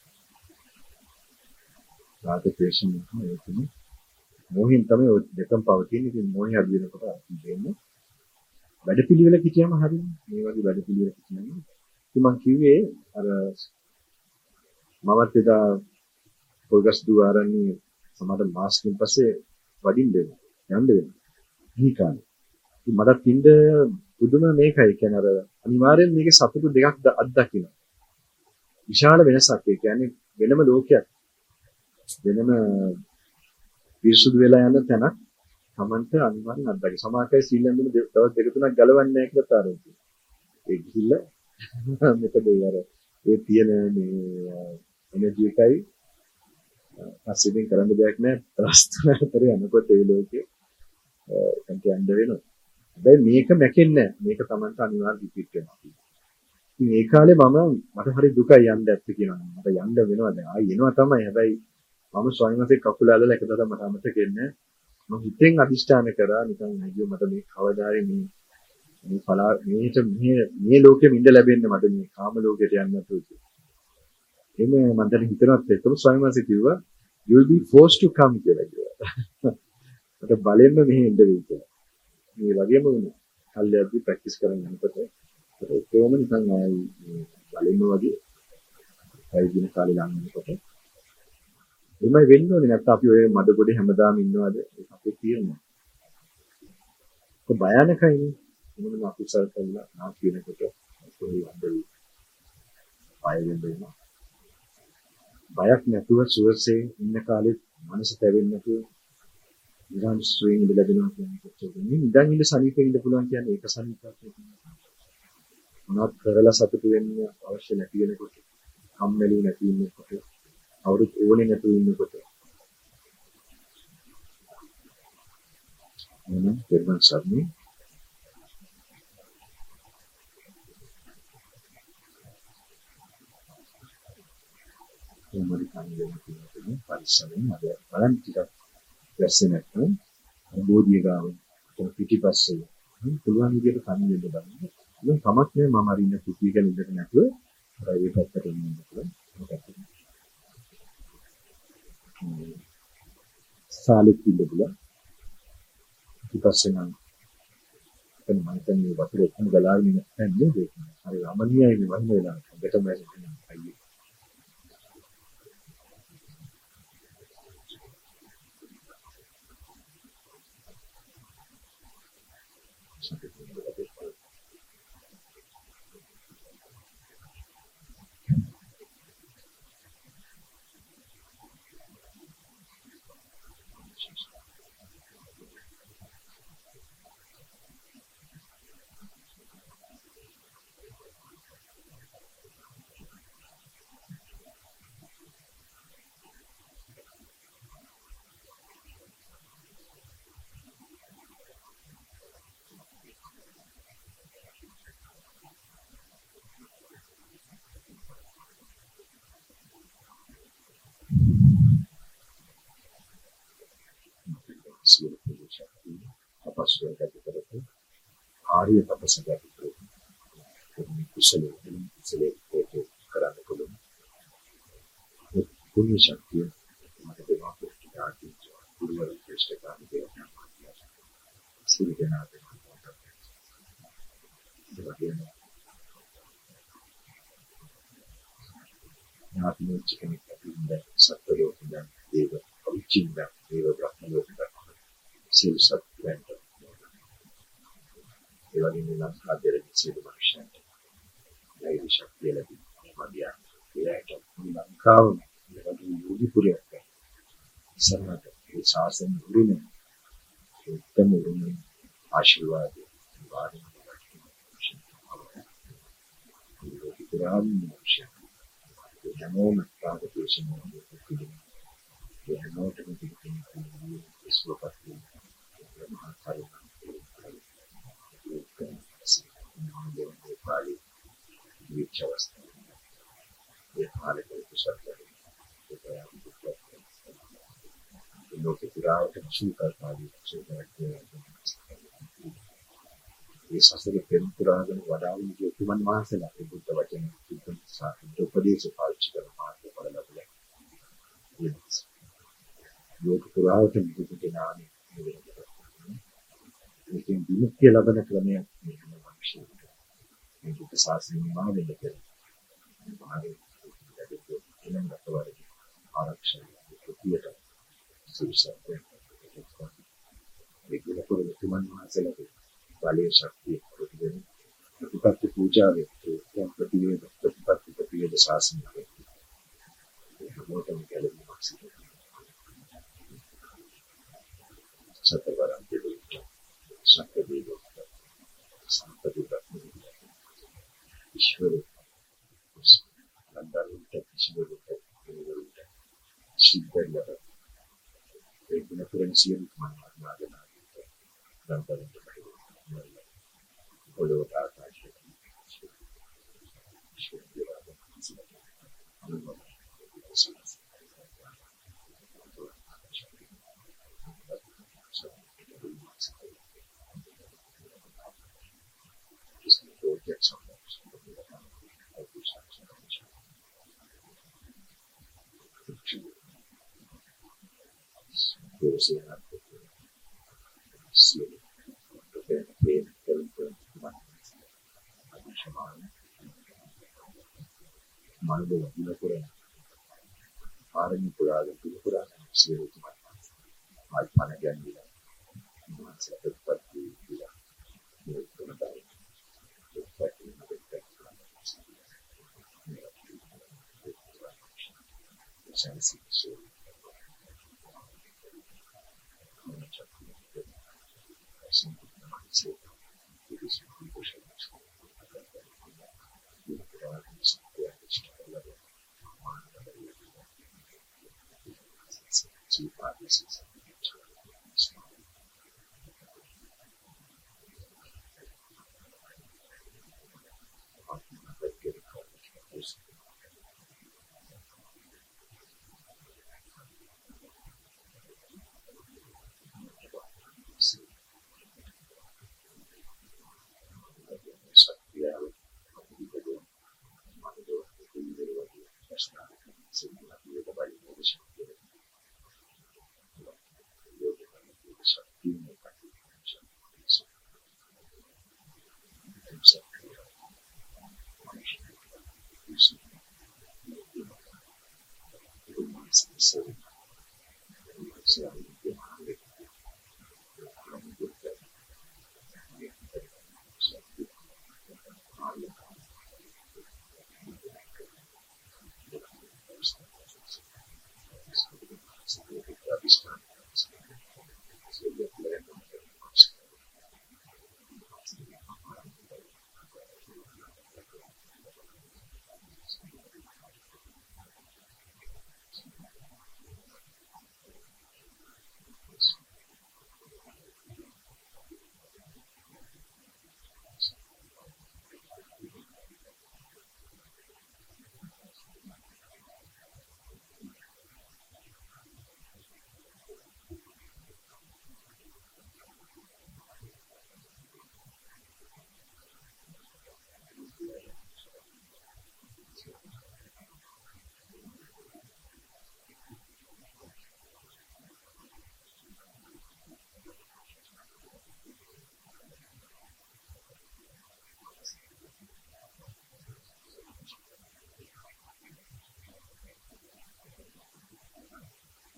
රාග ද්වේෂම ඒකනේ. මොහින් තමයි ඔය දෙකම පවතින්නේ. ඉතින් මොහි අඩු වෙනකොට අපි දෙන්නේ වැඩපිළිවෙල කිතියම හරිනේ. මේ වගේ වැඩපිළිවෙල කිතියම. ඉතින් මම කිව්වේ අර මමත් එදා පොල්ගස් දුආරන්නේ සමහර මාස්කින් පස්සේ වඩින්න වෙනවා. යන්න වෙනවා. මේ කාලේ. ඉතින් මට තින්ද පුදුම මේකයි. කියන්නේ අර අනිවාර්යෙන් මේකේ සතුටු දෙකක් අත්දකින්න. විශාල වෙනසක්. ඒ කියන්නේ වෙනම ලෝකයක්. වෙනම පිරිසුදු වෙලා යන තැනක් තමන්ට අනිවාර්යෙන් අත්දැකීම. සමාකයි සීලෙන්දුන දවස් දෙක තුනක් ගලවන්නේ නැහැ කියලා තාරෝ. ඒ ගිහිල්ලා මෙතන ඒ අර ඒ තියෙන මේ එනර්ජි එකයි පස්සෙන් කරන්න දෙයක් නැහැ. රස්තුන අතර යනකොට ඒ ලෝකේ අන්ට යන්න වෙනවා. හැබැයි මේක මැකෙන්නේ නැහැ. මේක තමන්ට අනිවාර්යෙන් රිපීට් වෙනවා. ඉතින් ඒ කාලේ මම මට හරි දුකයි යන්න ඇත්ත කියනවා. මට යන්න වෙනවා දැන්. ආයි එනවා තමයි. හැබැයි මම ස්වාමීන් වහන්සේ කකුල අල්ලලා එක දවසක් මට අමතක වෙන්නේ. මම හිතෙන් අදිෂ්ඨාන කරා නිකන් නැගියෝ මට මේ කවදාරි මේ මේ පලා මේට මේ මේ ලෝකෙම ඉඳ ලැබෙන්න මට මේ කාම ලෝකෙට යන්න නැතුව. එimhe මම දැන් හිතනවත් එක්කම ස්වාමීන් වහන්සේ කිව්වා you will be forced to come කියලා කිව්වා. මට බලෙන්ම මෙහෙ ඉඳ වෙයි කියලා. මේ වගේම වුණා. කල්යද්දි ප්‍රැක්ටිස් කරන්න යනකොට ඒක කොහොම නිකන් ආයි බලෙන්ම වගේ ආයි දින කාලේ ලඟනකොට එමය වෙන්න ඕනේ නැත්නම් අපි ඔය මඩ ගොඩේ හැමදාම ඉන්නවද ඒක අපේ තියෙනවා. ඒක භයානකයිනේ. මොනම අකුසල් කරලා නා කියනකොට කොහේ වන්දේ බය වෙනවා. බයක් නැතුව සුවසේ ඉන්න කාලෙත් මනස තැවෙන්නේ නැතුව නිරන් ස්ත්‍රීන් ඉඳ ලැබෙනවා කියන්නේ කොච්චරද. මේ නිදන් ඉඳ සනීපෙ ඉඳ පුළුවන් කියන්නේ ඒක සනීපයක් නෙවෙයි. මොනවත් කරලා සතුටු වෙන්න අවශ්‍ය නැති වෙනකොට කම්මැලි නැති වෙනකොට අවුරුත් ඕනේ නැතුව ඉන්නකොට මොන දෙවන් සම්මි මොමරි කන්නේ කියන්නේ පරිස්සමෙන් අද බලන් ටිකක් වැස්සේ නැත්නම් බෝධිය ගාව පිටිපස්සේ පුළුවන් විදිහට කන්නේ දෙන්න බලන්න. ඉතින් කමක් නෑ මම අරින්න කුටි එක නිදට නැතුව ඒ පැත්තට එන්න පුළුවන්. සාලිත් ඉඳලා ඊපස්සේ නම් එතන මම කියන්නේ වතුර ඔක්කොම ගලාගෙන ඉන්න නැහැ නේද? හරි රමණීයයි මේ වහින වෙලාව. දෙකම ඇසෙන්නේ අයියේ. සියලු ශක්තිය අපස්වර ගත කරපු ආර්ය තපසක පිටු කුසලයේ කුසලයේ කරන්න පුළුවන් පුණ්‍ය ශක්තිය මට දෙනවා පුස්තිකාදී පුරුවර ශ්‍රේෂ්ඨකාරී දෙවියන් සියලු දෙනාට දෙවියන් ඥාතිනෝ චිකෙනෙක් අපින්ද සත්වලෝකින්ද දේව අවිචින්ද දේව බ්‍රහ්ම ලෝකද සියලු සත්වයන්ට ඒ වගේම ලංකාවේ සියලු මනුෂ්‍යයන්ට ධෛර්ය ශක්තිය ලැබෙනවා එයාට ලංකාව වගේ යෝගිපුරයක් ඉස්සරහට ඒ ශාසන උරුමය උත්තම උරුමය ආශිර්වාදය වාදනය යෝගිපුරාම මනුෂ්‍යයන් හැමෝම ප්‍රාදේශීය මොහොතේ ඒ හැමෝටම තිබෙන විශ්වපති මහා කරුණා ඒ පාලි විචවස්ත ඒ පාලි කුසලයි ඒ ලෝකේ පුරාවට සුඛ පාලි සුඛය ඒ සසරේ පෙරම් පුරාගෙන වඩාවුන් කිය තුමන් වහන්සේලා ඒ බුද්ධ වචන කිව්වන් සාහිත්‍ය උපදේශ පාවිච්චි කරන මාර්ගය වල ලැබුණා. ලෝක පුරාවට බුදු දහමේ නිවෙන්නේ. මේකෙන් විමුක්තිය ලබන ක්‍රමයක් මේ හැම මිනිසෙකුට. මේ දුක සාසනීය මානෙක කරේ. මානෙ ලැබෙන්නේ එනම් රටවල ආරක්ෂණ ප්‍රතියට සුවිසත්ය. මේක ලකුණු තුමන් වහන්සේලා බලයේ ශක්තිය ප්‍රතිගෙන ප්‍රතිපත්ති පූජාවේ ඒ ප්‍රතිවේද ප්‍රතිපත්ති ප්‍රතිවේද ශාසනය ඒ හැමෝටම ගැලවීමක් සිදු සතරවරන් දෙවියන්ට ශක්තිය දෙවියන්ට සම්පති ප්‍රතිවේද ඊශ්වර නන්දරුන්ට ඊශ්වරට දෙවියන්ට සිද්ධාර්ථ ඒ ගුණ පුරන්සියන් මනෝඥාන නන්දරුන්ට Follow that action. Just go get something. මනෝ විලකුරන ආරණ්‍ය පුරාගෙන පිළිපුරාන සියලු තුමන් ආත්මන ගැන්විලා මානසික ප්‍රතිපත්ති විලා මේ තුනයි ප්‍රතිපත්ති ප්‍රතිපත්ති සංසිසෝ So